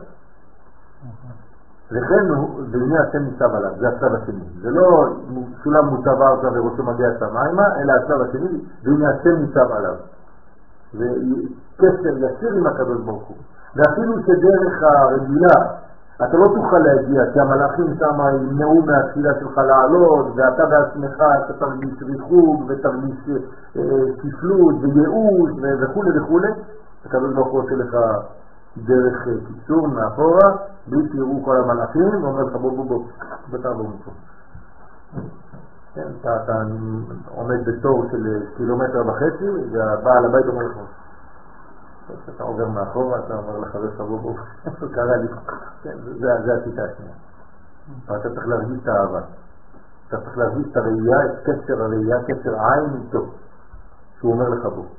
[SPEAKER 1] לכן והנה השם ניצב עליו, זה השלב השני. זה לא סולם מוצב ארצה וראשו מגיע השמיימה, אלא השלב השני, והנה השם ניצב עליו. זה קשר ישיר עם הקדוש ברוך הוא. ואפילו שדרך הרגילה, אתה לא תוכל להגיע, כי המלאכים שם ימנעו מהתפילה שלך לעלות, ואתה בעצמך אתה תרגיש ריחוג ותרגיש אה, כפלות וייאוש וכו' וכו'. הקדוש ברוך הוא עושה לך דרך קיצור מאחורה, בלי שיראו כל המלאכים, ואומר לך בוא בוא בוא, בתעבור מפה. כן, אתה, אתה עומד בתור של קילומטר וחצי, והבעל הבית אומר לך, אתה עובר מאחורה, אתה אומר לך זה בוא בוא, קרה לי, כן, זה, זה השיטה השנייה. אתה צריך להרגיש את האהבה, אתה צריך להרגיש את הראייה, את קשר הראייה, קשר עין איתו, שהוא אומר לך בוא.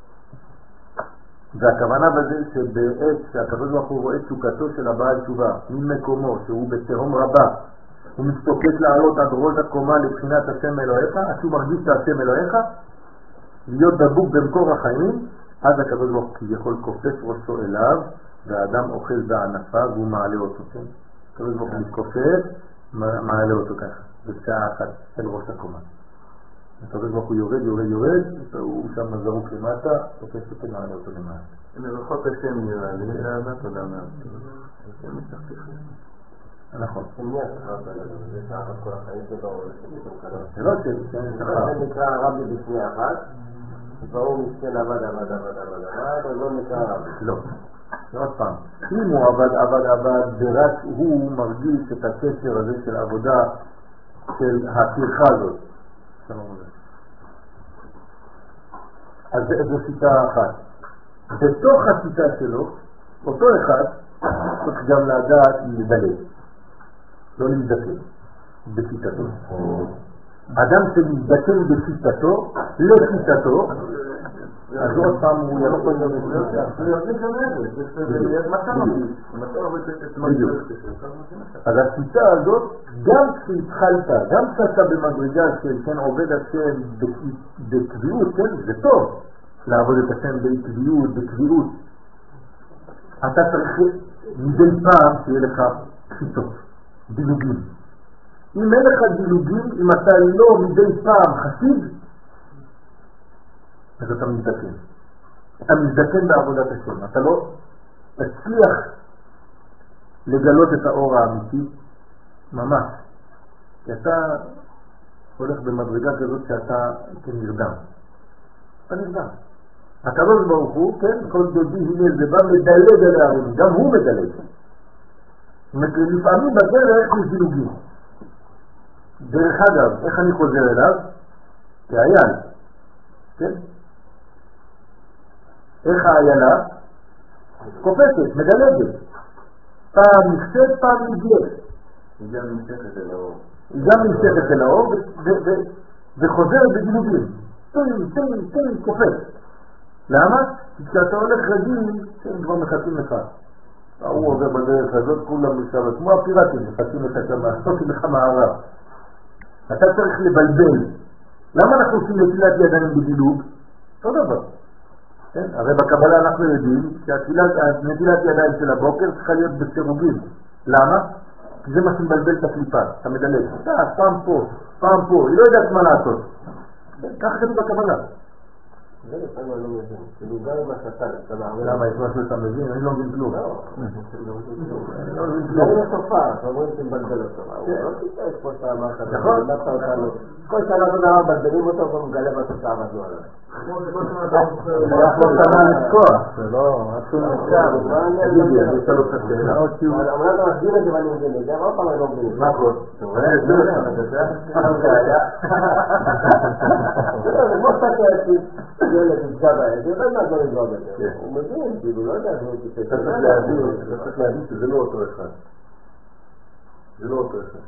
[SPEAKER 1] והכוונה בזה שבעת שהקדוש ברוך הוא רואה תשוקתו של הבעל תשובה ממקומו שהוא בתהום רבה, הוא מסתוקק לעלות עד ראש הקומה לבחינת השם אלוהיך, אז הוא מרגיש את השם אלוהיך, להיות דבוק במקור החיים, אז הקדוש ברוך הוא כביכול קופץ ראשו אליו, והאדם אוכל בענפה והוא מעלה אותו. כן? הקדוש ברוך הוא מתקופץ, מעלה אותו ככה, בשעה אחת אל ראש הקומה. הקדוש ברוך הוא יורד, יורד, יורד, הוא שם זרוק למטה, תופס אותו, מעלה אותו למטה.
[SPEAKER 3] מרחוק השם נראה לי, זה תודה מאוד. השם משתכתך.
[SPEAKER 1] נכון.
[SPEAKER 5] מי השכרת עליו? זה שעה כל החיים שלו,
[SPEAKER 1] זה לא שלי,
[SPEAKER 5] זה נקרא הרבי בפני אחת, והוא מסכן עבד, עבד, עבד, עבד, עבד, לא נקרא הרבי.
[SPEAKER 1] לא. עוד פעם, אם הוא עבד, עבד, עבד, ורק הוא מרגיש את הקשר הזה של עבודה, של הטרחה הזאת. אז זו שיטה אחת. בתוך השיטה שלו, אותו אחד צריך גם לדעת לדלג, לא להזדקן בשיטתו. אדם שמזדקן בשיטתו, לשיטתו, אז עוד פעם הוא יכול להיות בשיטה. אז השיטה הזאת, גם כשהתחלת, גם כשאתה במדרגה של כן עובד השם בקביעות, כן, זה טוב לעבוד את השם בקביעות, בקביעות. אתה צריך מדי פעם שיהיה לך חיתות, דילוגים. אם אין לך דילוגים, אם אתה לא מדי פעם חסיד, אז אתה מזדקן. אתה מזדקן בעבודת השם. אתה לא תצליח לגלות את האור האמיתי, ממש. כי אתה הולך במדרגה כזאת שאתה כנרדם. אתה נרדם. הקדוש ברוך הוא, כן, כל דודי הנה זה בא מדלג על הערים, גם הוא מדלג. לפעמים בדרך יש דילוגים. דרך אגב, איך אני חוזר אליו? כאייל, כן? איך האיילה? קופצת, מדלגת. פעם נפסד, פעם נגלת.
[SPEAKER 3] היא גם נמשכת אל האור.
[SPEAKER 1] היא גם נמשכת אל האור וחוזרת בדילוגים. טים, טים, טים, קופץ. למה? כי כשאתה הולך רגיל, הם כבר מחכים לך. הוא עובר בדרך הזאת, כולם משאר, כמו הפיראטים, מחכים לך כמה, עושים לך מערב. אתה צריך לבלבל. למה אנחנו עושים נטילת ידיים בדילוג? אותו דבר. כן? הרי בקבלה אנחנו יודעים שהנטילת ידיים של הבוקר צריכה להיות בסירוגים. למה? כי זה מה שמבלבל את הקליפה, אתה מדלג. אתה פעם פה, פעם פה, היא לא יודעת מה לעשות. ככה כתוב בקבלה.
[SPEAKER 5] זה לפעמים אני לא מבין, כאילו גם עם השטן, אתה מערב.
[SPEAKER 1] למה, יש משהו שאתה מבין? אני לא מבין כלום.
[SPEAKER 5] לא, אני לא מבין כלום. זה סופה, אתה אומרים שמבלבל אותו. הוא לא תיתה את כמו שאתה אמרת.
[SPEAKER 1] נכון.
[SPEAKER 5] כל שנה אותו דבר, מבלבלים אותו, הוא מגלה בתוצאה הזו עליו.
[SPEAKER 1] זה היה כמו שנה לתקוע. זה לא, עצום נשאר. תגידי, אני אשאל אותך שאלה.
[SPEAKER 5] אומנם אתה מסביר את זה ואני מבין את זה, אבל עוד פעם אני לא מבין.
[SPEAKER 1] מה כל? אתה רואה? זה
[SPEAKER 5] זה כמו שאתה ילד נפגע בהם, זה לא יודע לא נפגע בהם. הוא מבין, כאילו, לא יודע שהוא תפק.
[SPEAKER 1] אתה צריך להבין שזה לא אותו אחד. זה לא אותו אחד.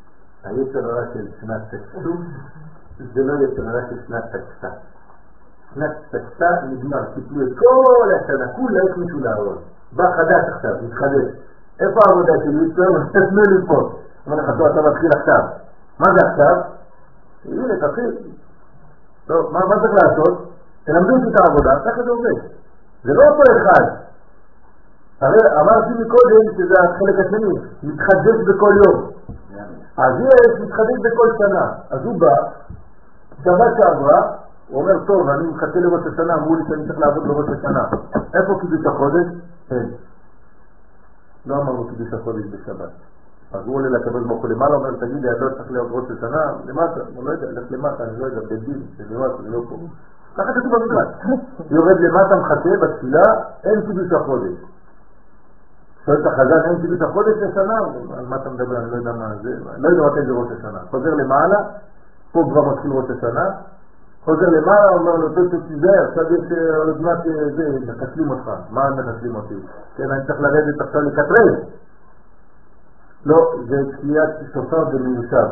[SPEAKER 1] היצר הרע של שנת תקסום, זה לא יצר הרע של שנת תקסה. שנת פסקה נגמר, קיפלו את כל השנה, כולה הכניסו לעבוד. בא חדש עכשיו, מתחדש. איפה העבודה שלי? תתנו לי פה. אומר לך, טוב, אתה מתחיל עכשיו. מה זה עכשיו? הנה, תתחיל. טוב, מה, מה צריך לעשות? תלמדו את העבודה, ככה זה עובד. זה לא אותו אחד. הרי אמרתי מקודם שזה החלק השני, מתחדש בכל יום. אז יש מתחדש בכל שנה. אז הוא בא, שבת שעברה, הוא אומר, טוב, אני מחכה לראש השנה, אמרו לי שאני צריך לעבוד לראש השנה. איפה קידוש החודש? אין. לא אמרנו קידוש החודש בשבת. אז הוא עולה לקבל ברוך הוא למעלה, אומר, תגיד לי, אני לא צריך להיות ראש השנה, למטה, אני לא יודע, הלך למטה, אני לא יודע, בדין, למטה, זה לא פה. ככה כתוב במדרש. יורד למטה, מחכה בתפילה, אין קידוש החודש. שואל את החזן, אין קידוש החודש לשנה? על מה אתה מדבר? אני לא יודע מה זה, לא יודע מתי זה ראש השנה. חוזר למעלה, פה כבר מתחיל ראש השנה, חוזר למעלה, אומר לו, תוצא תיזהר, עכשיו יש עוד מעט זה, מחסלים אותך. מה מחסלים אותי? כן, אני צריך לרדת עכשיו לקטרל. לא, זה קריאת שופר ומיושב.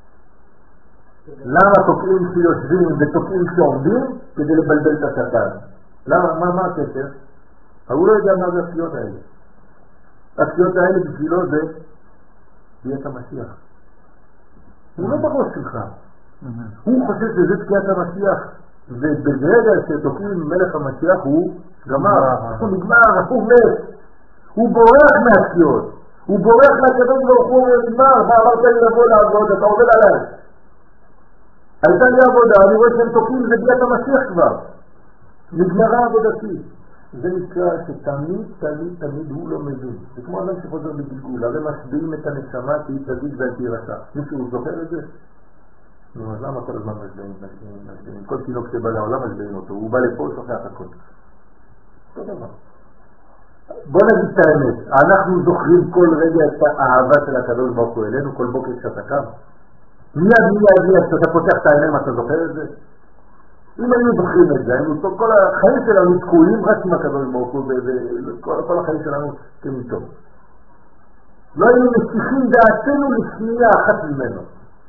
[SPEAKER 1] למה תוקעים שיושבים ותוקעים שעומדים? כדי לבלבל את השטן. למה? מה, מה הקשר? הוא לא יודע מה זה הקריאות האלה. הקריאות האלה בשבילו זה ביאת המשיח. הוא לא בראש שלך. הוא חושב שזה תקיעת המשיח. וברגע שתוקעים מלך המשיח הוא גמר, הוא נגמר, הוא מת. הוא בורח מהתקיעות. הוא בורח מהקדוש ברוך הוא ונגמר. מה אמרת לי לבוא לעבוד? אתה עובד עליי. הייתה לי עבודה, אני רואה שהם תוקעים זה ביאת המשיח כבר. נגמרה עבודתי. זה נקרא שתמיד, תמיד, תמיד הוא לא מבין. זה כמו אדם שחוזר בגלגול, הרי משביעים את הנשמה שהיא תזיק ואל תהיה רשע. מישהו זוכר את זה? נו, אז למה כל הזמן משביעים, משביעים, משביעים? כל תינוק שבא לעולם משביעים אותו, הוא בא לפה, שוכח הכל. אותו דבר. בוא נגיד את האמת, אנחנו זוכרים כל רגע את האהבה של הקדוש ברוך הוא אלינו, כל בוקר כשאתה קם. מיד מיד מיד כשאתה פותח את העיניים, אתה זוכר את זה? אם היינו זוכרים את זה, היינו כל החיים שלנו תקועים רק עם הקדוש ברוך הוא, וכל החיים שלנו כמיתו. לא היינו משיחים דעתנו לשנייה אחת ממנו.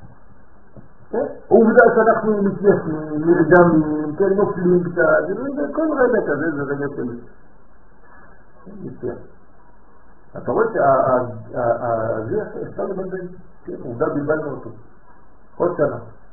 [SPEAKER 1] עובדה שאנחנו מתיישנים, נרדמים, כן, נופלים קצת, כל רגע כזה זה רגע של מתייש. אתה רואה שהזה אפשר לבלבל, עובדה בלבלנו אותו. עוד שנה.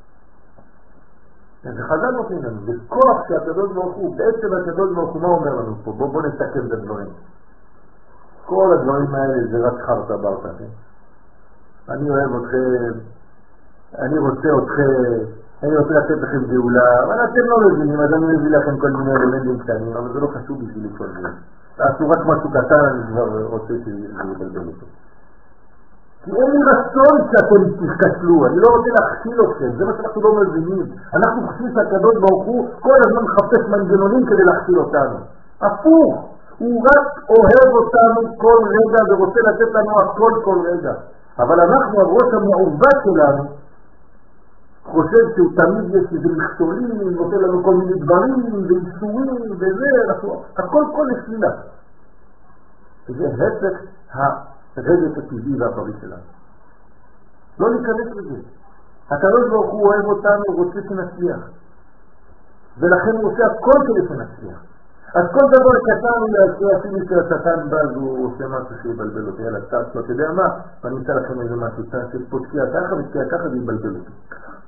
[SPEAKER 1] זה חז"ל נותנים לנו, זה כוח שהקדוש ברוך הוא, בעצם הקדוש ברוך הוא מה אומר לנו פה? בוא, בוא נתקן את הדברים. כל הדברים האלה זה רק חרטה ברטה, כן? אני אוהב אתכם, אני רוצה אתכם, אני רוצה לתת לכם גאולה, אבל אתם לא מבינים, אז אני מביא לכם כל מיני אלמנטים קטנים, אבל זה לא חשוב בשבילי כל זה. תעשו רק משהו קטן, אני כבר רוצה שיבלבל אותו. כי אין לי רצון שאתם תתקשלו, אני לא רוצה להכשיל אתכם, זה מה שאנחנו לא מבינים. אנחנו חושבים שהקדוש ברוך הוא כל הזמן מחפש מנגנונים כדי להכשיל אותנו. הפוך, הוא רק אוהב אותנו כל רגע ורוצה לתת לנו הכל כל רגע. אבל אנחנו, הראש המעוות שלנו, חושב שהוא תמיד יש איזה מכשולים, נותן לנו כל מיני דברים ואיסורים וזה, אנחנו, הכל כל לשלילה. זה הפך הרגש הטבעי והבריא שלנו. לא להיכנס לזה. הקדוש ברוך הוא אוהב אותנו, רוצה שנצליח. ולכן הוא עושה הכל כדי שנצליח. אז כל דבר קטן הוא להציע, אפילו שהשטן בא והוא עושה משהו שיבלבל אותי. יאללה, קצת, לא תדע מה, ואני אמצא לכם איזה משהו, שיש פה תקיעה ככה ותקיעה ככה ויבלבל אותי.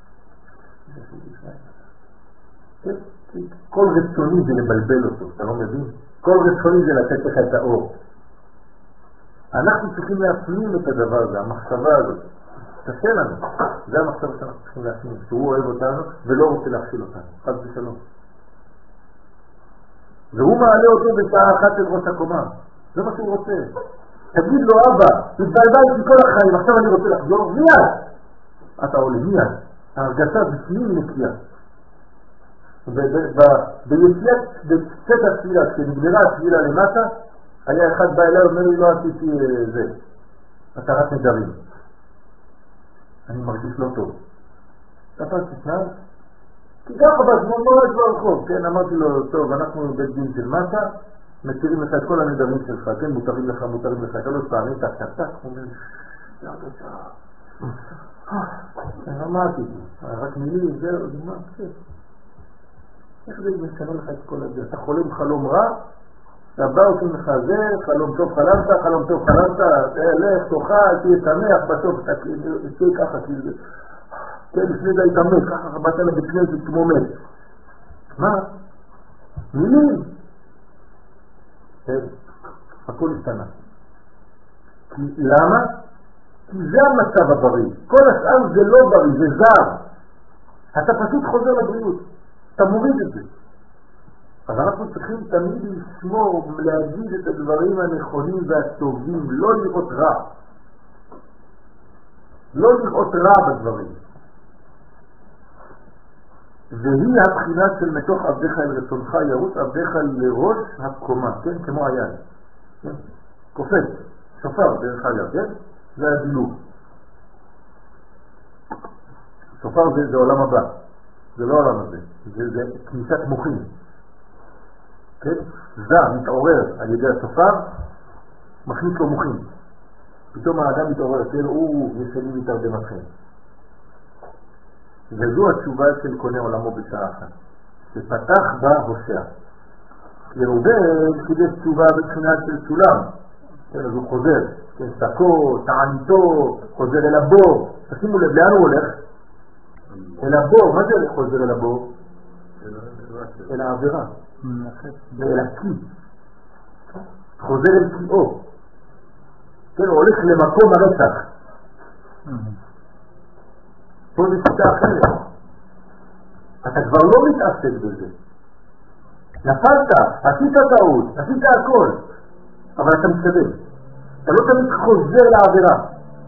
[SPEAKER 1] כל רצוני זה לבלבל אותו, אתה לא מבין? כל רצוני זה לתת לך את האור. אנחנו צריכים להפנים את הדבר הזה, המחשבה הזאת. קשה לנו. זה המחשבה שאנחנו צריכים להפנים, שהוא אוהב אותנו ולא רוצה להכשיל אותנו. חד ושלום. והוא מעלה אותו בשעה אחת של ראש הקומה. זה מה שהוא רוצה. תגיד לו, אבא, תתבלבלתי כל החיים, עכשיו אני רוצה לחזור, מיד! אתה עולה, מיד. ההרגשה בפנים נקייה. ביציאת, בצאת התפילה, כשנגמרה התפילה למטה, היה אחד בא אליי, אומר לי, לא עשיתי זה. אתה רק נדרים. אני מרגיש לא טוב. תפסתי שנר? כי ככה בזמן לא יש ברחוב, כן? אמרתי לו, טוב, אנחנו בית דין של מטה, מכירים לך את כל הנדרים שלך, כן? מותרים לך, מותרים לך, שלוש פעמים, תק, תק, תק, הוא אומר, לא יודע, אמרתי, רק מילים, זהו, מה, כן. איך זה משנה לך את כל הזה? אתה חולם חלום רע, אתה בא עושים לך זה, חלום טוב חלמת, חלום טוב חלמת, לך, תאכל, תהיה שמח, בסוף אתה תהיה ככה, כן, לפני זה היית מת, ככה באת לבית כנסת כמו מת. מה? מילים. הכל השתנה. למה? כי זה המצב הבריא. כל השאר זה לא בריא, זה זר. אתה פשוט חוזר לבריאות. אתה מוריד את זה. אז אנחנו צריכים תמיד לשמור, להגיד את הדברים הנכונים והטובים, לא לראות רע. לא לראות רע בדברים. והיא הבחינה של מתוך עבדך אל רצונך ירוץ עבדך לראש הקומה, כן? כמו היד. כן? קופץ, שופר דרך אגב, כן? זה הדילוג. שופר זה, זה עולם הבא, זה לא עולם הזה, זה, זה כניסת מוחים. כן? זה מתעורר על ידי השופר, מכניס לו מוחים. פתאום האדם מתעורר, כן? הוא ישנים מתרדמתכם. וזו התשובה של קונה עולמו בשעה אחת. שפתח בה הושע. ירובל קידש תשובה בבחינת של סולם. כן, אז הוא חוזר. כן, סקו, תעניתו, חוזר אל הבור. תשימו לב, לאן הוא הולך? אל הבור. מה זה חוזר אל הבור? אל העבירה. אל הקי. חוזר אל קיאו. כן, הוא הולך למקום הרצח. פה זה שיטה אחרת. אתה כבר לא מתעסק בזה. נפלת, עשית טעות, עשית הכל, אבל אתה מתקדם. אתה לא תמיד חוזר לעבירה.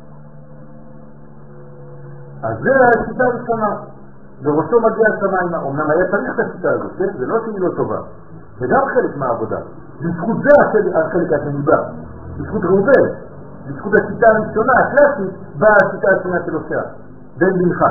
[SPEAKER 1] אז זה השיטה הראשונה. בראשו מגיע השמיים. אמנם היה צריך את השיטה הזאת, כן? זה לא שהיא לא טובה. זה גם חלק מהעבודה. בזכות זה החלק השני בא. בזכות ראובל. בזכות השיטה הראשונה, הקלאסית, באה השיטה השנייה של הושע. בן בנך.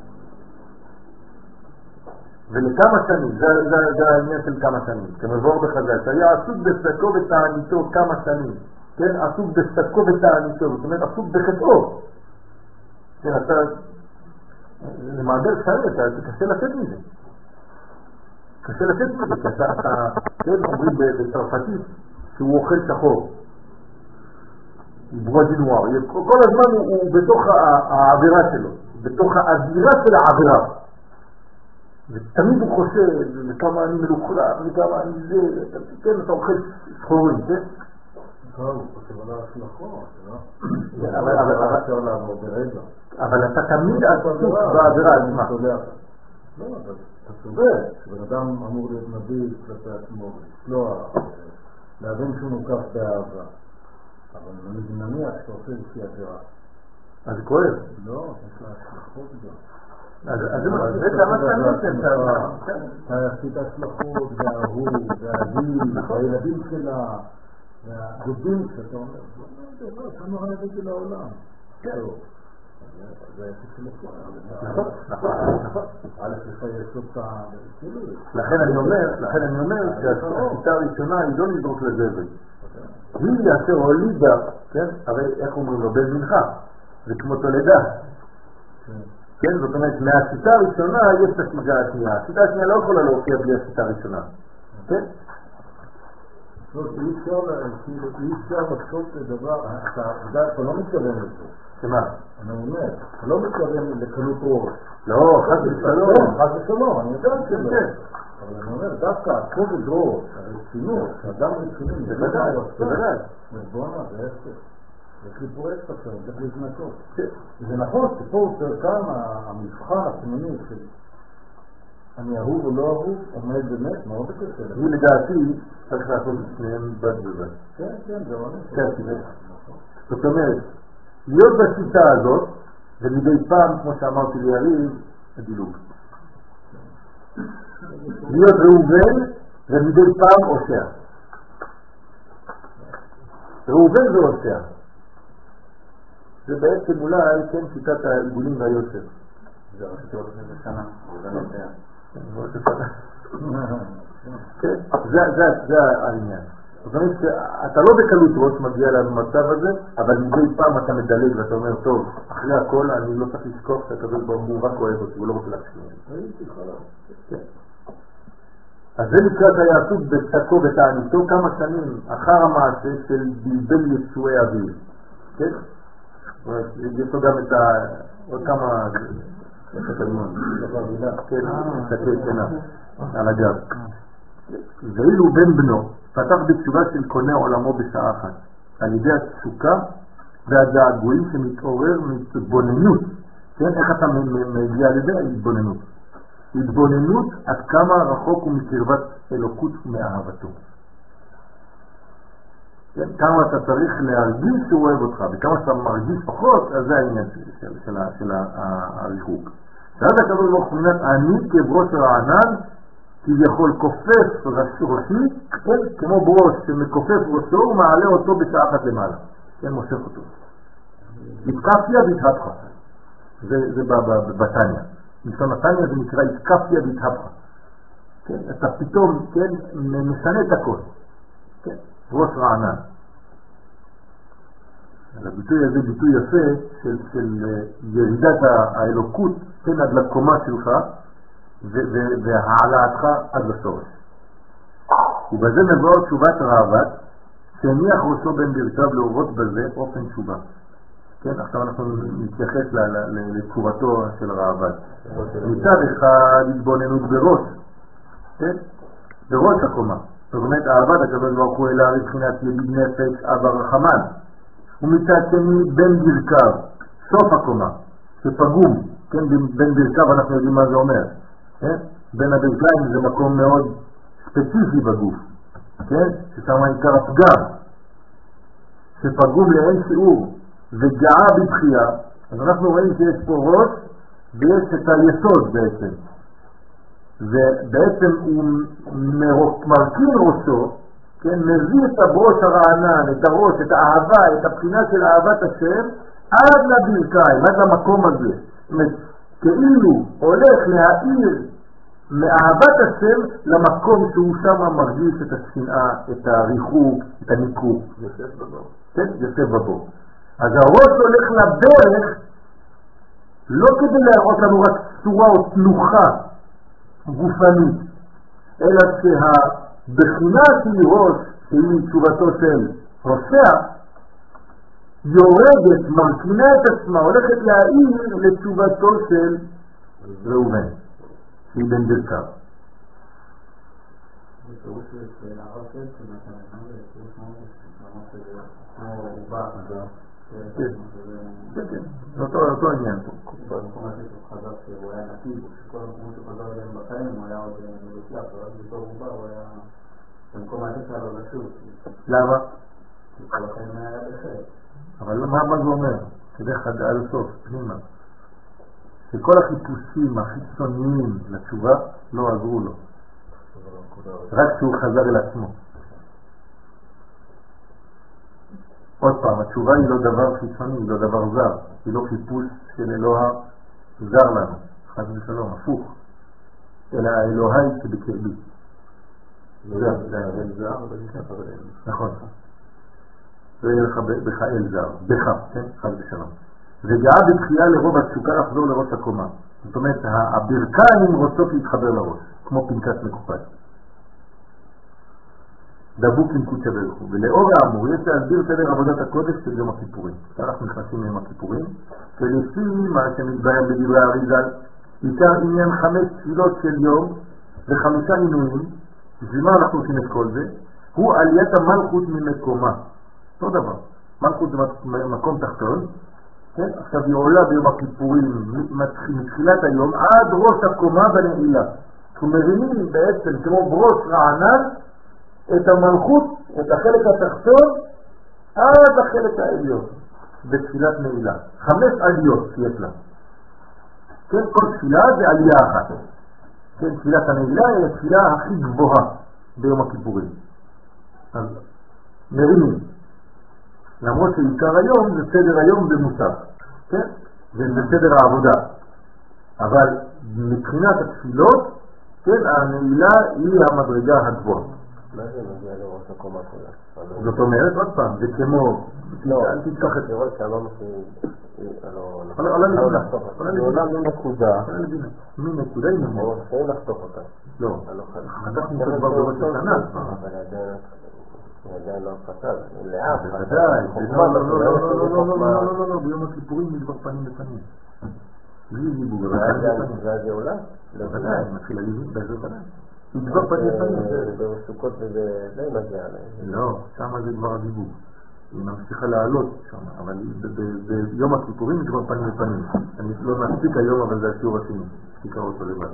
[SPEAKER 1] ולכמה שנים, זה, זה, זה העניין של כמה שנים, כמבואר בחז"ל, שהיה עסוק בסקו ותעניתו כמה שנים, כן, עסוק בסקו ותעניתו, זאת אומרת עסוק בחטאו. כן, אתה, זה מעגל שרי, אתה, אתה קשה לתת מזה. קשה לתת מזה, כי אתה, אתה, כן, אומרים בצרפתית, שהוא אוכל שחור. ברודינואר, כל הזמן הוא, הוא בתוך העבירה שלו, בתוך האווירה של העבירה. ותמיד הוא חושב, וכמה אני מלוכלך, וכמה אני זה, כן, אתה אוכל שחורים, כן?
[SPEAKER 5] הוא חושב על ההשלכות,
[SPEAKER 1] אבל אתה תמיד עסוק בעבירה עצמה.
[SPEAKER 5] לא, אבל אתה צודק, שבן אדם אמור להיות נביא כלפי עצמו, לסלוח, להבין שהוא מוקף באהבה. אבל אני נניח שאתה עושה לפי עבירה.
[SPEAKER 1] אז זה כואב.
[SPEAKER 5] לא, יש לה השלכות גם.
[SPEAKER 1] אז זה כמה שנים
[SPEAKER 5] אתה עשית השלכות, וההוא, והגיל, והילדים שלה, והדודים שאתה אומר, לא, אתה נורא הבאתי לעולם. טוב. זה היה של הכל.
[SPEAKER 1] נכון, נכון, נכון.
[SPEAKER 5] א' לך יש אותה שלי.
[SPEAKER 1] לכן אני אומר, לכן אני אומר שהשיטה הראשונה היא לא לזרוק לזבל. היא יעשר הולידה, כן? הרי איך אומרים לו? בן בנך. זה כמו תולדה. כן, זאת אומרת, מהשיטה הראשונה יש את השיטה השנייה. השיטה השנייה לא יכולה להופיע בלי השיטה הראשונה. כן?
[SPEAKER 5] אי אפשר לחשוב לדבר, אתה לא מתכוון לזה.
[SPEAKER 1] שמה?
[SPEAKER 5] אני אומר, אתה לא מתכוון לקלות ראש.
[SPEAKER 1] לא, חס ושלום.
[SPEAKER 5] חס ושלום, אני יודע שלא. אבל אני אומר, דווקא הכובד ראש, הרצינות, שאדם רציני,
[SPEAKER 1] זה בוודאי, זה בוודאי.
[SPEAKER 5] בואנה, זה עשר. יש לי פרויקט עכשיו, צריך להתנקות. זה נכון, שפה כאן המבחן הפנימי של אני אהוב או לא אהוב, עומד באמת מאוד בקשר.
[SPEAKER 1] היא לדעתי צריך לעשות את שניהם בד בבד.
[SPEAKER 5] כן, כן, זה עונה.
[SPEAKER 1] כן, כן. זאת אומרת, להיות בשיטה הזאת, ומדי פעם, כמו שאמרתי ליריב, הדילוג. להיות ראובן, ומדי פעם הושע. ראובן זה הושע. זה בעצם אולי כן שיטת העיגולים והיוסף.
[SPEAKER 3] זה רציתי עוד לפני שנה, ראובן הושע.
[SPEAKER 1] זה העניין. זאת אומרת שאתה לא בקלות ראש מגיע למצב הזה, אבל מדי פעם אתה מדלג ואתה אומר, טוב, אחרי הכל אני לא צריך לשכוח שהקדוש ברוך הוא רק אוהב אותי, הוא לא רוצה להקשיב. אז זה נקרא היהדות בצקו ותעניתו כמה שנים אחר המעשה של בלבל יצואי אוויר. כן? יש לו גם את ה... עוד כמה... איך אתה אומר? כן, תקי שנה, על הגב. ואילו בן בנו פתח בתשובה של קונה עולמו בשעה אחת, על ידי התשוקה והגעגועים שמתעורר מתבוננות. כן, איך אתה מגיע לזה? התבוננות. התבוננות עד כמה רחוק הוא מקרבת אלוקות ומאהבתו. כן, כמה אתה צריך להרגיש שהוא אוהב אותך, וכמה שאתה מרגיש פחות, אז זה העניין של, של, של, של הריחוק. ואז הקדוש ברוך הוא מבחינת אני כברוש רענן, כביכול כופף ראשי, כן, כמו ברוש שמכופף ראשו ומעלה אותו בשעה אחת למעלה. כן, מושך אותו. התקפיה והתהפכה. זה, זה בטניה. בלשון הטניה זה נקרא התקפיה והתהפכה. כן, אתה פתאום, כן, משנה את הכל. כן, ראש רענן. אז הביטוי הזה ביטוי יפה של, של ירידת האלוקות, כן, עד לקומה שלך, והעלאתך עד לסורש. ובזה מבוא תשובת רעבת, שהניח ראשו בין ברכיו להורות בזה אופן תשובה. כן, עכשיו אנחנו נתייחס לתשובתו של רעבת. מצד אחד התבוננות בראש, כן? בראש הקומה. זאת אומרת, אהבת הקדוש ברוך הוא אלא מבחינת ידיד נפש אבא רחמן. ומצד שני בין ברכיו, סוף הקומה, שפגום, כן, בין ברכיו אנחנו יודעים מה זה אומר. כן? בין הברכיים זה מקום מאוד ספציפי בגוף, כן? ששם העיקר הפגם, שפגום לאין שיעור וגאה בבחייה. אז אנחנו רואים שיש פה ראש ויש את היסוד בעצם, ובעצם הוא מרכין ראשו, כן? מביא את הברוש הרענן, את הראש, את האהבה, את הבחינה של אהבת השם עד לברכיים, עד למקום הזה. זאת אומרת, כאילו הולך להאיר מאהבת השם למקום שהוא שם מרגיש את השנאה, את הריחוק, את הניכור.
[SPEAKER 3] יוסף בבור.
[SPEAKER 1] כן, יוסף בבור. אז הראש הולך לברך לא כדי להראות לנו רק צורה או תנוחה גופנית, אלא שהבחינה שהיא ראש, שהיא תשובתו של רוסע, יורדת, מרכינה את עצמה, הולכת להעיר לתשובתו של ראובן, שהיא בן ברכיו. כן, כן, אותו עניין פה.
[SPEAKER 2] במקום הזה שהוא חזר שהוא היה נתיב, שכל המקומות שהוא חזר אליהם בחיים הוא היה עוד מלוכלך, ורק בתור הוא בא הוא היה במקום הזה שלו לשוב.
[SPEAKER 1] למה?
[SPEAKER 2] כי כל החיים היה בחיים.
[SPEAKER 1] אבל מה זה אומר? כדי חד עד הסוף, פנימה. שכל החיפושים החיצוניים לתשובה לא עזרו לו. רק שהוא חזר אל עצמו. עוד פעם, התשובה היא לא דבר חיצוני, היא לא דבר זר. היא לא חיפוש של אלוה זר לנו. חד ושלום, הפוך. אלא האלוהי שבקרבי.
[SPEAKER 3] זה זר,
[SPEAKER 1] נכון. לא יהיה לך בך אל זר, בך, כן? חד ושלום. וגאה בבחייה לרוב התשוקה לחזור לראש הקומה. זאת אומרת, הברכיים רוצות להתחבר לראש, כמו פנקס מקופד. דבוק עם קודשא בריך הוא. ולאור האמור יש להסביר סדר עבודת הקודש של יום הכיפורים. אנחנו נכנסים ליום הכיפורים, ולפי מה שמתבהר בדברי האריז"ל, עיקר עניין חמש תפילות של יום וחמישה עינויים, בשביל מה אנחנו עושים את כל זה? הוא עליית המלכות ממקומה. אותו דבר. מלכות זה מקום תחתון, כן? עכשיו היא עולה ביום הכיפורים מתחילת היום עד ראש הקומה בנעילה. אנחנו מרימים בעצם כמו ברוש רענן את המלכות, את החלק התחתון עד החלק העליון בתפילת נעילה. חמש עליות שיש לה. כן, כל תפילה זה עלייה אחת. כן, תפילת הנעילה היא התפילה הכי גבוהה ביום הכיפורים. אז מרימים. למרות שעיקר היום זה סדר היום במוסף. כן? זה סדר העבודה. אבל מבחינת התפילות, כן, הנעילה היא המדרגה הגבוהה.
[SPEAKER 3] מה זה מגיע לראש הקומה כולה?
[SPEAKER 1] זאת אומרת, עוד פעם, זה כמו...
[SPEAKER 3] לא, אל תתקח את לראות שאמרנו
[SPEAKER 1] עולה לבינה.
[SPEAKER 2] עולה מנקודה.
[SPEAKER 1] עולה לבינה. מנקודה היא נמור.
[SPEAKER 2] או לחתוך אותה.
[SPEAKER 1] לא. חתכנו אותו כבר בראש השנה.
[SPEAKER 2] אבל עדיין לא פתר. לאט.
[SPEAKER 1] בוודאי. לא, לא, לא, לא, לא, לא, לא, לא, ביום הכיפורים מדבר פנים בפנים. בלי ליבוד.
[SPEAKER 2] ואז זה עולה?
[SPEAKER 1] בוודאי, מתחילה ליבוד, בוודאי. מדבר פנים בפנים.
[SPEAKER 2] בסוכות וזה די מגיע עליהם.
[SPEAKER 1] לא, שם זה כבר הדיבור. היא ממשיכה לעלות שם, אבל ביום הכיפורים מדבר פנים בפנים. אני לא מספיק היום, אבל זה השיעור השני. תקרא אותו לבד.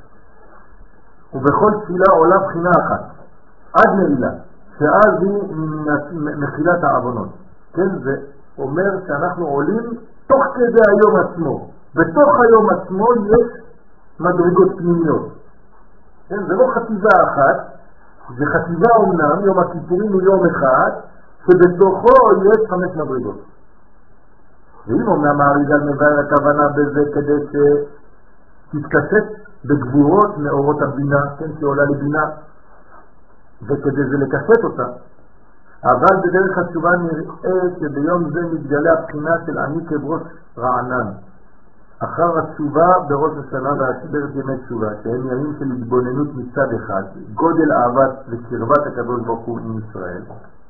[SPEAKER 1] ובכל תפילה עולה בחינה אחת, עד נעילה, שאז היא מחילת העוונות. כן, זה אומר שאנחנו עולים תוך כדי היום עצמו. בתוך היום עצמו יש מדרגות פנימיות. כן, זה לא חטיבה אחת, זה חטיבה אומנם, יום הכיפורים הוא יום אחד, שבתוכו יש חמש מדרגות. ואם אומנם האריז"ל מבאר הכוונה בזה כדי שתתקשט בגבורות מאורות הבינה, כן, שעולה לבינה, וכדי זה לקשט אותה. אבל בדרך התשובה נראה שביום זה מתגלה הבחינה של אני כבראש רענן. אחר התשובה בראש השנה והשברת ימי תשובה, שהם ימים של התבוננות מצד אחד, גודל אהבת וקרבת הקדוש ברוך הוא עם ישראל,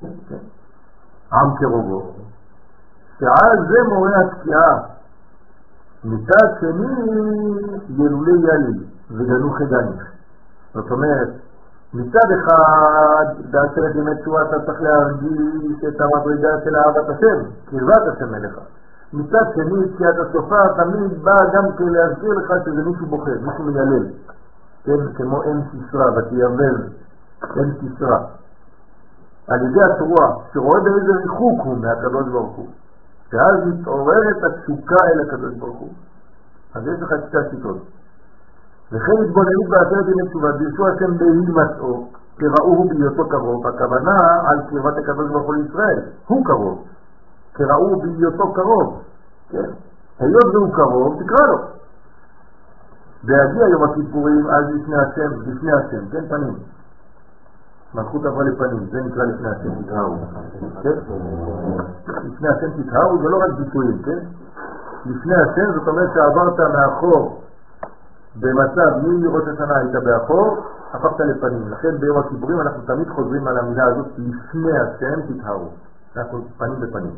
[SPEAKER 1] עם קרובו, שעל זה מורה התקיעה. מצד שני ילולי יליל וגנו חדניך. זאת אומרת, מצד אחד בעשרת ימי תשובה אתה צריך להרגיש את המדרגה של אהבת השם, קרבת השם אליך. מצד שני, תקיעת הסופה תמיד בא גם להזכיר לך שזה מישהו בוחר, מישהו מיילל. כן, כמו אין סיסרה, ותייבב, אין סיסרה. על ידי התרועה, שרואה באיזה ריחוק הוא מהקדוש ברוך הוא. שאז מתעוררת התשוקה אל הקדוש ברוך הוא. אז יש לך שתי השיטות. וכן התבוננות בעשרת ימי תשובה, דרשו השם בהימצאו, כראוהו בהיותו קרוב. הכוונה על קרבת הקדוש ברוך הוא לישראל. הוא קרוב. כראו בהיותו קרוב, כן? היות והוא קרוב, תקרא לו. והגיע יום הכיפורים אז לפני השם, לפני השם, כן, פנים. מלכות עברה לפנים, זה נקרא לפני השם, תתראו. כן? לפני השם תתראו, זה לא רק ביטויים, כן? לפני השם, זאת אומרת שעברת מאחור במצב, מראש השנה היית באחור, הפכת לפנים. לכן ביום הכיפורים אנחנו תמיד חוזרים על המילה הזאת, לפני השם תתראו. אנחנו פנים בפנים.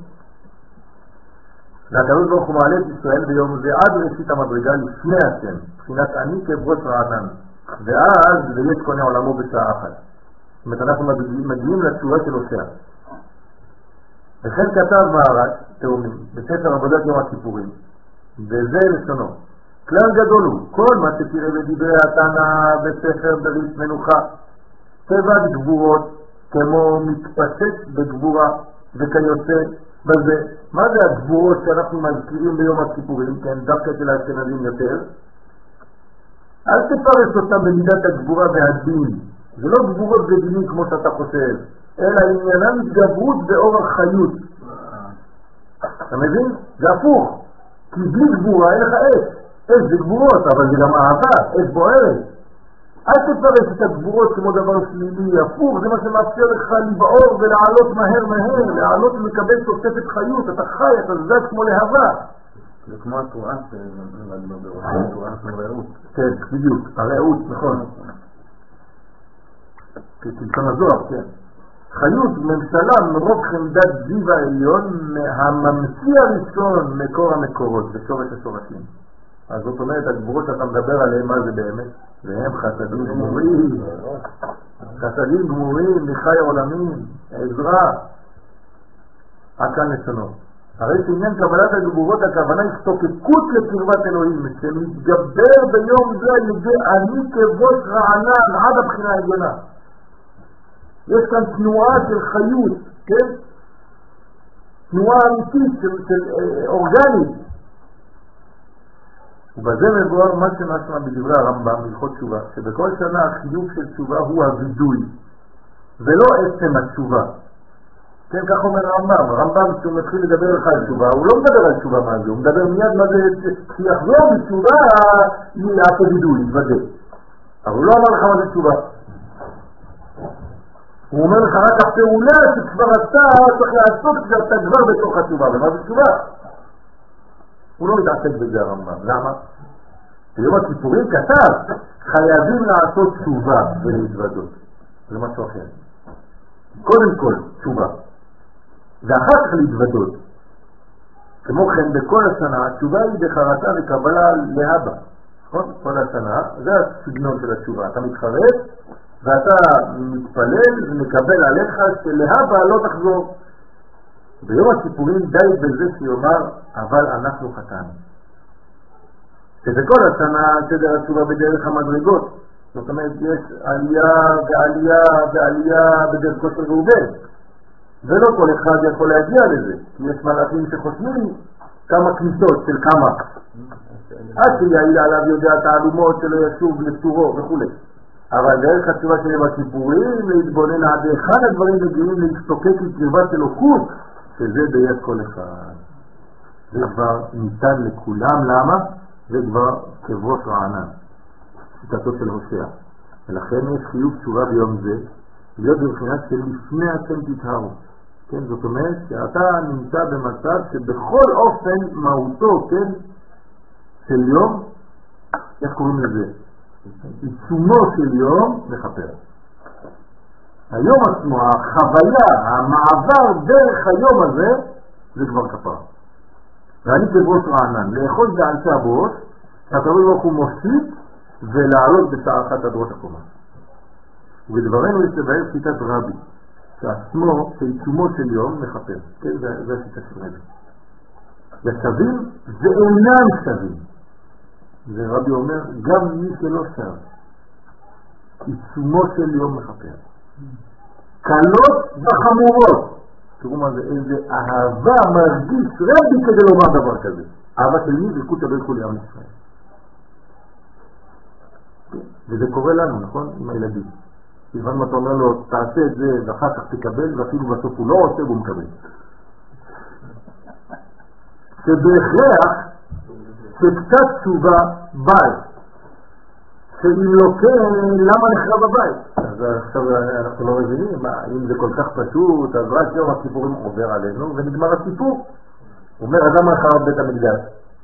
[SPEAKER 1] והקדוש ברוך הוא מעלה את ישראל ביום זה עד ראשית המדרגה לפני השם, מבחינת אני כבראש רענן, ואז ויש קונה עולמו בשעה אחת. זאת אומרת, אנחנו מגיעים לתשובה של הושע. וכן כתב מהר"ש, תאומים, בספר עבודת יום הכיפורים, וזה לשונו. כלל גדול הוא, כל מה שתראה בדברי התנא בספר ברית מנוחה, טבע גבורות, כמו מתפשט בגבורה וכיוצא בזה. מה זה הגבורות שאנחנו מזכירים ביום הכיפורים? כן, דווקא של האשכנזים יותר. אל תפרש אותה במידת הגבורה והדין. זה לא גבורות ודינים כמו שאתה חושב, אלא עניינם התגברות באורח חיות. אתה מבין? זה הפוך. כי בלי גבורה אין לך אש. אש זה גבורות, אבל זה גם אהבה, אש בוערת. אל תפרש את הגבורות כמו דבר שלילי, הפוך, זה מה שמאפשר לך לבעור ולעלות מהר מהר, לעלות ולקבל תוספת חיות, אתה חי, אתה זז כמו להבה.
[SPEAKER 3] זה כמו התרועה שלמדנו בראש, התרועה של רעות.
[SPEAKER 1] כן, בדיוק, הרעות, נכון. כתלשון הזוהר, כן. חיות, ממשלה, מרוב חמדת זיו העליון, הממציא הראשון מקור המקורות, בשורש השורשים. אז זאת אומרת, הגבורות שאתה מדבר עליהם, מה זה באמת? והם חסדים גמורים, חסדים גמורים, מחי עולמים, עזרה. עד כאן לשונות. הרי שעניין קבלת הגבורות, הכוונה השתוקקות לקרבת אלוהים, שמתגבר ביום זה על ידי אני כבוש רענן, עד הבחינה העליונה. יש כאן תנועה של חיות, כן? תנועה אמיתית, של, של אה, אורגנית. ובזה מבואר מה שמשמע בדברי הרמב"ם בהלכות תשובה, שבכל שנה החיוב של תשובה הוא הווידוי, ולא עצם התשובה. כן, כך אומר הרמב"ם. הרמב"ם כשהוא מתחיל לדבר לך על תשובה, הוא לא מדבר על תשובה מה זה, הוא מדבר מיד מה זה, כשיחזור בתשובה יעשה וידוי, יתוודא. אבל הוא לא אמר לך מה זה תשובה. הוא אומר לך רק הפעולה שכבר אתה צריך לעשות כשאתה כבר בתוך התשובה, ומה זה תשובה? הוא לא מתעסק בזה הרמב"ם. למה? ביום הכיפורים כתב, חייבים לעשות תשובה ולהתוודות. זה משהו אחר. קודם כל, תשובה. ואחר כך להתוודות. כמו כן, בכל השנה, התשובה היא בחרטה וקבלה להבא. נכון? כל השנה, זה הסגנון של התשובה. אתה מתחרט, ואתה מתפלל ומקבל עליך שלהבא לא תחזור. ביום הכיפורים די בזה שיאמר, אבל אנחנו חטאנו. שזה כל השנה סדר התשובה בדרך המדרגות. זאת אומרת, יש עלייה ועלייה ועלייה בדרכו של ראובן. ולא כל אחד יכול להגיע לזה, כי יש מלאכים שחושבים כמה כניסות של כמה. עד שיעיל עליו יודע תעלומות שלא ישוב לצורו וכו'. אבל דרך התשובה של יום הכיפורים להתבונן עד אחד הדברים מגיעים להשתוקק לקרבת אלוקות, שזה ביד כל אחד. זה כבר ניתן לכולם. למה? זה כבר כברוש רענן, שיטתו של הושע. ולכן יש חיוב תשובה ביום זה, להיות בבחינת של לפני אתם תתהרו. כן, זאת אומרת שאתה נמצא במצב שבכל אופן מהותו, כן, של יום, איך קוראים לזה? עיצומו של יום מחפר. היום עצמו, החוויה, המעבר דרך היום הזה, זה כבר כפר. ואני כברוש רענן, לאחוז בעלשי הברוש, שהקדוש ברוך הוא מוסיף ולעלות בשעה אחת עד ראש הקומה. ובדברנו יש לבאר שיטת רבי, שעצמו, שעיצומו של יום מחפר. כן, זה, זה השיטה של רבי. לשווים ואינם שווים. זה רבי אומר, גם מי שלא שווה. עיצומו של יום מחפר. קלות וחמורות. תראו מה זה, איזה אהבה מרגיש רבי כדי לומר דבר כזה. אהבה של מי? זה קודש הבריך הוא לעם ישראל. וזה קורה לנו, נכון? עם הילדים. לפעמים אתה אומר לו, תעשה את זה ואחר כך תקבל, ואפילו בסוף הוא לא עושה והוא מקבל. שבהכרח שקצת תשובה בית. שאם לא כן, למה נחרב בבית? אז עכשיו אנחנו לא מבינים, מה, אם זה כל כך פשוט, אז רק יום הכיפורים עובר עלינו ונגמר הסיפור. הוא אומר, אדם נחרב בית המקדש.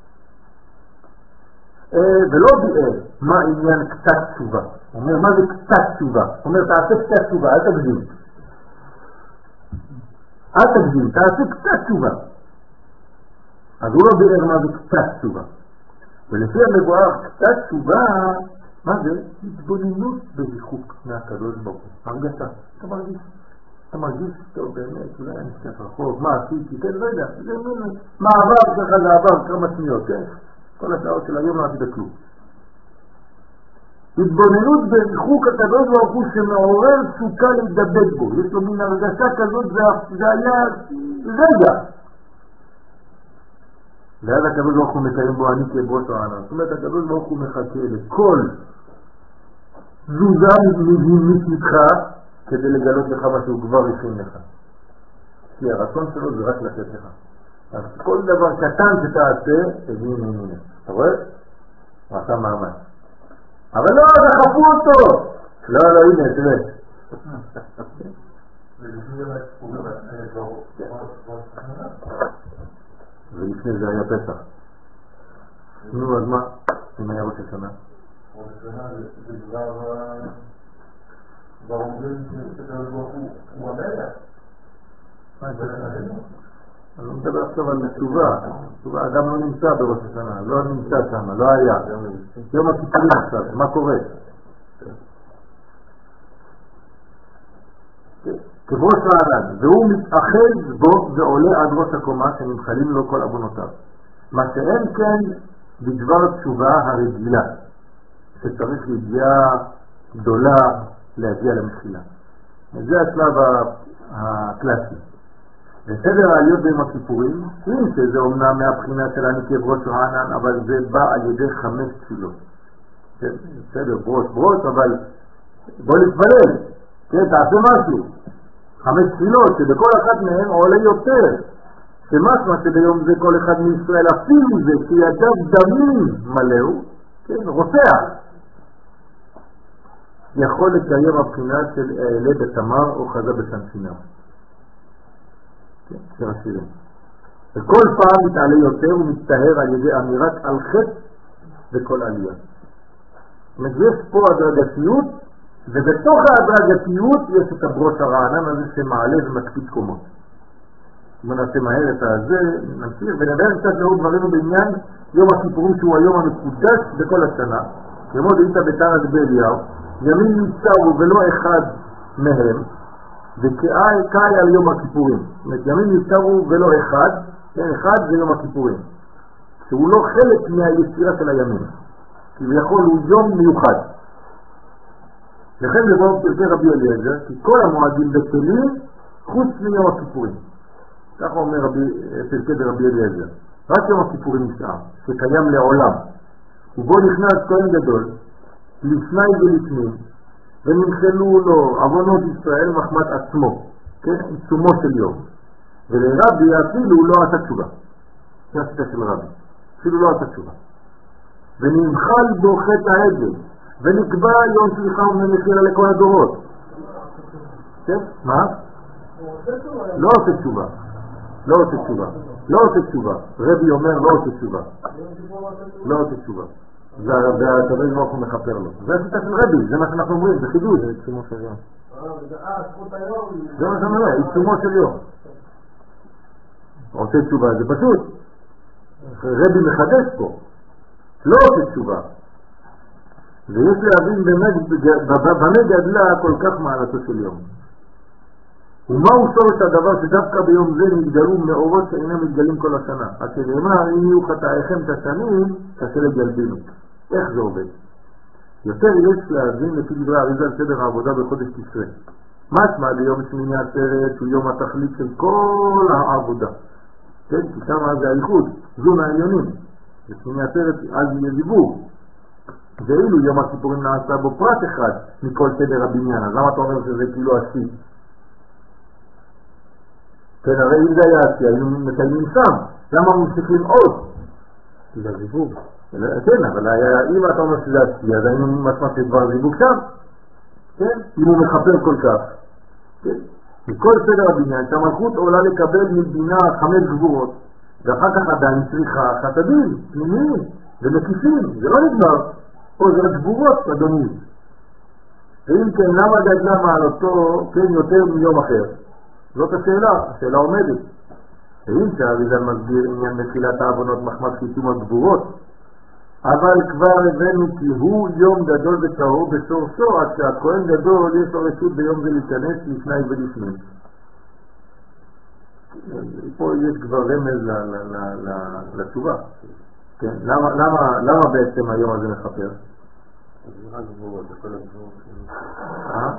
[SPEAKER 1] ולא ביאר מה עניין קצת תשובה. הוא אומר, מה זה קצת תשובה? הוא אומר, תעשה קצת תשובה, אל תגזים. אל תגזים, תעשה קצת תשובה. אז הוא לא ביאר מה זה קצת תשובה. ולפי המבואר, קצת תשובה, מה זה? התבוננות בריחוק מהקדוש ברוך הוא. הרגשה. אתה מרגיש. אתה מרגיש טוב באמת, אולי אני קצת רחוק, מה עשיתי, כן, לא יודע. זה מין מעבר ככה לעבר כמה שניות, כן? כל השעות של היום לא עשית כלום. התבוננות בריחוק הקדוש ברוך הוא שמעורר תשוקה להידבק בו. יש לו מין הרגשה כזאת, זה היה רגע. ואז הקדוש ברוך הוא מקיים בו אני כברוש רענן. זאת אומרת, הקדוש ברוך הוא מחכה לכל תזוזה מצדך כדי לגלות לך מה שהוא כבר הכין לך. כי הרצון שלו זה רק לתת לך. אז כל דבר קטן שתעשה, תגיד הנה. אתה רואה? הוא עשה מאמץ. אבל לא, דחפו אותו! לא, לא, הנה, תראה. ולפני זה היה פסח. נו, אז מה? אם היה ראש השנה?
[SPEAKER 3] ראש השנה זה כבר... כבר אומרים שקדוש ברוך הוא המלך.
[SPEAKER 1] מה זה? אני לא מדבר עכשיו על תשובה. תשובה, אדם לא נמצא בראש השנה, לא נמצא שם, לא היה. יום הכיפורים עכשיו, מה קורה? כברוש רענן, והוא מתאחד בו ועולה עד ראש הקומה שנמחלים לו כל אבונותיו. מה שאין כן בדבר תשובה הרגילה, שצריך להגיע גדולה להגיע למחילה. זה השלב הקלאסי. בסדר העליות ביום הכיפורים, אם שזה אומנם מהבחינה של אני כברוש רענן, אבל זה בא על ידי חמש תפילות. בסדר, ברוש ברוש, אבל בוא להתפלל, כן, תעשה משהו. חמש תפילות שבכל אחת מהן עולה יותר, שמשמע שביום זה כל אחד מישראל אפילו זה שידיו דמים מלאו, כן, רוצח, יכול לקיים הבחינה של אלה בתמר או חזה בסנפינר. כן, שיר השירים. וכל פעם מתעלה יותר ומתטהר על ידי אמירת על חטא וכל עלייה. יש פה הדרגתיות, ובתוך ההדרגתיות יש את הברוש הרענן הזה שמעלה ומקפיץ קומות. אם נעשה מהר את הזה, נמשיך ונדבר קצת לעוד דברינו בעניין יום הכיפורים שהוא היום המקודש בכל השנה. כמו דאית בתרא דבליהו, ימים נמצאו ולא אחד מהם, וכאי על יום הכיפורים. זאת אומרת, ימים נמצאו ולא אחד, כן, אחד זה יום הכיפורים. שהוא לא חלק מהיצירה של הימים. כביכול הוא יום מיוחד. לכן לבוא פרקי רבי אליעזר, כי כל המועדים בטלים חוץ מיום הכיפורים. כך אומר רבי, פרקי רבי אליעזר. רק יום הכיפורים נשאר, שקיים לעולם. ובו נכנס כהן גדול, לפני ולפנים, ונמחלו לו עוונות ישראל מחמת עצמו, כן? עיצומו של יום. ולרבי אפילו לא עשה תשובה. זה השיטה של רבי. אפילו לא עשה תשובה. ונמחל בו חטא העגל, ונקבע יום סליחה ומחילה לכל הדורות. כן? מה? לא עושה תשובה. לא עושה תשובה. לא עושה תשובה. רבי אומר לא עושה תשובה. לא עושה תשובה. והתבריך לא יכול מחפר לו. זה השיטה של רבי, זה מה שאנחנו אומרים, זה חידוש. זה עיצומו של יום. זה מה שאנחנו אומרים, עיצומו של יום. עושה תשובה, זה פשוט. רבי מחדש פה. לא עושה תשובה. ויש להבין במה גדלה כל כך מעלתו של יום. ומהו שורש הדבר שדווקא ביום זה נתגלו מאורות שאינם מתגלים כל השנה. עד שנאמר, אם יהיו חטאיכם את השנים, תעשה לגלבינו. איך זה עובד? יותר יש להבין לפי דברי האריזה על סדר העבודה בחודש תשרי. משמע ליום שמיני עצרת הוא יום התכלית של כל העבודה. כן, כי שם זה הייחוד, זון העליונים. ושמיני עצרת אז יהיה דיבור. ואילו יום הכיפורים נעשה בו פרט אחד מכל סדר הבניין. אז למה אתה אומר שזה כאילו עשי? כן, הרי אם זה היה עשי, היינו מקיימים שם. למה ממשיכים עוד? כי זה זיווג. כן, אבל אם אתה אומר שזה עשי, אז היינו משמע שדבר זיווג שם. כן? אם הוא מחפר כל כך. כן? מכל סדר הבניין, שהמלכות עולה לקבל מדינה חמש גבורות, ואחר כך עדיין צריכה חסדים, פנימיים ומקיפים. זה לא נגמר. פה זה גבורות, אדוני. ואם כן, למה גדלה מעלתו כן יותר מיום אחר? זאת השאלה, השאלה עומדת. ואם שהאריזל מסביר עניין נפילת העוונות מחמת חיתום הגבורות, אבל כבר הבאנו כי הוא יום גדול וצהור בסורסו, עד שהכהן גדול יש לו רשות ביום זה להיכנס לפני ולפנים. פה יש כבר רמז לתשובה. כן? למה, למה, למה בעצם היום הזה מחפר? זה רק גבורות, זה כל הגבורות. אה?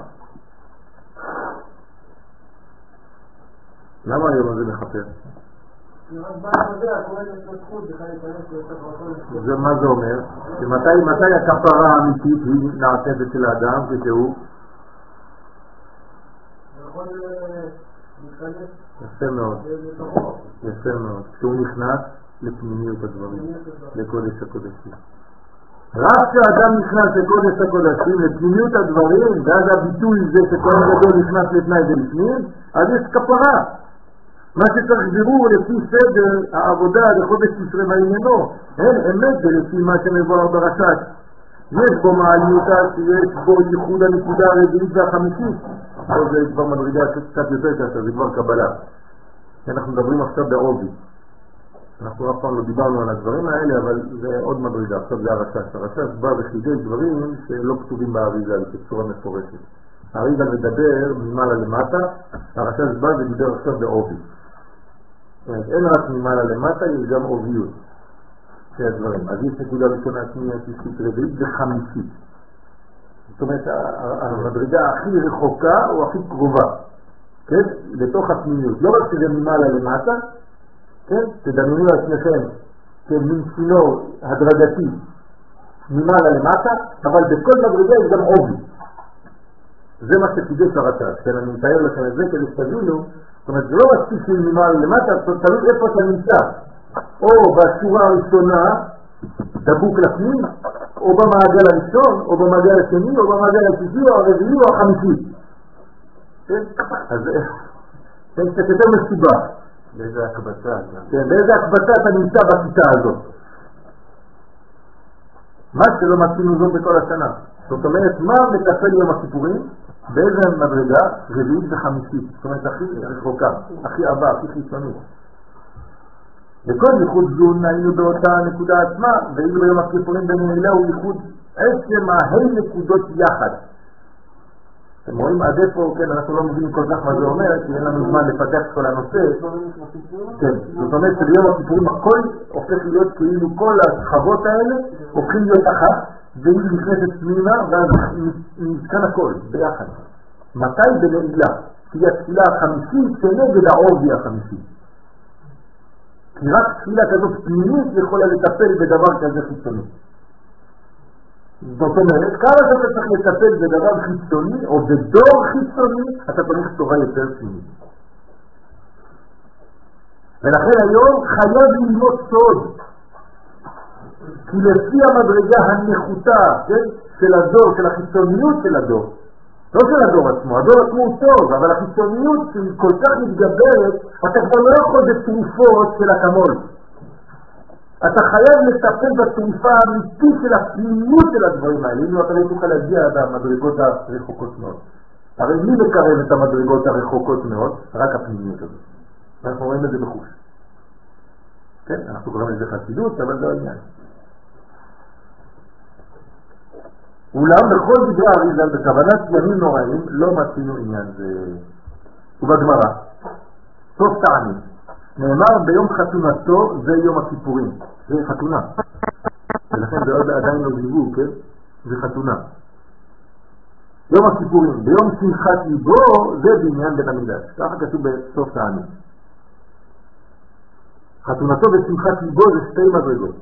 [SPEAKER 1] למה היום הזה מחפר? זה מה זה אומר? מתי הכפרה האמיתית היא נעשית אצל האדם כשהוא? יכול להיכנס יפה מאוד, יפה מאוד, כשהוא נכנס לפנימיות הדברים, לקודש הקודשים. רק כשאדם נכנס לקודש הקודשים, לפנימיות הדברים, ואז הביטוי זה שכהן גדול נכנס לפני ולפנים, אז יש כפרה. מה שצריך בירור לפי סדר העבודה לחודש תשרי בעניינו, אין אמת ולפי מה שמבואר ברש"ת. יש בו מעליותה שיש בו ייחוד הנקודה הרביעית והחמישית. אז זה כבר מדרגה קצת יותר קשה, זה כבר קבלה. אנחנו מדברים עכשיו בעובי. אנחנו אף פעם לא דיברנו על הדברים האלה, אבל זה עוד מדרגה. עכשיו זה הרש"ש. הרש"ש בא וחידש דברים שלא כתובים באריזל בצורה מפורשת. האריזל מדבר ממעלה למטה, הרש"ש בא ודיבר עכשיו בעובי. אין רק ממעלה למטה, יש גם עוביות. שני הדברים. אז יש נקודה ראשונה, שנייה, שישית, רביעית וחמישית. זאת אומרת, המדרגה הכי רחוקה או הכי קרובה, כן? לתוך הפנימיות. לא רק שזה ממעלה למטה, כן? תדמיינו לעצמכם כמין צינור הדרגתי ממעלה למטה, אבל בכל מדרגה יש גם עובי. זה מה שחידש הרש"ש. כן, אני מתאר לכם את זה כדי שתבינו. זאת אומרת, זה לא מספיק של ממעלה למטה, תלוי איפה אתה נמצא. או בשורה הראשונה, דבוק לפנים, או במעגל הראשון, או במעגל השני, או במעגל השישי, או הרביעי, או החמישי. כן? אז זה קצת יותר מסובך.
[SPEAKER 3] באיזה הקבצה?
[SPEAKER 1] כן, באיזה הקבצה אתה נמצא בכיתה הזאת? מה שלא מצינו זאת בכל השנה. זאת אומרת, מה מטפל יום הכיפורים? באיזה מדרגה? רביעית וחמישית. זאת אומרת, הכי רחוקה, הכי עבה, הכי חיצונית. בכל ייחוד זון היינו באותה נקודה עצמה, ואילו ביום הכיפורים במילא הוא ייחוד עצם ההי נקודות יחד. אתם רואים עד איפה, כן, אנחנו לא מבינים כל כך מה זה אומר, כי אין לנו זמן לפתח כל הנושא. כן, זאת אומרת שביום הכיפורים הכל הופך להיות כאילו כל השכבות האלה הופכים להיות אחת, והיא נכנסת פנימה, ואז נתקן הכל ביחד. מתי בנעילה? כי התפילה החמישית כנגד העובי החמישי. כי רק תפילה כזאת פנימית יכולה לטפל בדבר כזה חיצוני. זאת אומרת, כמה שאתה צריך לטפל בדבר חיצוני, או בדור חיצוני, אתה צריך תורה יותר פנימית. ולכן היום חייב ללמוד סוד. כי לפי המדרגה הנחותה, כן, של הדור, של החיצוניות של הדור, לא של הדור עצמו, הדור עצמו הוא טוב, אבל החיצוניות שהיא כל כך מתגברת, אתה כבר לא יכול בתרופות של הקמול. אתה חייב לטפל בתרופה האמיתית של הפנימות של הדברים האלה, אם אתה לא תוכל להגיע עד המדרגות הרחוקות מאוד. הרי מי מקרב את המדרגות הרחוקות מאוד? רק הפנימיות הזאת. אנחנו רואים את זה בחוש. כן, אנחנו קוראים לזה חסידות, אבל זה העניין. אולם בכל דברי האריז"ל בכוונת ימים נוראים לא מצינו עניין זה. ובגמרא, סוף תענית, נאמר ביום חתונתו זה יום הכיפורים, זה חתונה. ולכן זה עוד עדיין לא דיבור, כן? זה חתונה. יום הכיפורים, ביום שמחת ליבו זה בעניין בית המקדש. ככה כתוב בסוף תענית. חתונתו ושמחת ליבו זה שתי מדרגות.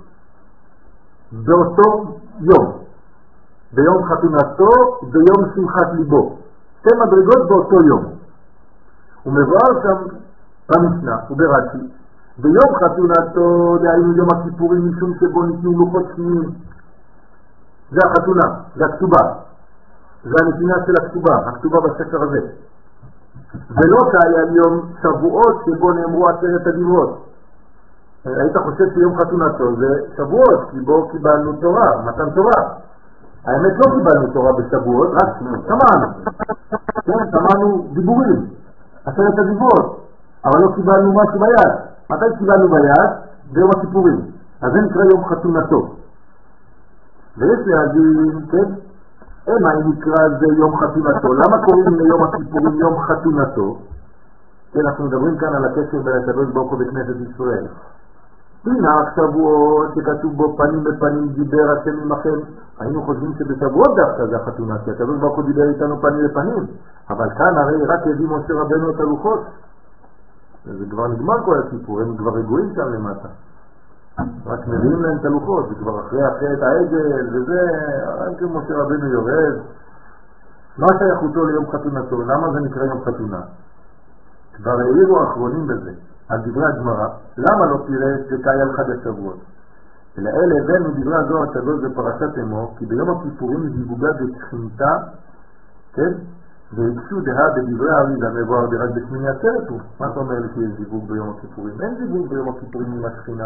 [SPEAKER 1] באותו יום. ביום חתונתו ביום שמחת ליבו. שתי מדרגות באותו יום. הוא מבואר שם במשנה וברש"י. ביום חתונתו דהיינו יום הכיפורים משום שבו ניתנו לוחות שניים. זה החתונה, זה הכתובה. זה הנתינה של הכתובה, הכתובה בספר הזה. ולא שהיה יום שבועות שבו נאמרו עשרת הדיברות. היית חושב שיום חתונתו זה שבועות, כי בו קיבלנו תורה, מתן תורה. האמת לא קיבלנו תורה בשבועות, רק שמענו. כן, שמענו דיבורים, עשרת הדיברות, אבל לא קיבלנו משהו ביד. מתי קיבלנו ביד? ביום הכיפורים. אז זה נקרא יום חתונתו. ויש להגיד, כן, מה אם נקרא זה יום חתונתו? למה קוראים ליום הכיפורים יום חתונתו? כן, אנחנו מדברים כאן על הקשר בין הקדוש ברוך הוא בכנסת ישראל. הנה שבועות שכתוב בו פנים בפנים דיבר השם עמכם. היינו חושבים שבשבועות דווקא זה החתונה, כי הקדוש ברוך הוא דיבר איתנו פנים לפנים. אבל כאן הרי רק הביא משה רבנו את הלוחות. זה כבר נגמר כל הסיפור, הם כבר רגועים שם למטה. רק מביאים להם את הלוחות, זה כבר אחרי אחרי את העגל וזה, רק משה רבנו יורד. מה שייכותו ליום חתונתו? למה זה נקרא יום חתונה? כבר העירו האחרונים בזה. על דברי הגמרא, למה לא פירש וקאי על חג השבועות? אלא אלה הבאנו דברי הזוהר הקדוש בפרשת אמור, כי ביום הכיפורים זיווגה בתחינתה, כן? והקשו דהה בדברי האריז"ל מבואר רק בשמיני עצרת הוא. מה אתה אומר לי שיש זיווג ביום הכיפורים? אין זיווג ביום הכיפורים עם השכינה.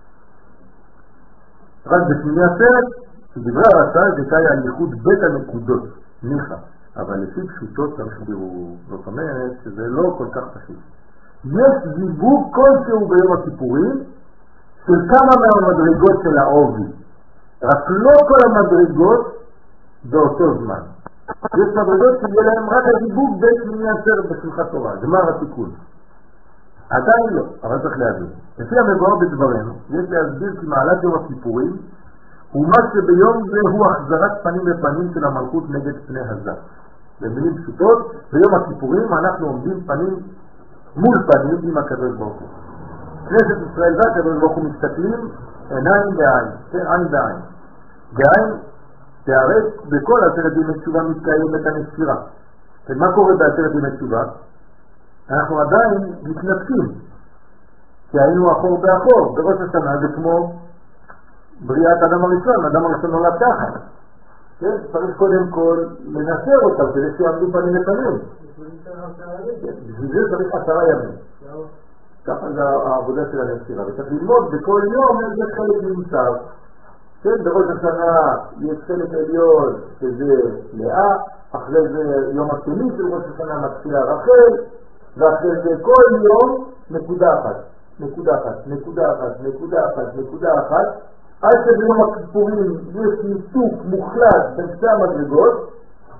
[SPEAKER 1] רק בשמיני עצרת, דברי הרש"ל וקאי על ייחוד בית הנקודות, ניחא. אבל לפי פשוטות צריך בירור. זאת אומרת שזה לא כל כך פשוט. יש זיווג כלשהו ביום הכיפורים של כמה מהמדרגות של העובי, רק לא כל המדרגות באותו זמן. יש מדרגות שיהיה להם רק הזיווג בין שמיני עצרת בשמחת תורה, גמר התיקון. עדיין לא, אבל צריך להבין. לפי המבואר בדברנו, יש להסביר כי מעלת יום הכיפורים הוא מה שביום זה הוא החזרת פנים בפנים של המלכות נגד פני הזר. במילים פשוטות, ביום הכיפורים אנחנו עומדים פנים מול פנים עם הקדוש ברוך הוא. כנסת ישראל והקדוש ברוך הוא מסתכלים עיניים בעין, כן, עין בעין. בעין תארץ בכל עשרת ימי תשובה מתקיימת הנשירה. ומה קורה בעשרת ימי תשובה? אנחנו עדיין מתנתקים, כי היינו אחור באחור. בראש השנה זה כמו בריאת אדם הראשון, אדם הראשון נולד ככה. כן, צריך קודם כל לנסר אותם כדי שיעמדו פנים לפנים. בשביל זה צריך עשרה ימים. ככה זה העבודה של הנסירה, וצריך ללמוד בכל יום איזה חלק נמצא. כן, בראש השנה יש חלק עליון שזה לאה, אחרי זה יום השני של ראש השנה מתחילה רחל, ואחרי זה כל יום נקודה אחת, נקודה אחת, נקודה אחת, נקודה אחת, נקודה אחת, עד שביום הכיפורים יש ניתוק מוחלט בין שתי המדרגות,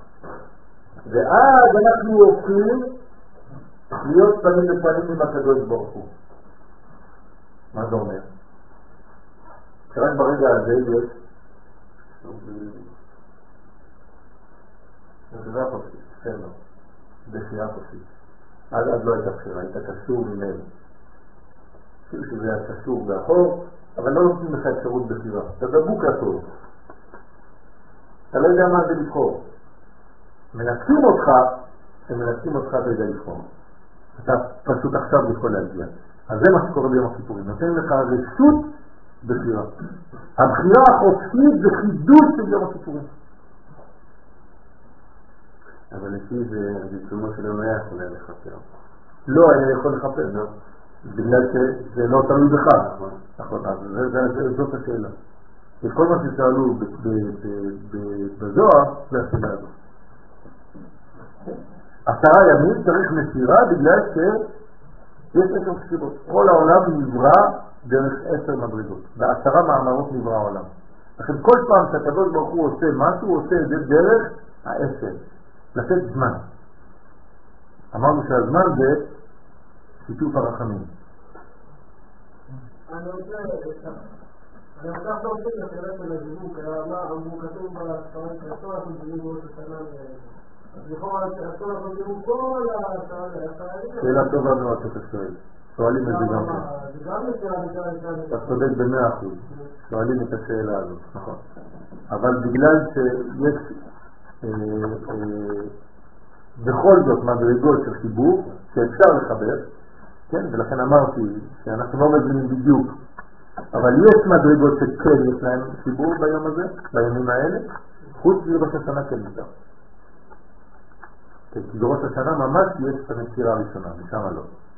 [SPEAKER 1] ואז אנחנו הופכים להיות פנים לפנים עם הקדוש ברוך הוא. מה זה אומר? שרק ברגע הזה יש זה חופשית, בסדר, בחירה חופשית. עד אז לא הייתה בחירה, היית קשור ממנו. אפילו שזה היה קשור באחור, אבל לא נותנים לך אפשרות בחירה. אתה דבוק הטוב. אתה לא יודע מה זה לבחור. מנקים אותך, הם מנקים אותך כדי לבחור. אתה פשוט עכשיו יכול להגיע. אז זה מה שקורה ביום הכיפורים. נותן לך רשות בחירה. הבחירה החופשית זה חידוש של יום הכיפורים.
[SPEAKER 3] אבל לפי זה, בעצמו שלו לא היה יכול לחפר.
[SPEAKER 1] לא היה יכול לחפר, לא. בגלל שזה לא תלוי בך. נכון, אז זאת השאלה. וכל מה ששאלו בזוהר, זה השאלה הזאת. עשרה ימים צריך מסירה בגלל שיש עשר ספירות. כל העולם נברא דרך עשר מדרגות. בעשרה מאמרות נברא העולם. לכן כל פעם שהקדוש ברוך הוא עושה משהו, הוא עושה את זה דרך העשר. לתת זמן. אמרנו שהזמן זה שיתוף הרחמים.
[SPEAKER 4] אני רוצה אני רוצה לחזור לשאלה של הזיווג, אמרו כתוב בהסכמה של התורה, אנחנו מבינים מאוד השנה אז לכאורה התורה אנחנו מבינים כל השנה.
[SPEAKER 1] שאלה טובה מאוד שאתה שואל. שואלים את זה גם כן.
[SPEAKER 4] זה גם לשאלה.
[SPEAKER 1] אתה צודק במאה אחוז. שואלים את השאלה הזאת, נכון. אבל בגלל שיש בכל זאת מדרגות של חיבור שאפשר לחבר, כן? ולכן אמרתי שאנחנו לא מבינים בדיוק, אבל יש מדרגות שכן יש להם חיבור ביום הזה, בימים האלה, חוץ מראש השנה כן נשאר. כי בראש השנה ממש יש את המסירה הראשונה, ושמה לא.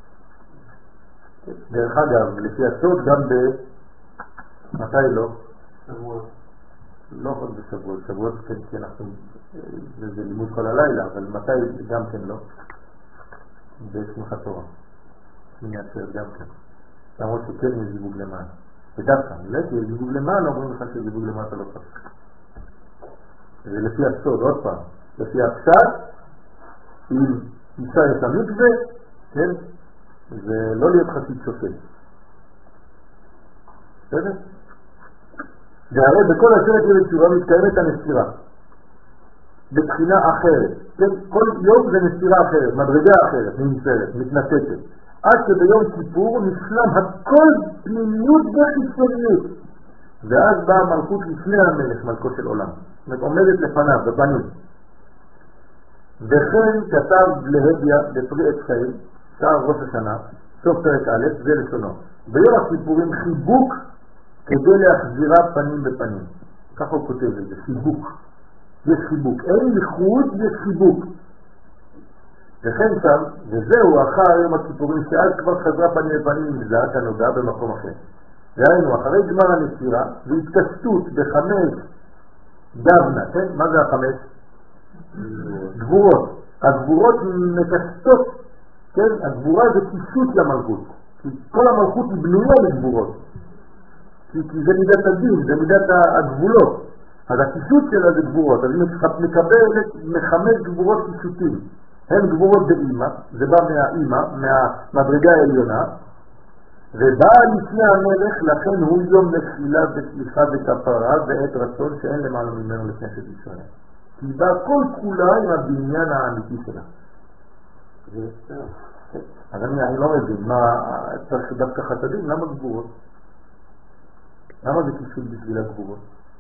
[SPEAKER 1] דרך אגב, לפי הסוד גם ב... מתי לא?
[SPEAKER 3] שבועות.
[SPEAKER 1] לא עוד בשבועות, שבועות כן, כי אנחנו, זה לימוד כל הלילה, אבל מתי גם כן לא? בשמחת תורה. שמיני עצרת גם כן. למרות שכן יש זיווג למעלה. ודווקא, לא כי יש זיווג למעלה, אומרים לך שזיווג למטה לא פשוט. זה לפי הסוד, עוד פעם. לפי הפשט, אם אישה יש המקווה, כן? זה לא להיות חסיד שופט. בסדר? והרי בכל עשרת ימי תשובה מתקיימת הנסירה בבחינה אחרת, כן? כל יום זה נסירה אחרת, מדרגה אחרת, נמצרת, מתנתקת, עד שביום כיפור נשלם הכל פנימיות וחיצוניות, ואז באה מלכות לפני המלך, מלכו של עולם, זאת אומרת עומדת לפניו בבנים. וכן כתב להדיה בפרי עץ חיים, שער ראש השנה, סוף פרק א', זה לשונו, ביום הכיפורים חיבוק כדי להחזירה פנים בפנים. ככה הוא כותב את זה, חיבוק. יש חיבוק. אין ייחוד, יש חיבוק. וכן שם, וזהו אחר יום הכיפורים, שאז כבר חזרה פנים בפנים נבזה, כנודע במקום אחר. ראינו, אחרי גמר הנסירה, והתקשטות בחמש דבנה, כן? מה זה החמש? גבורות. הגבורות מקשטות, כן? הגבורה זה קישוט למלכות. כי כל המלכות היא בנויה לגבורות. כי זה מידת הדין, זה מידת הגבולות. אז הקישוט שלה זה גבורות. אז היא מקבלת מחמש גבורות קישוטים. הן גבורות באמא, זה בא מהאמא, מהמדרגה העליונה, ובא לפני המלך, לכן הוא יום לתפילה וסליחה וכפרה ועת רצון שאין למעלה ממנו לכנסת ישראל. כי בא כל כולה עם הבניין האמיתי שלה. אז אני לא מבין, מה צריך דווקא חסדים? למה גבורות? למה זה קישוט בשביל הגבורות?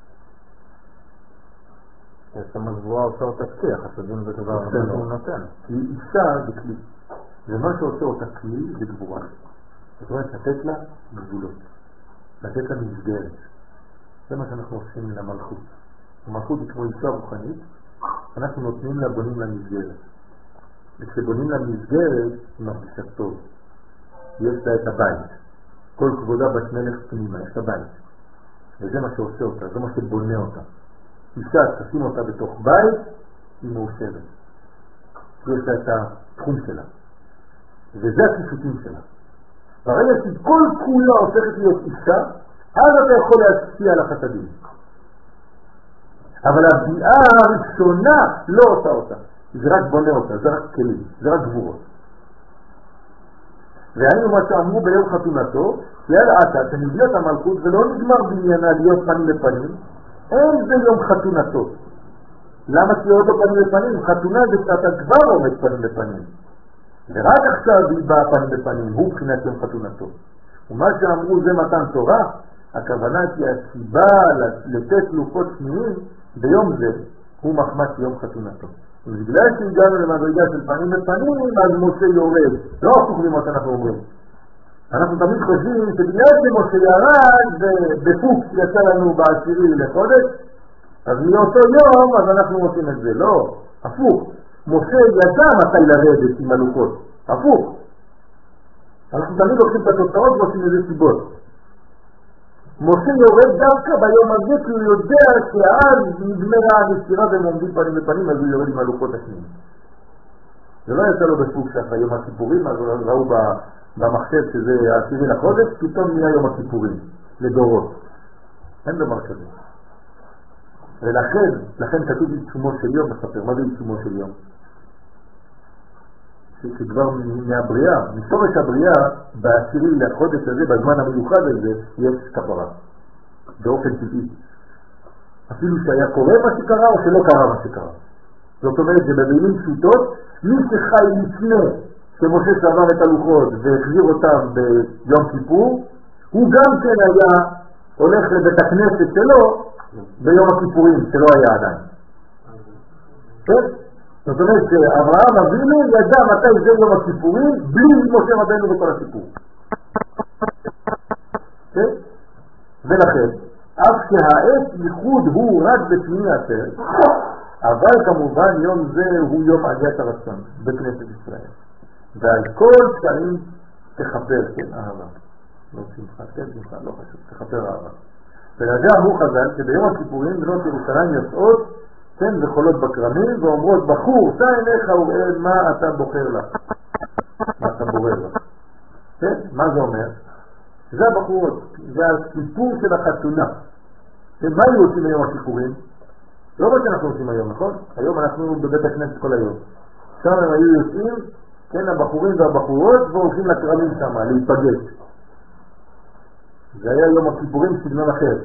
[SPEAKER 2] יש שם הגבורה עושה אותה כלי, החסדים זה דבר שהוא נותן.
[SPEAKER 1] כי אישה זה כלי. זה מה שעושה אותה כלי בגבורה. זאת אומרת, לתת לה גבולות. לתת לה מסגרת. זה מה שאנחנו עושים למלכות. המלכות היא כמו אישה רוחנית, אנחנו נותנים לה, בונים לה מסגרת. וכשבונים לה מסגרת, היא מרגישה טוב. יש לה את הבית. כל כבודה בת מלך פנימה, יש לה בית. וזה מה שעושה אותה, זה מה שבונה אותה. אישה, תשים אותה בתוך בית, היא מאושרת. יש לה את התחום שלה. וזה הקישוטים שלה. ברגע שכל כולה הופכת להיות אישה, אז אתה יכול להשפיע על החסדים. אבל הביאה הראשונה לא עושה אותה. זה רק בונה אותה, זה רק כלים, זה רק גבורות. והיינו מה שאמרו ביום חתונתו, יאללה עתה, שנביאת המלכות ולא נגמר בעניינה להיות פנים לפנים, אין זה יום חתונתו. למה תהיה אותו פנים לפנים? חתונה זה שאתה כבר עומד פנים לפנים. ורק עכשיו היא באה פנים לפנים, הוא בחינת יום חתונתו. ומה שאמרו זה מתן תורה, הכוונה כי הסיבה לתת לוחות שניים ביום זה הוא מחמת יום חתונתו. ובגלל שהגענו למדרגה של פנים לפנים, אז משה יורד. לא הפוך ממה שאנחנו אומרים. אנחנו תמיד חושבים שבגלל שמשה ירד בפוק יצא לנו בעשירי לחודש, אז מאותו יום אז אנחנו עושים את זה. לא, הפוך. משה ידע מתי לרדת עם הלוחות. הפוך. אנחנו תמיד לוקחים את התוצאות ועושים איזה סיבות. משה יורד דווקא ביום הזה כי הוא יודע שאז נגמרה הנסירה והם עומדים פנים לפנים, אז הוא יורד עם הלוחות השניים. זה לא יצא לו בפוק שאחרי יום הכיפורים, אז ראו במחשב שזה העשירי לחודש, פתאום נהיה יום הכיפורים לדורות. אין דבר כזה. ולכן, לכן כתוב עיצומו של יום בספר. מה זה עיצומו של יום? שכבר מהבריאה, משורש הבריאה, בעשירי לחודש הזה, בזמן המיוחד הזה, יש כפרה. באופן טבעי. אפילו שהיה קורה מה שקרה או שלא קרה מה שקרה. זאת אומרת שבמילים פשוטות, מי שחי לפני שמשה שבר את הלוחות והחזיר אותם ביום כיפור, הוא גם כן היה הולך לבית הכנסת שלו ביום הכיפורים, שלא היה עדיין. כן? זאת אומרת שאברהם אבינו ידע מתי זה יום הכיפורים בלי משה רבנו בכל הסיפור. כן? ולכן, אף שהעת ייחוד הוא רק בפני הסרט, אבל כמובן יום זה הוא יום עליית הרצון בכנסת ישראל. ועל כל פשעים תחבר, כן, אהבה. לא שמחה, כן, שמחה, לא חשוב, תחבר אהבה. ולזה אמרו חז"ל שביום הכיפורים בנות ירושלים יוצאות, כן, וחולות בקרמים, ואומרות, בחור, שא עיניך וראה מה אתה בוחר לה. מה אתה בורר לה. כן, מה זה אומר? זה הבחורות, זה הסיפור של החתונה. כן, מה היו עושים היום הכיפורים? לא מה שאנחנו עושים היום, נכון? היום אנחנו בבית הכנסת כל היום. שם הם היו יוצאים, כן, הבחורים והבחורות, והולכים לקרמים שם, להיפגש. זה היה יום הכיפורים סגנון אחר.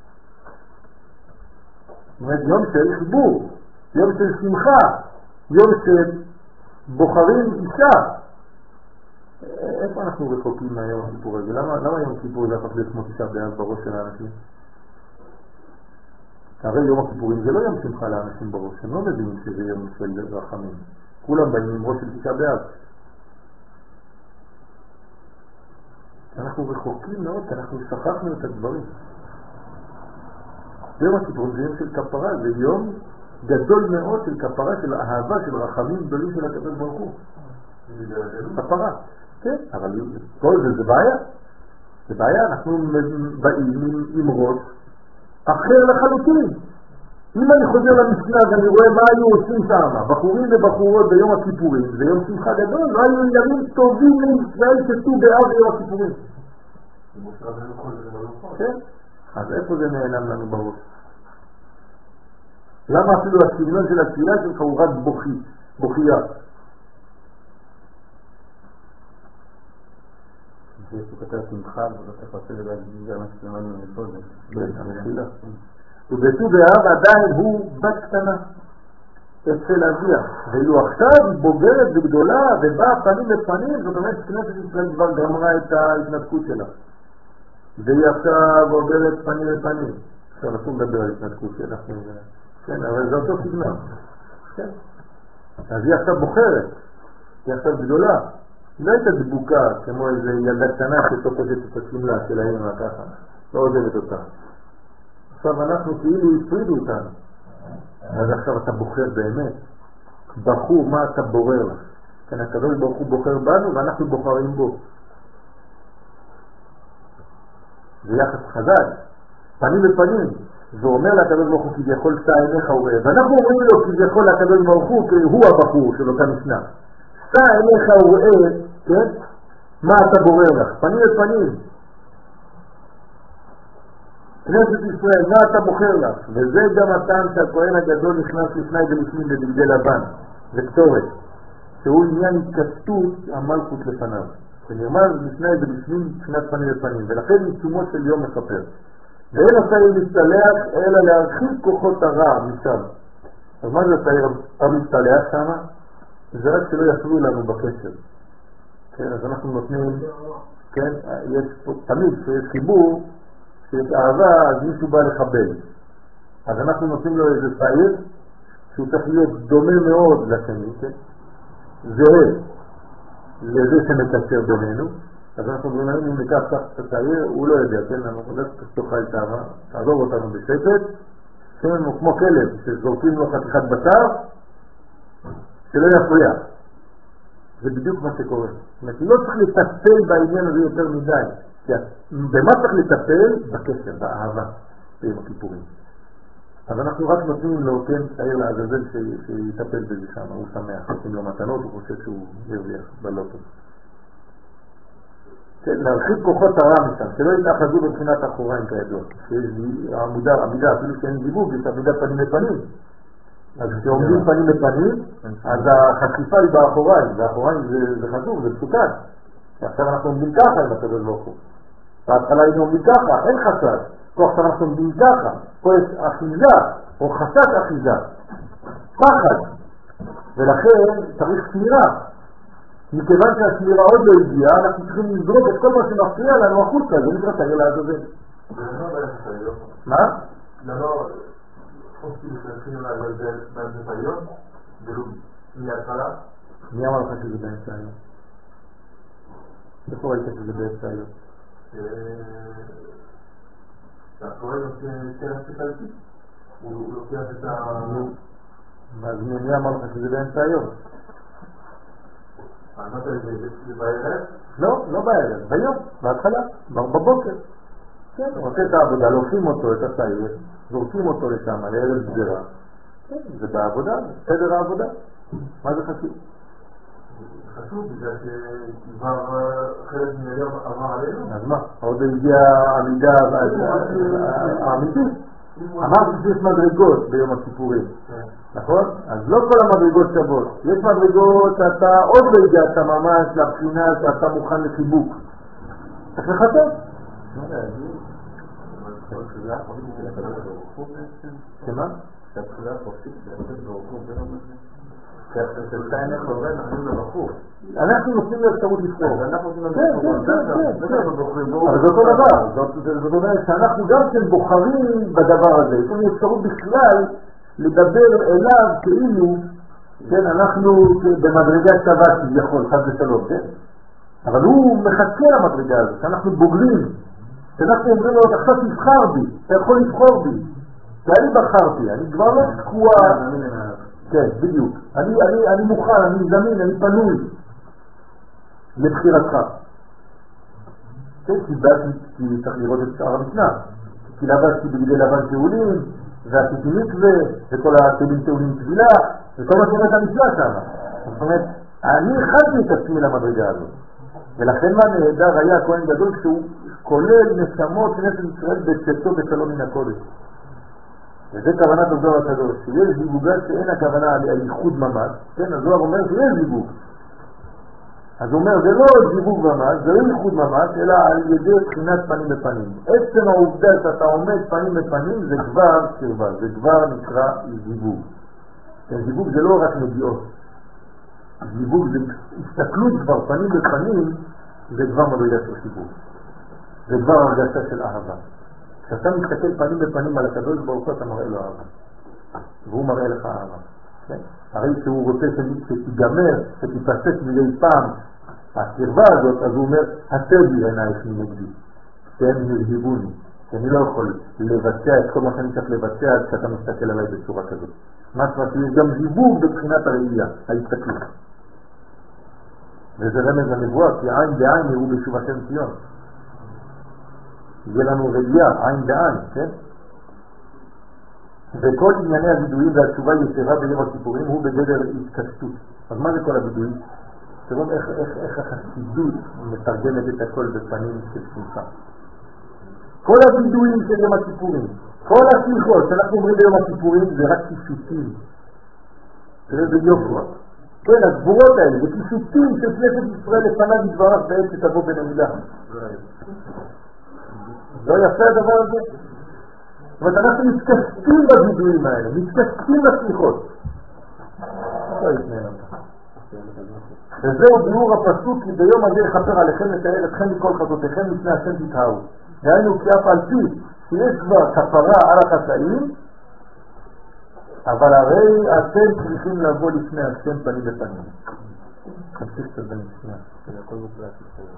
[SPEAKER 1] זאת אומרת, יום של חיבור, יום של שמחה, יום של בוחרים אישה. איפה אנחנו רחוקים מהיום הכיפור הזה? למה, למה יום הכיפור זה הפך להיות כמו תשעה באב בראש של האנשים? הרי יום הכיפורים זה לא יום שמחה לאנשים בראש, הם לא מבינים שזה יום של רחמים. כולם באים עם ראש של תשעה באב. אנחנו רחוקים מאוד, אנחנו שכחנו את הדברים. יום הכיפורים זה יום של כפרה, זה יום גדול מאוד של כפרה, של אהבה, של רחמים גדולים של הקדוש ברוך הוא. כפרה. כן, אבל כל זה זה בעיה. זה בעיה, אנחנו באים עם, עם ראש אחר לחלוטין. אם אני חוזר למשנה ואני רואה מה היו עושים שם, בחורים ובחורות ביום הכיפורים, זה יום שמחה גדול, לא היו ימים טובים לישראל שתו באב ביום הכיפורים. כן, אז איפה זה נעלם לנו בראש? למה אפילו הסגנון של התפילה שלך הוא רק בוכי, בוכייה?
[SPEAKER 3] יש הוא כתב שמחה, ולא צריך לעשות להגיד גם השלמנו מפוזת.
[SPEAKER 1] המחילה. ובתו באב עדיין הוא בת קטנה אצל אביה. ואילו עכשיו בוגרת וגדולה ובאה פנים לפנים, זאת אומרת כנסת ישראל כבר גמרה את ההתנתקות שלה. והיא עכשיו עוברת פנים לפנים. עכשיו אסור לדבר על התנתקות שלה. כן, אבל זה אותו סגנון. כן. אז היא עכשיו בוחרת. היא עכשיו גדולה. היא לא הייתה דבוקה כמו איזה ילדה קטנה שתופסת את הסמלה של האמא ככה. לא עוזבת אותה. עכשיו אנחנו כאילו הפרידו אותנו. אז עכשיו אתה בוחר באמת. בחור, מה אתה בורר לך? כן, הקדוש ברוך הוא בוחר בנו ואנחנו בוחרים בו. זה יחס חזק, פנים בפנים. זה אומר לקדוש ברוך הוא כביכול שא עיניך וראה, ואנחנו אומרים לו כביכול לקדוש ברוך הוא כי הוא הבחור של אותה משנה. שא עיניך וראה, כן? מה אתה בורר לך? פנים בפנים. כנסת ישראל, מה אתה בוחר לך? וזה גם הטעם שהכהן הגדול נכנס לפני ולפנים בבגדי לבן, זה קטורת, שהוא עניין התכסות המלכות לפניו. שנרמז לפני ולפנים מבחינת פנים בפנים, ולכן עיצומו של יום מספר. ואין הצעיר להסתלח אלא להרחיק כוחות הרע משם. אז מה זה הצעיר המסתלח שם? זה רק שלא יפריעו לנו בקשר. כן, אז אנחנו נותנים, כן, יש פה, תמיד שיש חיבור, שיש אהבה, אז מישהו בא לחבל. אז אנחנו נותנים לו איזה צעיר, שהוא צריך להיות דומה מאוד לשני, כן? זהה לזה שמקשר בינינו. אז אנחנו אומרים להם, אם ניקח כך את הצעיר, הוא לא יודע, כן? אנחנו לא תוכל תאמה, תעזוב אותנו בשקט, כן, כמו כלב, שזורקים לו חתיכת בשר, שלא יפריע. זה בדיוק מה שקורה. זאת אומרת, לא צריך לטפל בעניין הזה יותר מדי. במה צריך לטפל? בקשר, באהבה, ביום הכיפורים. אז אנחנו רק נותנים לו, כן, צעיר לעזאזל שיטפל בזה שם, הוא שמח, נותנים לו מתנות, הוא חושב שהוא ירוויח בלוטו. כן, להרחיק כוחות הרע משם, שלא יתאחזו בבחינת אחוריים כידוע. שיש עמודה, עמידה, אפילו שאין זיווג, יש עמידה פנים לפנים. אז כשעומדים פנים לפנים, אז החשיפה היא באחוריים, והאחוריים זה, זה חשוב, זה מסוכן. עכשיו אנחנו עומדים ככה עם הקדוש ברוך הוא. בהתחלה היינו עומדים ככה, אין חשש. פה עכשיו אנחנו עומדים ככה, פה יש אחיזה, או חשש אחיזה. פחד. ולכן צריך שמירה. מכיוון שהשמירה עוד לא הגיעה, אנחנו צריכים לזרוק את כל מה שמפריע לנו החוצה, זה נקרא תאיר לעזאזל. מה?
[SPEAKER 3] לא, חושתי שצריכים לעזאזל באמצע היום, ולא מההתחלה.
[SPEAKER 1] מי אמר לך שזה באמצע היום? איפה ראית שזה באמצע היום?
[SPEAKER 3] שהקורא נותן הספקלתי, הוא לוקח את ה...
[SPEAKER 1] אז מי אמר לך שזה באמצע היום?
[SPEAKER 3] אמרת זה בערב?
[SPEAKER 1] לא, לא בערב, ביום, בהתחלה, בבוקר. כן, הוא עושה את העבודה, לוקחים אותו, את הצעיר, זורקים אותו לשם, לערב סדרה. כן, זה בעבודה, סדר העבודה. מה זה חשוב?
[SPEAKER 3] חשוב, בגלל שכבר חלק מהיום עבר עלינו.
[SPEAKER 1] אז מה? עוד הגיע העמידה האמיתית. אמרתי שיש מדרגות ביום הכיפורים, נכון? אז לא כל המדרגות שוות. יש מדרגות שאתה עוד לא הגעת ממש לבחינה שאתה מוכן לחיבוק. צריך לחתות. שמה?
[SPEAKER 3] שהתחילה חופשית, שהתחילה ברוכות, זה לא מזה.
[SPEAKER 1] אנחנו נותנים לאפשרות לבחור.
[SPEAKER 3] אנחנו נותנים לאפשרות לבחור.
[SPEAKER 1] אבל זה אותו דבר. זאת אומרת שאנחנו גם כן בוחרים בדבר הזה. יש לנו אפשרות בכלל לדבר אליו כאילו, כן, אנחנו במדרגה שווה כביכול, חד ושלום, כן? אבל הוא מחכה למדרגה הזאת, שאנחנו בוגרים. שאנחנו אומרים לו, עכשיו תבחר בי, אתה יכול לבחור בי. ואני בחרתי, אני כבר לא תקוע... כן, בדיוק. אני, אני, אני מוכן, אני זמין, אני פנוי לבחירתך. כן, כי צריך לראות את שאר המשנה. כי לבשתי בגדי לבן תאולים, ועשיתי מקווה, וכל התאולים תאולים תבילה, וכל מה שאומרת המשנה שם. זאת אומרת, אני הכנתי את עצמי למדרגה הזאת. ולכן מה נהדר היה הכהן גדול שהוא כולל נשמות כנסת ישראל בצאתו בשלום מן הקודש. וזה כוונת הזוהר הקדוש, שיש זיווגה שאין הכוונה על הייחוד ממש, כן, הזוהר אומר שיש זיווג. אז הוא אומר, זה לא זיווג ממש, זה לא ייחוד ממש, אלא על ידי בחינת פנים בפנים. עצם העובדה שאתה עומד פנים בפנים זה כבר קרבה, זה כבר נקרא זיווג. זיווג זה לא רק נגיעות. זיווג זה הסתכלות כבר פנים בפנים, זה כבר מדרגה של חיבור. זה כבר הרגשה של אהבה. כשאתה מסתכל פנים בפנים על הקדוש ברוך הוא, אתה מראה לו אהבה. והוא מראה לך אהבה. כן? הרי שהוא רוצה שתיגמר, שתיפסק מדי פעם הקרבה הזאת, אז הוא אומר, הסר בי עינייך מנגדי, שהם נרהיבוני, כי אני לא יכול לבצע את כל מה שאני צריך לבצע כשאתה מסתכל עליי בצורה כזאת. מה שיש גם זיווג בבחינת הראייה, ההסתכלות. וזה רמז הנבואה, כי עין בעין יראו בשוב השם ציון. יהיה לנו ראייה, עין בעין, כן? וכל ענייני הווידויים והתשובה יתרה ביום הכיפורים הוא בגדר התקשטות. אז מה זה כל הווידויים? תראו איך, איך, איך החסידות מתרגמת את הכל בפנים של שמחה. כל הווידויים של יום הכיפורים, כל הסליחות שאנחנו אומרים ביום הכיפורים זה רק קישוטים. תראה זה יופי. כן, הגבורות האלה, זה קישוטים של כנסת ישראל לפניו יתברך בעת שתבוא בין המילה. לא יפה הדבר הזה? זאת אומרת, אנחנו מתקשטים בווידויים האלה, מתקשטים בסליחות. לא יתנהל אותך. וזהו ביאור הפסוק, כי ביום הזה יכפר עליכם לתאר אתכם מכל חטאותיכם לפני השם תתהאו. דהיינו כי אף על פי שיש כבר כפרה על החטאים, אבל הרי אתם צריכים לבוא לפני השם פנים בפנים. תמשיך קצת בנים שנייה, זה הכל מוקלט ישראל.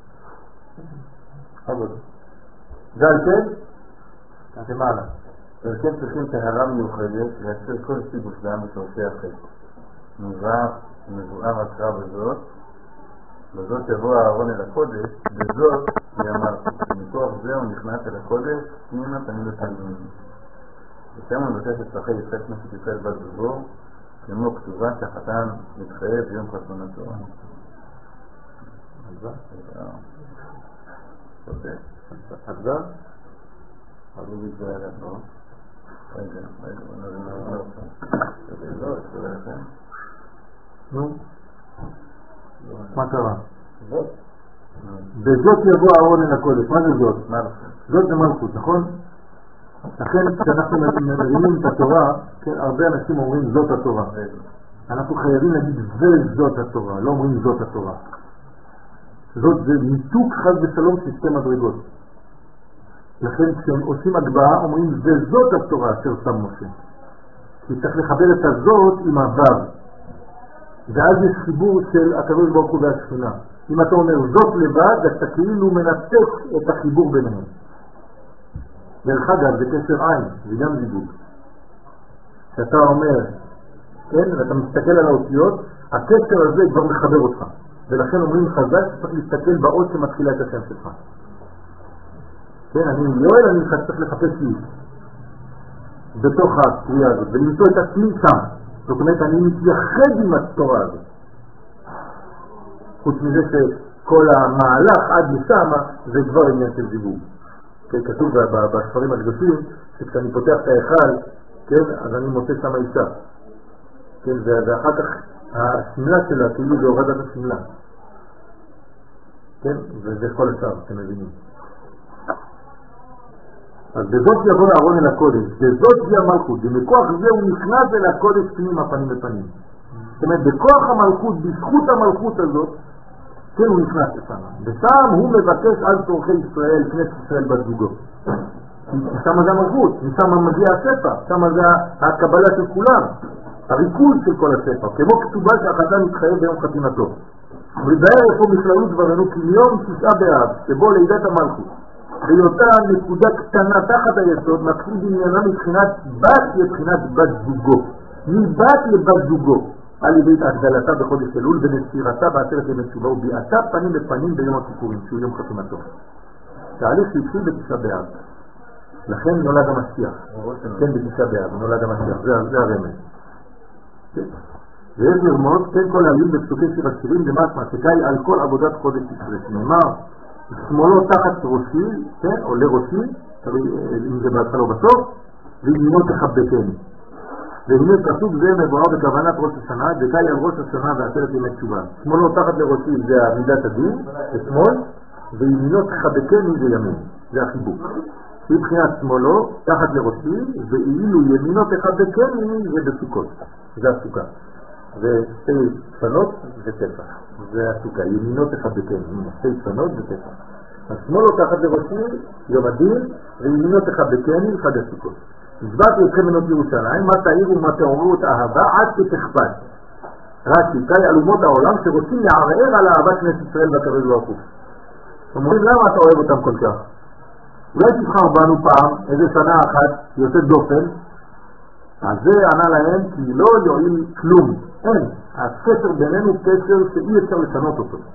[SPEAKER 1] עבוד. זה על כן? למעלה.
[SPEAKER 3] ולכן צריכים טהרה מיוחדת להסיר כל סיבוש לעם ושורשי החטא. מבואר הקרא בזאת, בזאת יבוא הארון אל הקודש, בזאת היא אמרתי, שמכוח זה הוא נכנס אל הקודש, פנימה פנים בפנים. ושם הוא מבקש לצרכי יצחק כנסת ישראל בת זוגו, כמו כתובה שהחתן מתחייב ביום חתונתו.
[SPEAKER 1] עזבה?
[SPEAKER 3] צודק.
[SPEAKER 1] עזבה?
[SPEAKER 3] עזבו בגלל הלכו. רגע, רגע, בוא נראה לא, לא, לא, לא,
[SPEAKER 1] נו, מה קרה? בזאת יבוא הארון אל הקודש. מה זה זאת? זאת זה מלכות, נכון? לכן כשאנחנו מרימים את התורה, הרבה אנשים אומרים זאת התורה. אנחנו חייבים להגיד וזאת התורה, לא אומרים זאת התורה. זאת זה ניתוק חד ושלום של שתי מדרגות. לכן כשהם עושים הגבהה אומרים וזאת התורה אשר שם משה. כי צריך לחבר את הזאת עם הוו. ואז יש חיבור של הקדוש ברוך הוא והשכינה. אם אתה אומר זאת לבד, אתה כאילו מנתק את החיבור ביניהם. דרך אגב, זה קשר עין, זה גם זיווג. כשאתה אומר, כן, ואתה מסתכל על האותיות, הקשר הזה כבר מחבר אותך. ולכן אומרים חזק שצריך להסתכל באות שמתחילה את השם שלך. כן, אני יואל, אני צריך לחפש לי בתוך הקריאה הזאת, ולמצוא את עצמי שם. זאת אומרת, אני מתייחד עם התורה הזאת. חוץ מזה שכל המהלך עד לשם זה כבר עניין של זיווג. כן, כתוב בספרים הקדושים שכשאני פותח את ההיכל, כן, אז אני מוצא שם אישה. כן, ואחר כך השמלה שלה כאילו זה הורדת השמלה. כן, וזה כל השאר, אתם מבינים. אז בזאת יבוא הארון אל הקודש, בזאת היא המלכות, ומכוח זה הוא נכנס אל הקודש פנים הפנים בפנים. זאת אומרת, בכוח המלכות, בזכות המלכות הזאת, כן הוא נכנס לשם. ושם הוא מבקש על צורכי ישראל, כנסת ישראל בת זוגו. שם זה המלכות, משם מגיע הספר, שם זה הקבלה של כולם, הריכוז של כל הספר, כמו כתובה שהחתן מתחייב ביום חתונתו. ובערב פה בכללות דברנו כי מיום תשעה באב, שבו לידת המלכות, בהיותה נקודה קטנה תחת היסוד, מתחיל בעניינה מבחינת בת לבחינת בת זוגו. מבת לבת זוגו, על ידי הגדלתה בחודש אלול ונסירתה בעשרת ימי תשובה וביאתה פנים בפנים ביום הכיפורים, שהוא יום חתונתו. תהליך שהתחיל בתשעה באב. לכן נולד המשיח. כן, בתשעה באב נולד המשיח, זה הרמז. ויש לרמוז, כן כל העלים בפסוקי שיר השירים למעשה, שכאי על כל עבודת חודש ישראל. נאמר, שמאלו תחת ראשי, כן, או לראשי, אם זה בהתחלה או בסוף, וימינו תחבקני. והנה פסוק זה מבואר בכוונת ראש השנה, דקאי על ראש השנה ועשרת ימי תשובה. שמאלו תחת לראשי זה מידת הדין, בשמאל, וימינו תחבקני זה ימין, זה החיבוק. מבחינת שמאלו, תחת לראשי, ואילו ימינו תחבקני זה בסוכות, זה הסוכה. ושתי צפנות וטפח, זה הסוכה, ימינו תחבקני, שתי צפנות וטפח. השמאלו תחת לראשי, יום הדין, וימינו תחבקני, חג הסוכות. נשבעתי אתכם בנות ירושלים, מה תאירו ומה תעוררו את אהבה עד שתכפת. רש"י, כאי אלומות העולם שרוצים לערער על אהבת כנסת ישראל והקדוש ברוך הוא. אומרים, למה אתה אוהב אותם כל כך? אולי תבחר בנו פעם, איזה שנה אחת, יוצאת דופן, אז זה ענה להם כי לא יועיל כלום. אין, הקשר בינינו קשר שאי אפשר לשנות אותו.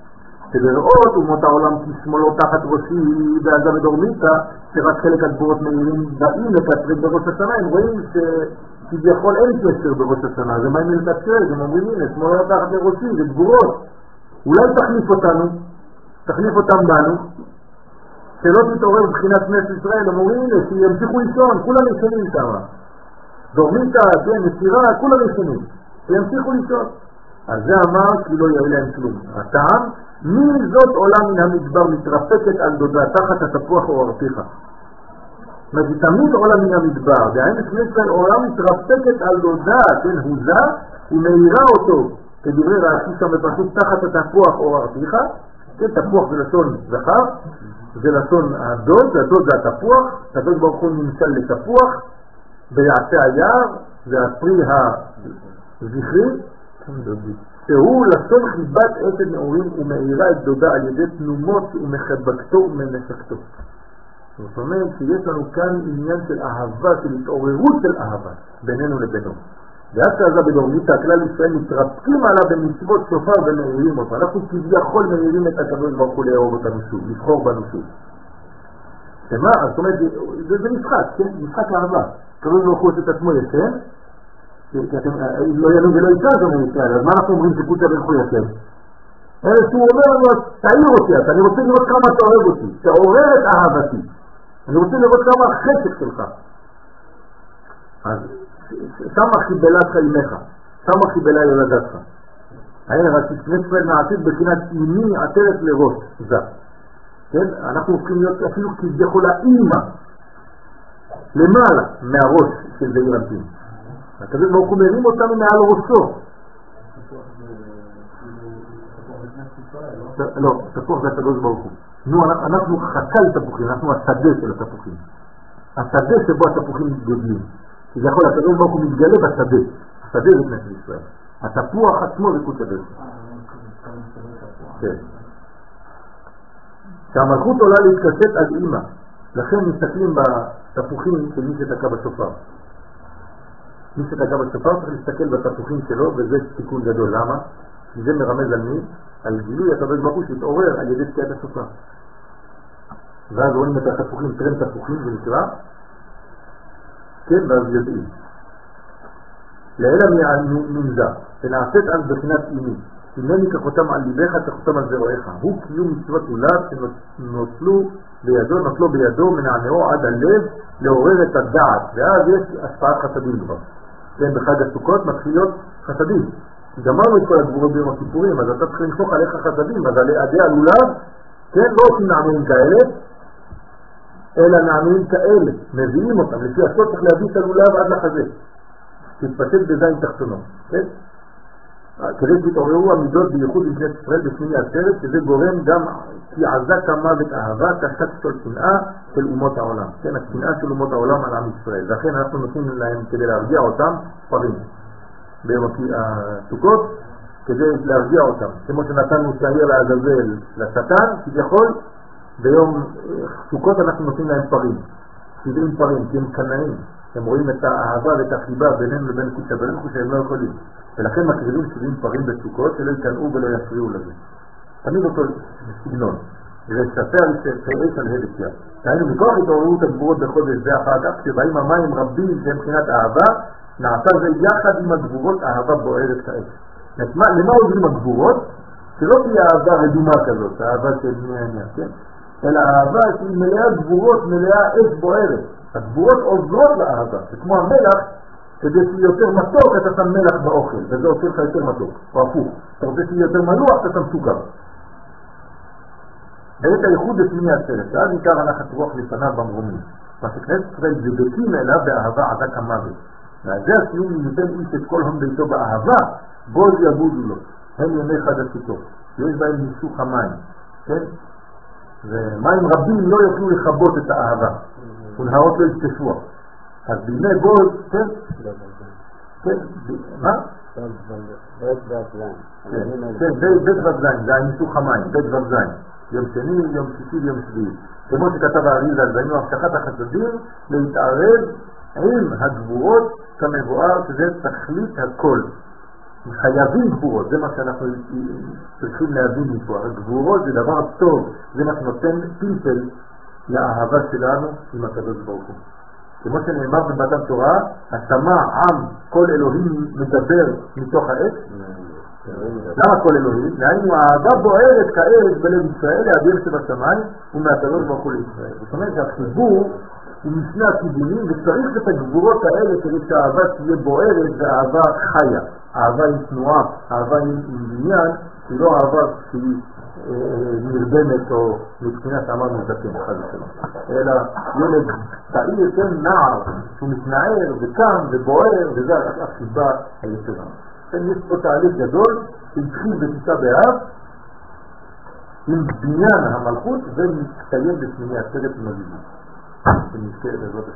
[SPEAKER 1] כדי לראות אומות העולם כשמאלו תחת ראשי בעזה ודורמיתא, שרק חלק הגבורות מהירים באים לקצרק בראש השנה, הם רואים שכביכול אין קשר בראש השנה, זה מה הם לקצרק, הם אומרים הנה, שמאלו תחת לראשי, זה גבורות, אולי תחליף אותנו, תחליף אותם בנו, שלא תתעורר בבחינת נס ישראל, הם אומרים הנה, שימשיכו לישון, כולם ישנים שם, דורמיתא, כן, מסירה, כולם ישנים, שימשיכו לישון. אז זה אמר כי לא יהיה להם כלום. הטעם, מי זאת עולה מן המדבר מתרפקת על דודה תחת התפוח או הרתיחה. זאת אומרת, תמיד עולה מן המדבר, והאם ישראל עולה מתרפקת על דודה, כן, הוזה, ומאירה אותו, כדברי רעשי שם בפסוק תחת התפוח או הרתיחה, כן, תפוח זה לשון זכר, זה לשון הדוד, הדוד זה התפוח, הדוד ברוך הוא נמצא לתפוח, ביעצי היער, זה הפרי הזכרי, שהוא לשון חיבת עשד נעורים ומאירה את דודה על ידי תנומות ומחבקתו ומנשקתו. זאת אומרת שיש לנו כאן עניין של אהבה, של התעוררות של אהבה בינינו לבינו. ועד שעזה בדורמיתא הכלל ישראל מתרפקים עליו במצוות שופר ומאירים אותו. אנחנו כביכול מאירים את הקדוש ברוך הוא לאהוב אותנו שוב, לבחור בנו שוב. שמה? זאת אומרת, זה, זה משחק, כן? משחק אהבה. הקדוש ברוך הוא את עצמו ישן, כי אתם לא ינום ולא יקרזו מישראל, אז מה אנחנו אומרים שקודשא ברכו ישן? אלא שהוא אומר לנו, תעיר אותי, אני רוצה לראות כמה אתה אוהב אותי, תעורר את אהבתי, אני רוצה לראות כמה החשק שלך. אז שמה חיבלתך אימך, שמה חיבלה ילדתך. הנה רק שני ישראל נעשית בחינת אימי עטרת לראש זה. כן? אנחנו הופכים להיות אפילו כביכול האימא למעלה מהראש של זעיר אנפין. הקדוש ברוך הוא מרים אותנו מעל ראשו. לא, תפוח זה הקדוש ברוך הוא. נו, אנחנו חקל תפוחים, אנחנו השדה של התפוחים. השדה שבו התפוחים גדלים. כי זה יכול, הקדוש ברוך הוא מתגלה בשדה. השדה זה כנסת ישראל. התפוח עצמו זה קודשא ברכו. כן. שהמלכות עולה להתקשט עד אימא. לכן מסתכלים בתפוחים של מי שתקע בשופר. מי שתקע בשופר צריך להסתכל בתפוחים שלו, וזה תיקון גדול. למה? כי זה מרמז על מי? על גילוי הקדוש ברוך הוא שהתעורר על ידי תקיעת השופר. ואז רואים את התפוחים, טרם תפוחים, זה נקרא. כן, ואז יודעים. לאלה מנזה, ונעשית על בחינת אימי. הנני כחותם על ליבך, כחותם על זרועך. הוא קיום מצוות אולד שנוטלו בידו, נוטלו בידו, מנענעו עד הלב, לעורר את הדעת. ואז יש השפעת חסדים כבר. כן, בחג הסוכות מתחילות חסדים. גמרנו את כל הגבורות ביום הכיפורים, אז אתה צריך למשוך עליך חסדים, אז על ידי הלולב, כן, לא עושים נענעים כאלה, אלא נענעים כאלה, מביאים אותם. לפי הסוד צריך להביא את הלולב עד לחזה. תתפשט בזין תחתונו, כן? כדי שתתעוררו המידות בייחוד לבני ישראל בפנימי עצרת, שזה גורם גם כי עזה כמוות אהבה, תחת כל שנאה של אומות העולם. כן, השנאה של אומות העולם על עם ישראל. ולכן אנחנו נותנים להם כדי להרגיע אותם ספרים ביום הסוכות, כדי להרגיע אותם. כמו שנתנו שעיר לעזאזל לשטן, כביכול ביום סוכות אנחנו נותנים להם פרים. שבעים פרים, כי הם קנאים. הם רואים את האהבה ואת החיבה בינינו לבין קודשא ברכו שהם לא יכולים. ולכן מקריבים שבעים פרים בסוכות שלא יקנאו ולא יפריעו לזה. תמיד אותו סגנון. זה שסר שפעי של הדקיה. היינו מכוח התעוררות הגבורות בחודש זה אחר כך, כשבאים המים רבים שהם מבחינת אהבה, נעשה זה יחד עם הגבורות אהבה בוערת כאש. למה עוזרים הגבורות? שלא תהיה אהבה רדומה כזאת, האהבה של בני העניין, כן? אלא אהבה שהיא מלאה גבורות, מלאה אש בוערת. הגבורות עוזרות לאהבה, זה כמו המלח, כדי שיהיה יותר מתוק אתה שם מלח באוכל, וזה עושה לך יותר מתוק, או הפוך. אתה רוצה שיהיה יותר מלוח, אתה שם סוכר. ואת הייחוד בפנימי עצרת, ואז עיקר הנחת רוח לפניו במרומים. ושכנסת ישראל דבקים אליו באהבה עדה כמוות. וזה הסיום ניתן איש את כל הון ביתו באהבה, בו יבודו לו. הם ימי חדשותו. יש בהם ניסוך המים. כן? ומים רבים לא יוכלו לכבות את האהבה. ונהרות לא יתקפוע. אז בימי בוז, כן? כן, מה?
[SPEAKER 2] בית וזין.
[SPEAKER 1] כן, בית וזין, זה הניסוך המים, בית וזין. יום שני, יום שישי ויום שביעי. כמו שכתב האריז"ל, והיינו הבטחת החסדים להתערב עם הגבורות כמבואר, שזה תכלית הכל. חייבים גבורות, זה מה שאנחנו צריכים להבין מפה. גבורות זה דבר טוב, זה מה שנותן פלפל לאהבה שלנו עם הקדוש ברוך הוא. כמו שנאמר במתן תורה, השמע עם כל אלוהים מדבר מתוך האש. למה כל אלוהים? לעינו האהבה בוערת כאש בלב ישראל, לאוויר שבשמיים ומהקדוש ברוך הוא לישראל. זאת אומרת שהחיבור הוא משני הכיוונים, וצריך את הגבורות האלה כדי שהאהבה תהיה בוערת ואהבה חיה. אהבה עם תנועה, אהבה עם בניין, היא לא אהבה שהיא נרדמת או מבחינת אמרנו זקן, חד ושלום. אלא ילד צעיר, כן, נער, שהוא מתנער וקם ובוער, וזה הסיבה היתרה. יש פה תהליך גדול שהתחיל בתשעה באב עם בניין המלכות ומתקיים בפנימי הסרט עם הזיווג. ונזכה לזאת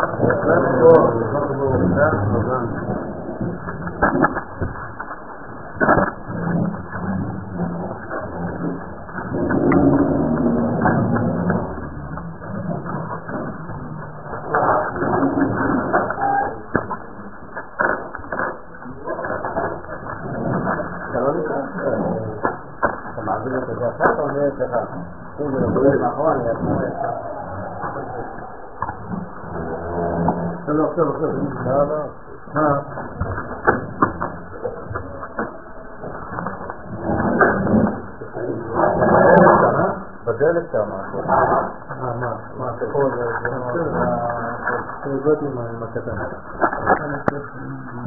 [SPEAKER 2] אתה מעביר את זה אחת או נהיה את אחד? אם זה לא נכון, אני אתנו את זה.
[SPEAKER 1] לא, עכשיו, עכשיו.
[SPEAKER 2] לא, לא.
[SPEAKER 1] מה?
[SPEAKER 2] בדלת שם.
[SPEAKER 1] מה, מה? מה?
[SPEAKER 2] זה עם הקטן.